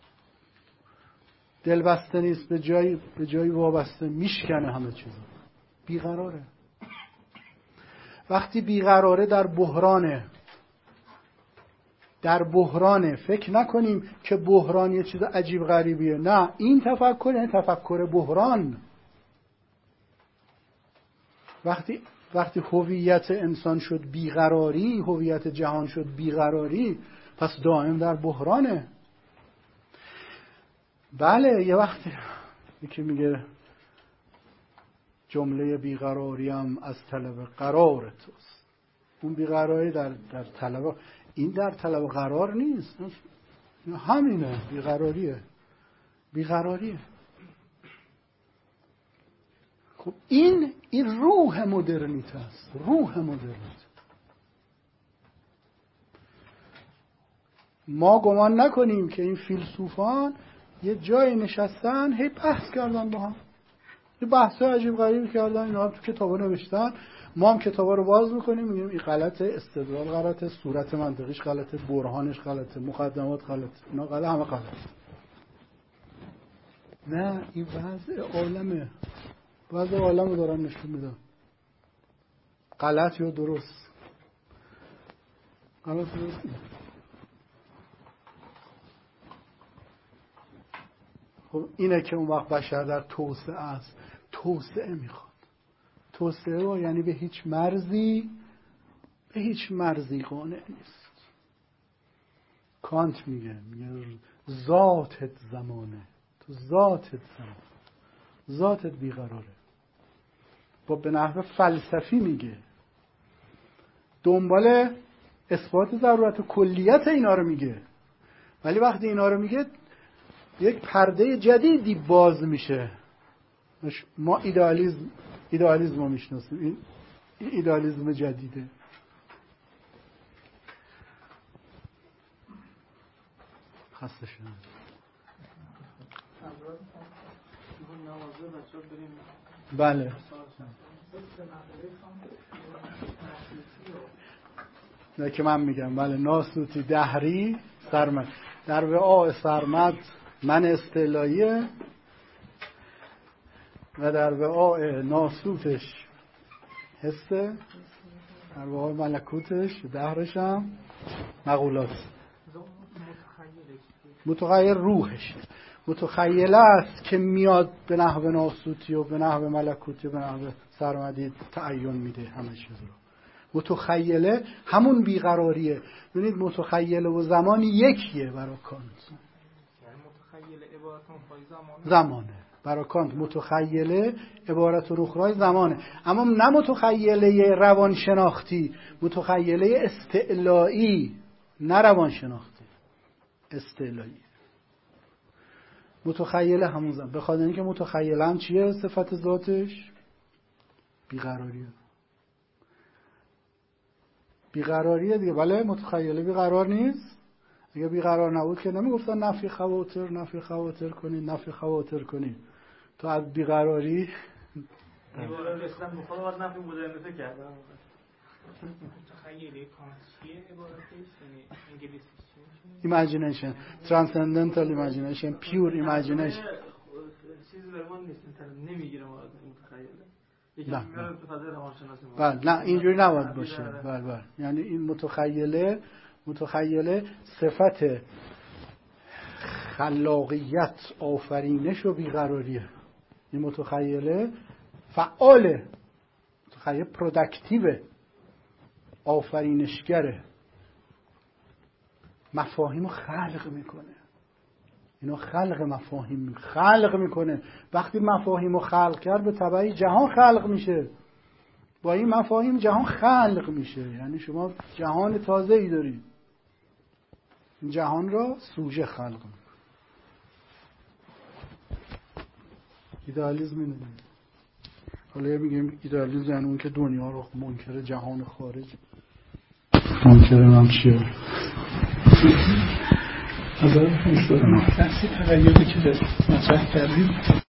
دلبسته نیست، به جایی به جایی وابسته، میشکنه همه چیز. بیقراره. وقتی بیقراره در بحرانه، در بحرانه. فکر نکنیم که بحران یه چیز عجیب غریبیه. نه، این تفکر این تفکر بحران. وقتی وقتی هویت انسان شد بیقراری، هویت جهان شد بیقراری، پس دائم در بحرانه. بله یه وقتی یکی میگه جمله بیقراریم از طلب قرار توست، اون بیقراری در در طلب، این در طلب قرار نیست، همینه، بیقراریه بیقراریه. خب این این روح مدرنیته است، روح مدرنیته. ما گمان نکنیم که این فیلسوفان یه جایی نشستن هی بحث کردن با هم، یه بحث عجیب غریبی کردن، اینا تو کتابا نوشتن، ما هم کتابا رو باز میکنیم میگیم این غلطه، استدلال غلطه، صورت منطقیش غلطه، برهانش غلطه، مقدمات غلطه، اینا غلطه، همه غلطه. نه، این وضع عالمه، وضع عالم رو دارن نشون میدن، غلط یا درست، غلط درست. خب اینه که اون وقت بشر در توسعه است، توسعه میخواد. توسعه رو یعنی به هیچ مرزی به هیچ مرزی قانع نیست. کانت میگه میگه ذاتت زمانه، تو ذاتت زمان، ذاتت بیقراره. با به نحو فلسفی میگه دنبال اثبات ضرورت و کلیت اینا رو میگه، ولی وقتی اینا رو میگه یک پرده جدیدی باز میشه. ما ایدئالیسم ایدئالیسم رو میشناسیم، این ایدئالیسم جدیده. خسته شدم. بله نه که من میگم بله. ناسوتی دهری سرمد، در وعاء سرمد من استعلاییه و در وعاء ناسوتش حسه، در وعاء ملکوتش دهرشم مقولات. متخیل روحش متخیله است که میاد به نحو ناسوتی و به نحو ملکوتی و به نحو سرمدی تعین میده همه چیز رو. متخیله همون بیقراریه. ببینید متخیله و زمان یکیه برای کانت. یعنی متخیله عبارت زمانه. زمانه برای کانت متخیله عبارت رخرای زمانه، اما نه متخیله روانشناختی، متخیله استعلایی، نه روانشناختی، استعلایی. متخیله همون زمان، به خاطر اینکه متخیله هم چیه صفت ذاتش؟ بیقراریه. بیقراریه دیگه. بله متخیله بیقرار نیست. اگه بیقرار نبود که نمیگفتن نفی خواطر نفی خواطر کنید نفی خواطر کنید. تو از بیقراری عبارت اسلام بخواد وقت نفی مدرنیته کرد. متخیله کانتیه عبارتش یعنی انگلیسی imagination, transcendental imagination, pure imagination. چیزی برمان نیست، نمیگیره مورد متخیله. نه بله نه اینجوری نباید باشه. بله بله یعنی این متخیله متخیله صفت خلاقیت، آفرینش و بیقراریه. این متخیله فعاله، متخیل پروداکتیوه، آفرینشگره، مفاهیمو خلق میکنه. اینا خلق مفاهیم خلق میکنه. وقتی مفاهیمو خلق کرد به تبعی جهان خلق میشه. با این مفاهیم جهان خلق میشه، یعنی شما جهان تازه‌ای دارید. این جهان را سوژه خلق میکنه. ایدئالیسم اینه. حالا میگیم ایدئالیسم یعنی اون که دنیا رو منکر جهان خارج، منکر هم چیه؟ از اون تغییری که مطرح کردیم